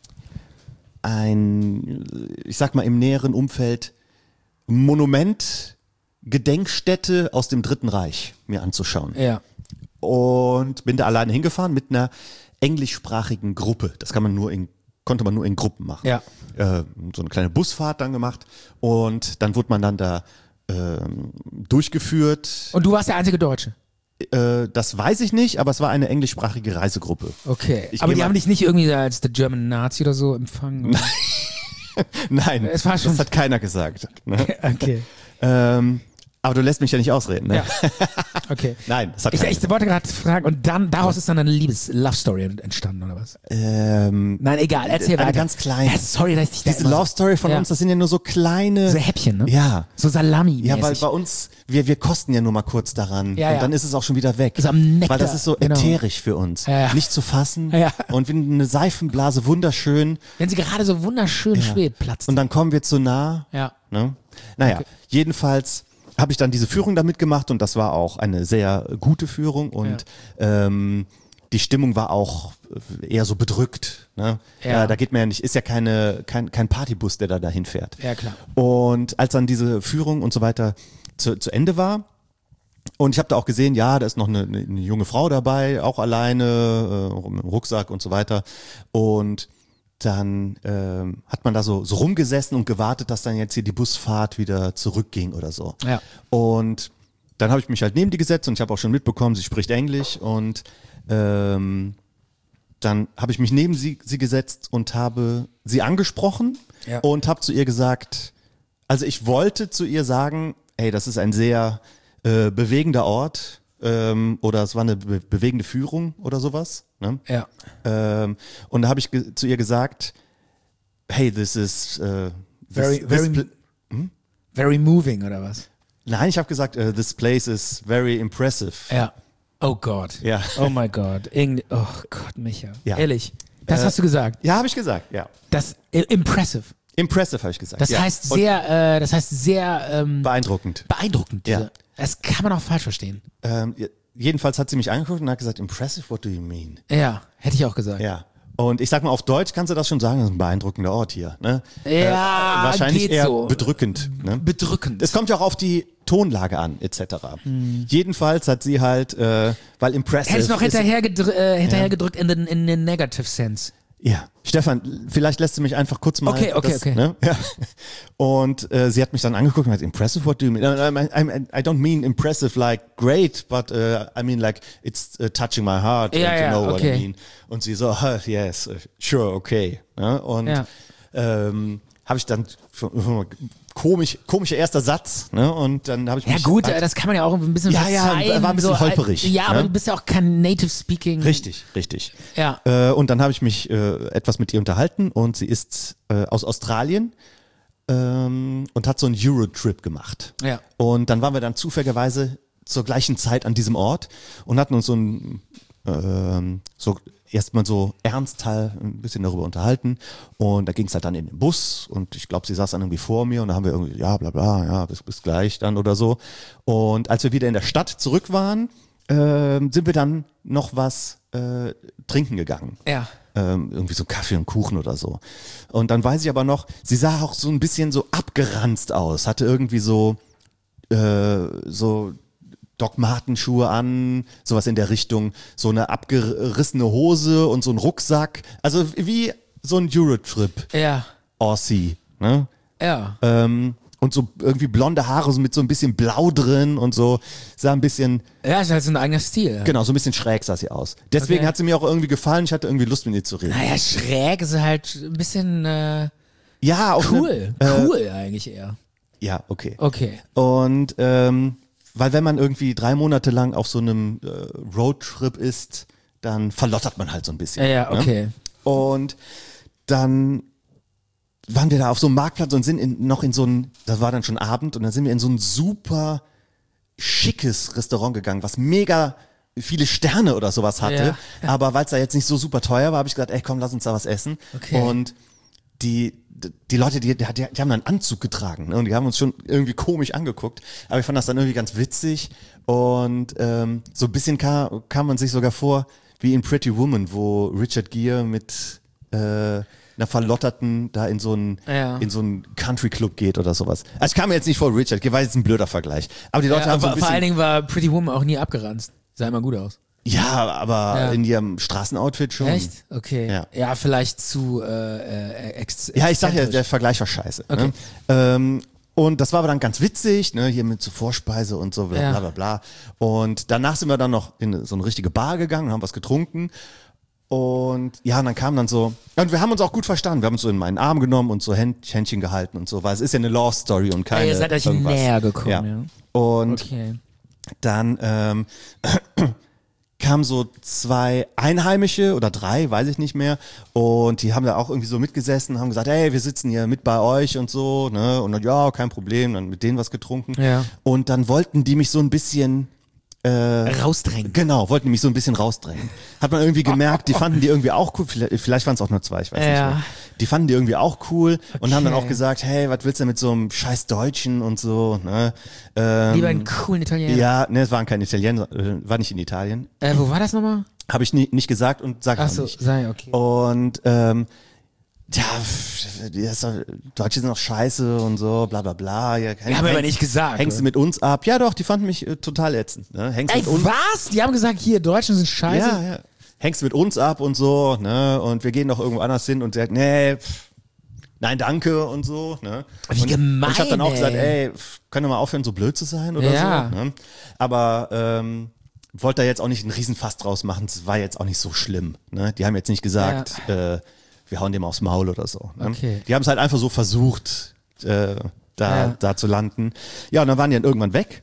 ein, ich sag mal im näheren Umfeld, Monument, Gedenkstätte aus dem Dritten Reich mir anzuschauen. Ja. Und bin da alleine hingefahren mit einer englischsprachigen Gruppe. Das kann man nur in, konnte man nur in Gruppen machen. Ja. Äh, so eine kleine Busfahrt dann gemacht und dann wurde man dann da ähm, durchgeführt. Und du warst der einzige Deutsche. Äh, das weiß ich nicht, aber es war eine englischsprachige Reisegruppe. Okay. Ich Aber geh die mal- haben dich nicht irgendwie als der German Nazi oder so empfangen. Oder? Nein, Es war schon- das hat keiner gesagt. Ne? Okay. ähm, aber du lässt mich ja nicht ausreden. Ne? Ja. Okay. Nein, das hat Ich, keiner ich wollte gerade fragen, und dann daraus ist dann eine Liebes-Love-Story entstanden, oder was? Ähm, Nein, egal, erzähl eine weiter. ganz kleine. Ja, sorry, dass ich dich da Diese immer so- Love Story von Ja. uns, das sind ja nur so kleine. So Häppchen, ne? Ja. So Salami. Ja, weil bei uns, wir, wir kosten ja nur mal kurz daran Ja, und ja. dann ist es auch schon wieder weg. Ist am Nektar, Weil das ist so genau. ätherisch für uns. Ja, ja. Nicht zu fassen Ja. und wie eine Seifenblase, wunderschön. Wenn sie gerade so wunderschön Ja. schwebt, platzt. Und dann kommen wir zu nah. Ja. Ne? Naja, Okay. jedenfalls habe ich dann diese Führung da mitgemacht und das war auch eine sehr gute Führung und ähm, die Stimmung war auch eher so bedrückt. Ne? Ja. Ja, da geht man ja nicht, ist ja keine, kein, kein Partybus, der da dahin fährt. Ja, klar. Und als dann diese Führung und so weiter zu, zu Ende war, und ich habe da auch gesehen, ja, da ist noch eine, eine junge Frau dabei, auch alleine, äh, mit dem Rucksack und so weiter. Und dann ähm, hat man da so, so rumgesessen und gewartet, dass dann jetzt hier die Busfahrt wieder zurückging oder so. Ja. Und dann habe ich mich halt neben die gesetzt und ich habe auch schon mitbekommen, sie spricht Englisch und ähm, dann habe ich mich neben sie, sie gesetzt und habe sie angesprochen Ja. und habe zu ihr gesagt, also ich wollte zu ihr sagen, hey, das ist ein sehr äh, bewegender Ort ähm, oder es war eine be- bewegende Führung oder sowas. Ne? Ja. Ähm, und da habe ich ge- zu ihr gesagt, hey, this is äh, this, Very, this very, pl- hm? very moving, oder was? Nein, ich habe gesagt, uh, this place is very impressive. Ja. Oh Gott. Ja. Oh mein Gott. Irgend oh Gott, Micha. Ja. Ehrlich. Das Äh, hast du gesagt. Ja, habe ich gesagt, ja. Das äh, impressive. Impressive habe ich gesagt. Das ja. heißt Und sehr, äh, das heißt sehr ähm, beeindruckend. beeindruckend. Ja. Diese, das kann man auch falsch verstehen. Ähm, ja, jedenfalls hat sie mich angeguckt und hat gesagt, impressive, what do you mean? Ja, hätte ich auch gesagt. Ja. Und ich sag mal, auf Deutsch kannst du das schon sagen, das ist ein beeindruckender Ort hier. Ne? Ja, äh, wahrscheinlich geht eher so. bedrückend. Ne? Bedrückend. Es kommt ja auch auf die Tonlage an, et cetera. Hm. Jedenfalls hat sie halt, äh, weil impressive Hätte ich noch ist- hinterher, gedr äh, hinterher Ja. gedrückt in den, in den Negative Sense. Ja, Stefan, vielleicht lässt du mich einfach kurz mal. Okay, okay, das, okay. Ne? Ja. Und äh, sie hat mich dann angeguckt und hat, impressive, what do you mean? I, I, I don't mean impressive like great, but uh, I mean like it's uh, touching my heart. Ja, and you ja, know what okay. I mean. Und sie so, huh, yes, uh, sure, okay. Ja, und Ja. ähm, habe ich dann schon, komisch, komischer erster Satz. Ne? Und dann habe ich Ja mich gut, halt, äh, das kann man ja auch ein bisschen Ja, ja, verzeihen. war ein bisschen so, holperig, äh, Ja, aber ne? du bist ja auch kein Native Speaking. Richtig, richtig. Ja. Äh, und dann habe ich mich äh, etwas mit ihr unterhalten und sie ist äh, aus Australien ähm, und hat so einen Eurotrip gemacht. Ja. Und dann waren wir dann zufälligerweise zur gleichen Zeit an diesem Ort und hatten uns so ein ähm, so erstmal so ernstteil ein bisschen darüber unterhalten und da ging es halt dann in den Bus und ich glaube, sie saß dann irgendwie vor mir und da haben wir irgendwie, ja, bla bla, ja, bis, bis gleich dann oder so. Und als wir wieder in der Stadt zurück waren, ähm, sind wir dann noch was äh, trinken gegangen. Ja. Ähm, irgendwie so Kaffee und Kuchen oder so. Und dann weiß ich aber noch, sie sah auch so ein bisschen so abgeranzt aus, hatte irgendwie so äh, so Doc Marten Schuhe an, sowas in der Richtung, so eine abgerissene Hose und so ein Rucksack, also wie so ein Eurotrip Ja. Aussie, ne? Ja. Ähm, und so irgendwie blonde Haare so mit so ein bisschen Blau drin und so, sah ein bisschen, Ja, ist halt so ein eigener Stil. genau, so ein bisschen schräg sah sie aus. Deswegen Okay. hat sie mir auch irgendwie gefallen, ich hatte irgendwie Lust mit ihr zu reden. Naja, schräg ist halt ein bisschen äh, Ja, auch cool. eine, äh, Cool eigentlich eher. Ja, okay. Okay. Und ähm, weil wenn man irgendwie drei Monate lang auf so einem äh, Roadtrip ist, dann verlottert man halt so ein bisschen. Ja, ja, okay. Ne? Und dann waren wir da auf so einem Marktplatz und sind in, noch in so ein, das war dann schon Abend und dann sind wir in so ein super schickes Restaurant gegangen, was mega viele Sterne oder sowas hatte. Ja, ja. Aber weil es da jetzt nicht so super teuer war, habe ich gesagt, ey komm, lass uns da was essen. Okay. Und die, die Leute, die, die, die haben einen Anzug getragen, ne? Und die haben uns schon irgendwie komisch angeguckt. Aber ich fand das dann irgendwie ganz witzig. Und ähm, so ein bisschen kam, kam man sich sogar vor wie in Pretty Woman, wo Richard Gere mit äh, einer Verlotterten da in so einen Ja. in so einen Country Club geht oder sowas. Also ich kam mir jetzt nicht vor Richard Gere, war jetzt ein blöder Vergleich. Aber die Leute Ja, haben so ein aber vor allen bisschen, Dingen war Pretty Woman auch nie abgeranzt. Sah immer gut aus. ja, aber Ja. in ihrem Straßenoutfit schon. Echt? Okay. Ja. Ja, vielleicht zu äh, äh, ex Ja, ich sag ja, exzentrisch. der Vergleich war scheiße. Okay. Ne? Ähm, und das war aber dann ganz witzig, ne, hier mit so Vorspeise und so, bla Ja. bla bla bla. Und danach sind wir dann noch in so eine richtige Bar gegangen und haben was getrunken. Und ja, und dann kam dann so, und wir haben uns auch gut verstanden. Wir haben uns so in meinen Arm genommen und so Händ, Händchen gehalten und so, weil es ist ja eine Love Story und keine Ja, ihr seid euch irgendwas. näher gekommen, Ja. ja. Und Okay. dann ähm, kamen so zwei Einheimische oder drei, weiß ich nicht mehr, und die haben da auch irgendwie so mitgesessen, haben gesagt, hey, wir sitzen hier mit bei euch und so, ne, und dann, ja, kein Problem, dann mit denen was getrunken. Ja. Und dann wollten die mich so ein bisschen äh, Rausdrängen. Genau, wollten mich so ein bisschen rausdrängen. Hat man irgendwie gemerkt, die fanden die irgendwie auch cool, vielleicht, vielleicht waren es auch nur zwei, ich weiß Ja. nicht mehr. Die fanden die irgendwie auch cool und haben dann Okay. auch gesagt, hey, was willst du mit so einem scheiß Deutschen und so, ne? Ähm, Lieber einen coolen Italiener. ja, ne, es waren keine Italiener, äh, war nicht in Italien. Äh, wo war das nochmal? Habe ich nie, nicht gesagt und sag Ach auch so, nicht. sei okay. Und ähm, ja, pff, die ist doch, Deutsche sind doch scheiße und so, bla bla bla. Ja, Die haben aber nicht gesagt. Hängst du mit uns ab? Ja doch, die fanden mich äh, total ätzend. Ne? Hängst Ey, mit uns, was? Die haben gesagt, hier, Deutschen sind scheiße? ja, ja. Hängst mit uns ab und so, ne? Und wir gehen doch irgendwo anders hin und der sagt, nee, pff, nein, danke und so, ne? Wie und, gemein, und ich habe dann auch ey. gesagt, ey, pff, können wir mal aufhören, so blöd zu sein oder Ja. so. Ne? Aber ähm, wollte da jetzt auch nicht einen Riesenfass draus machen, das war jetzt auch nicht so schlimm. Ne? Die haben jetzt nicht gesagt, äh, wir hauen dem aufs Maul oder so. Ne? Okay. Die haben es halt einfach so versucht, äh, da, Ja. da zu landen. Ja, und dann waren die dann irgendwann weg.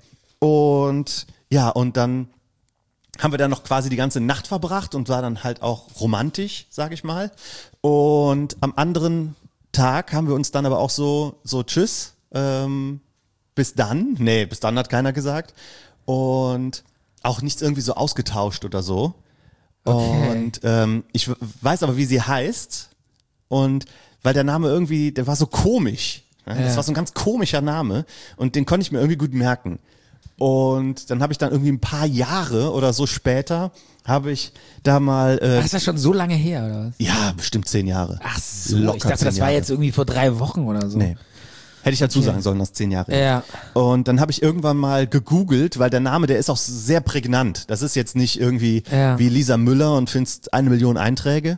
Und ja, und dann haben wir dann noch quasi die ganze Nacht verbracht und war dann halt auch romantisch, sag ich mal. Und am anderen Tag haben wir uns dann aber auch so, so tschüss, ähm, bis dann. Nee, bis dann hat keiner gesagt. Und auch nichts irgendwie so ausgetauscht oder so. Okay. Und ähm, ich w- weiß aber, wie sie heißt. Und weil der Name irgendwie, der war so komisch. Ne? Das Ja. war so ein ganz komischer Name. Und den konnte ich mir irgendwie gut merken. Und dann habe ich dann irgendwie ein paar Jahre oder so später, habe ich da mal, äh, Ach, ist das schon so lange her, oder was? ja, bestimmt zehn Jahre. Ach so, Locker ich dachte, zehn das war Jahre. jetzt irgendwie vor drei Wochen oder so. Nee. Hätte ich dazu Okay. sagen sollen, dass zehn Jahre. Ja. Und dann habe ich irgendwann mal gegoogelt, weil der Name, der ist auch sehr prägnant. Das ist jetzt nicht irgendwie Ja. wie Lisa Müller und findest eine Million Einträge.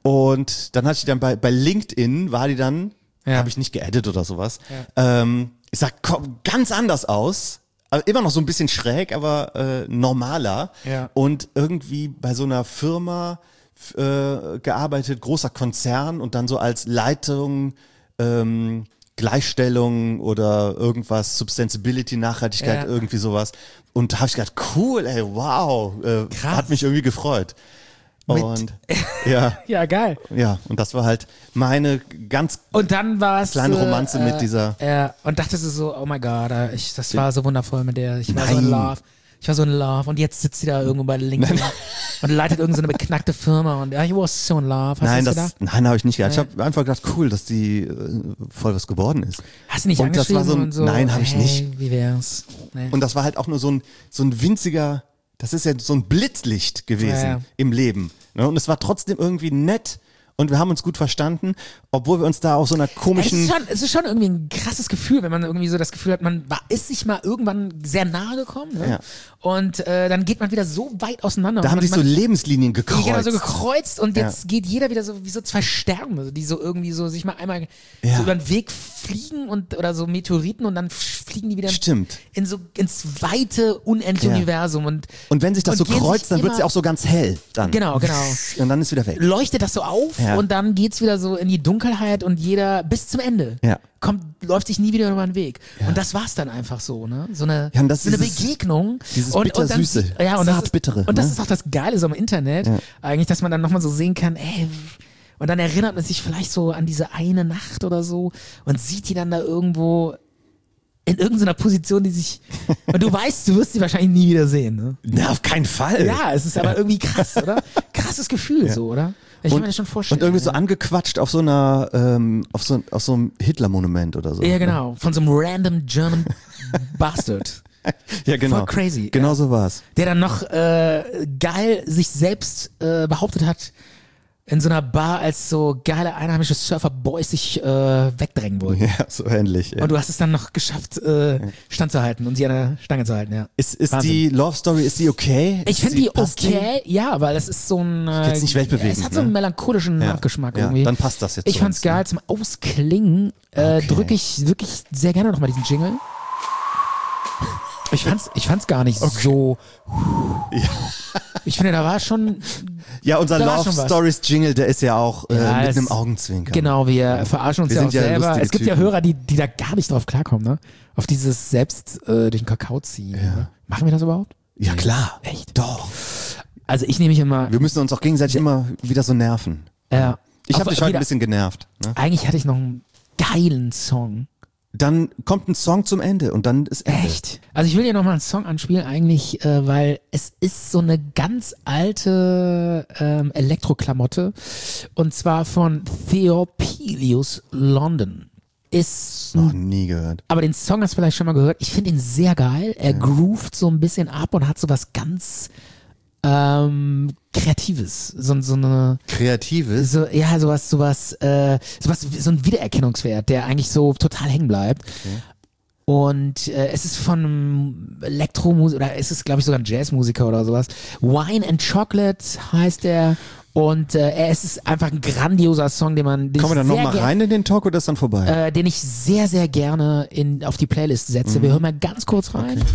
Und dann hatte ich dann bei, bei LinkedIn, war die dann, Ja. habe ich nicht geedit oder sowas. Ähm, ich sag, komm, ganz anders aus. Aber immer noch so ein bisschen schräg, aber äh, normaler. Ja. Und irgendwie bei so einer Firma f- äh, gearbeitet, großer Konzern und dann so als Leitung, ähm, Gleichstellung oder irgendwas, Sustainability, Nachhaltigkeit, Ja. irgendwie sowas. Und da habe ich gedacht, cool, ey, wow, äh, Krass. hat mich irgendwie gefreut. Mit- Und ja, Ja, geil. ja, und das war halt meine ganz Und dann war es kleine Romanze mit dieser. Ja, und dachtest du so, oh my God, äh, ich, das war so wundervoll mit der. Ich war so in Nein. love. Ich war so in love. Und jetzt sitzt sie da irgendwo bei LinkedIn und leitet irgendeine so eine beknackte Firma. Und I was so in love. Hast Nein, du das, gedacht? nein, habe ich nicht gedacht. Ja. Ich habe einfach gedacht, cool, dass die äh, voll was geworden ist. Hast du nicht und das angeschrieben war so ein, und so? nein, habe ich hey, nicht. Wie wär's? Nee. Und das war halt auch nur so ein, so ein winziger, das ist ja so ein Blitzlicht gewesen Ja, ja. im Leben. Ne? Und es war trotzdem irgendwie nett und wir haben uns gut verstanden, obwohl wir uns da auf so einer Es komischen... ist, schon, es ist schon irgendwie ein krasses Gefühl, wenn man irgendwie so das Gefühl hat, man war, ist sich mal irgendwann sehr nahe gekommen. Ne? Ja. Und äh, dann geht man wieder so weit auseinander. Da und haben man, sich so man, Lebenslinien gekreuzt. Genau, so gekreuzt und Ja. jetzt geht jeder wieder so wie so zwei Sterne, die so irgendwie so sich mal einmal Ja. so über den Weg fliegen und oder so Meteoriten und dann fliegen die wieder Stimmt. in so ins weite, unendliche Ja. Universum und Und wenn sich das und so gehen kreuzt, dann wird es immer- ja auch so ganz hell. Dann. Genau, genau. Und dann ist wieder weg. leuchtet das so auf Ja. und dann geht's wieder so in die Dunkelheit und jeder bis zum Ende Ja. kommt, läuft sich nie wieder über den Weg. Und das war's dann einfach so, ne? So eine, Ja, und das so eine dieses- Begegnung. dieses und, und dann, Bittersüße, ja, und das ist, Zartbittere, Und das ne? ist auch das Geile so im Internet, Ja. eigentlich, dass man dann nochmal so sehen kann, ey, und dann erinnert man sich vielleicht so an diese eine Nacht oder so und sieht die dann da irgendwo in irgendeiner Position, die sich, und du weißt, du wirst sie wahrscheinlich nie wieder sehen, ne? Na, auf keinen Fall. Ja, es ist aber irgendwie krass, oder? Krasses Gefühl, so, oder? Ich kann und, mir das schon vorstellen. und irgendwie so ja. angequatscht auf so einer, ähm, auf so, auf so einem Hitler-Monument oder so. Ja, genau. Von so einem random German Bastard. Ja, genau. Voll crazy. Genau ja. so war's. Der dann noch äh, geil sich selbst äh, behauptet hat in so einer Bar, als so geile einheimische Surfer-Boys sich äh, wegdrängen wollten. Ja, so ähnlich. Ja. Und du hast es dann noch geschafft, äh, standzuhalten und sie an der Stange zu halten, ja. Ist, ist Wahnsinn. die Love Story, ist die okay? Ich Ist finde sie- die passt okay, ja, weil es ist so ein. Äh, Jetzt nicht weltbewegend, Es hat so einen ne? melancholischen Ja. Nachgeschmack Ja, irgendwie. dann passt das jetzt Ich zu fand's uns, geil. ne? Zum Ausklingen äh, Okay. drücke ich wirklich sehr gerne nochmal diesen Jingle. Ich fand's, ich fand's gar nicht so. Ich finde, da war schon. Ja, unser Da war Love schon was. Stories Jingle, der ist ja auch äh, Ja, mit es- einem Augenzwinkern. Genau, wir verarschen uns Wir ja sind auch ja selber. lustige Es gibt ja Typen. Hörer, die, die da gar nicht drauf klarkommen, ne? Auf dieses selbst äh, durch den Kakao ziehen. Ne? Machen wir das überhaupt? Ja, klar. Echt? Doch. Also ich nehme mich immer. Wir müssen uns auch gegenseitig immer wieder so nerven. Ja. Ich habe Auf- dich heute wieder- ein bisschen genervt. Ne? Eigentlich hatte ich noch einen geilen Song. Dann kommt ein Song zum Ende und dann ist Ende. Echt? Also ich will dir nochmal einen Song anspielen, eigentlich, äh, weil es ist so eine ganz alte ähm, Elektroklamotte und zwar von Theopilius London. Ist Noch nie gehört. aber den Song hast du vielleicht schon mal gehört. Ich finde ihn sehr geil. Er groovt so ein bisschen ab und hat so was ganz ähm, Kreatives, so, so eine Kreatives? So, ja, sowas, sowas, äh, sowas, so ein Wiedererkennungswert, der eigentlich so total hängen bleibt. Okay. Und äh, es ist von einem Elektromusik oder es ist, glaube ich, sogar ein Jazzmusiker oder sowas. Wine and Chocolate heißt er. Und äh, es ist einfach ein grandioser Song, den man. Den Kommen wir dann nochmal rein in den Talk oder ist dann vorbei? Äh, den ich sehr, sehr gerne in, auf die Playlist setze. Mhm. Wir hören mal ganz kurz rein. Okay.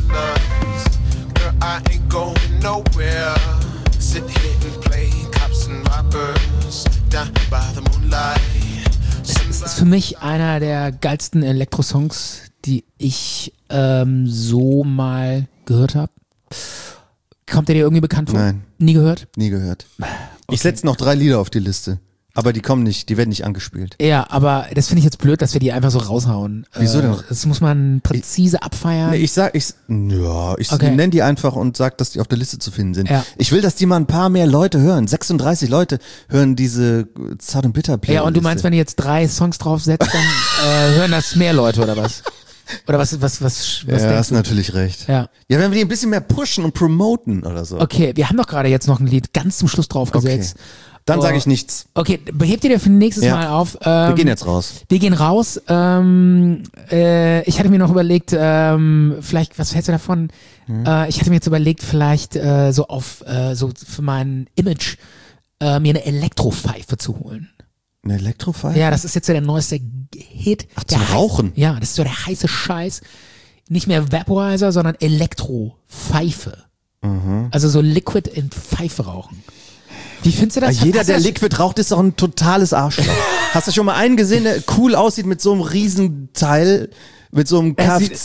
Es ist für mich einer der geilsten Elektro-Songs, die ich ähm, so mal gehört habe. Kommt der dir irgendwie bekannt vor? Nein. Nie gehört? Nie gehört. Okay. Ich setze noch drei Lieder auf die Liste. Aber die kommen nicht, die werden nicht angespielt. Ja, aber das finde ich jetzt blöd, dass wir die einfach so raushauen. Wieso denn? Äh, das muss man präzise abfeiern. Nee, ich sag, ich, ja, ich Okay. nenne die einfach und sag, dass die auf der Liste zu finden sind. Ja. Ich will, dass die mal ein paar mehr Leute hören. sechsunddreißig Leute hören diese Zart und Bitter Playlist. Ja, und du meinst, wenn du jetzt drei Songs draufsetzt, dann äh, hören das mehr Leute oder was? Oder was, was, was, was Ja, denkst hast du? natürlich recht. Ja. Ja, wenn wir die ein bisschen mehr pushen und promoten oder so. Okay, wir haben doch gerade jetzt noch ein Lied ganz zum Schluss draufgesetzt. Okay. Dann Oh. sage ich nichts. Okay, behebt ihr dir für nächstes Ja. Mal auf. Ähm, Wir gehen jetzt raus. Wir gehen raus. Ähm, äh, ich hatte mir noch überlegt, ähm, vielleicht, was hältst du davon? Mhm. Äh, ich hatte mir jetzt überlegt, vielleicht äh, so auf, äh, so für mein Image äh, mir eine Elektropfeife zu holen. Eine Elektropfeife? Ja, das ist jetzt so der neueste Hit. Ach, zum Der heiß- Rauchen? Ja, das ist so der heiße Scheiß. Nicht mehr Vaporizer, sondern Elektropfeife. Mhm. Also so Liquid in Pfeife rauchen. Wie findest du das? Ja, jeder, Hast der du das- Liquid raucht, ist doch ein totales Arschloch. Hast du schon mal einen gesehen, der cool aussieht mit so einem Riesenteil, mit so einem Er sieht-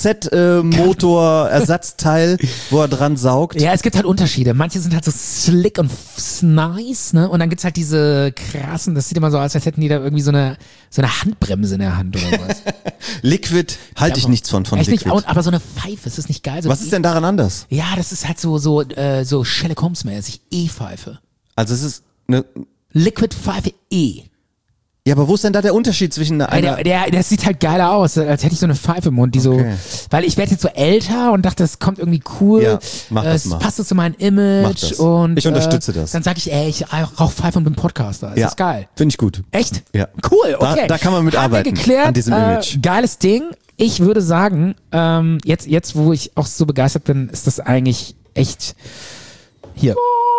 Kfz-Motor-Ersatzteil, wo er dran saugt? Ja, es gibt halt Unterschiede. Manche sind halt so slick und f- nice, ne? Und dann gibt's halt diese krassen, das sieht immer so aus, als hätten die da irgendwie so eine, so eine Handbremse in der Hand oder was. Liquid halte ich aber- nichts von, von Echt Liquid. nicht, aber aber so eine Pfeife, ist das nicht geil? So Was ist denn daran anders? Ja, das ist halt so, so, äh, so Sherlock Holmes-mäßig. E-Pfeife. Also es ist eine, Liquid Pfeife E. ja, aber wo ist denn da der Unterschied zwischen einer, Der, der, der sieht halt geiler aus, als hätte ich so eine Pfeife im Mund, die Okay. so, weil ich werde jetzt so älter und dachte, das kommt irgendwie cool. Ja, mach das es mal. passt so zu meinem Mach Image das. und Ich unterstütze äh, das. Dann sage ich, ey, ich rauche Pfeife und bin Podcaster. Ist ja, das geil? finde ich gut. Echt? Ja. Cool, okay. Da, da kann man Haben wir mitarbeiten geklärt, an diesem äh, Image. Geiles Ding. Ich würde sagen, ähm, jetzt, jetzt, wo ich auch so begeistert bin, ist das eigentlich echt hier.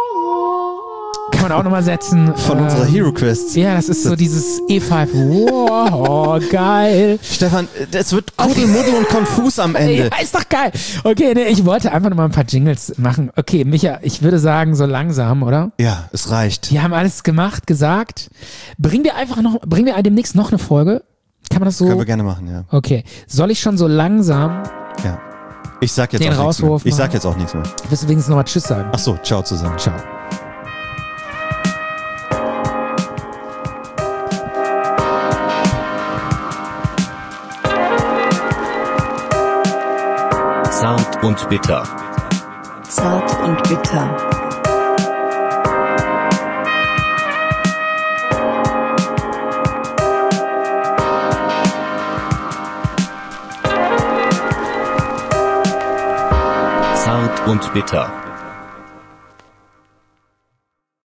Kann man auch nochmal setzen. Von ähm, unserer Hero Quest. Ja, das ist so dieses E-Pfeife. Wow, geil. Stefan, es wird kuddelmuddel und konfus am Ende. Ja, ist doch geil. Okay, nee, ich wollte einfach nochmal ein paar Jingles machen. Okay, Micha, ich würde sagen, so langsam, oder? Ja, es reicht. Wir haben alles gemacht, gesagt. Bringen wir einfach noch, bringen wir demnächst noch eine Folge? Kann man das so? Können wir gerne machen, ja. Okay. Soll ich schon so langsam ja. Ich sag jetzt Den auch nichts mehr. Rauswurf Ich sag machen? jetzt auch nichts mehr. Willst du wenigstens nochmal Tschüss sagen? Ach so, ciao zusammen. Ciao. Zart und bitter. Zart und bitter. Zart und bitter.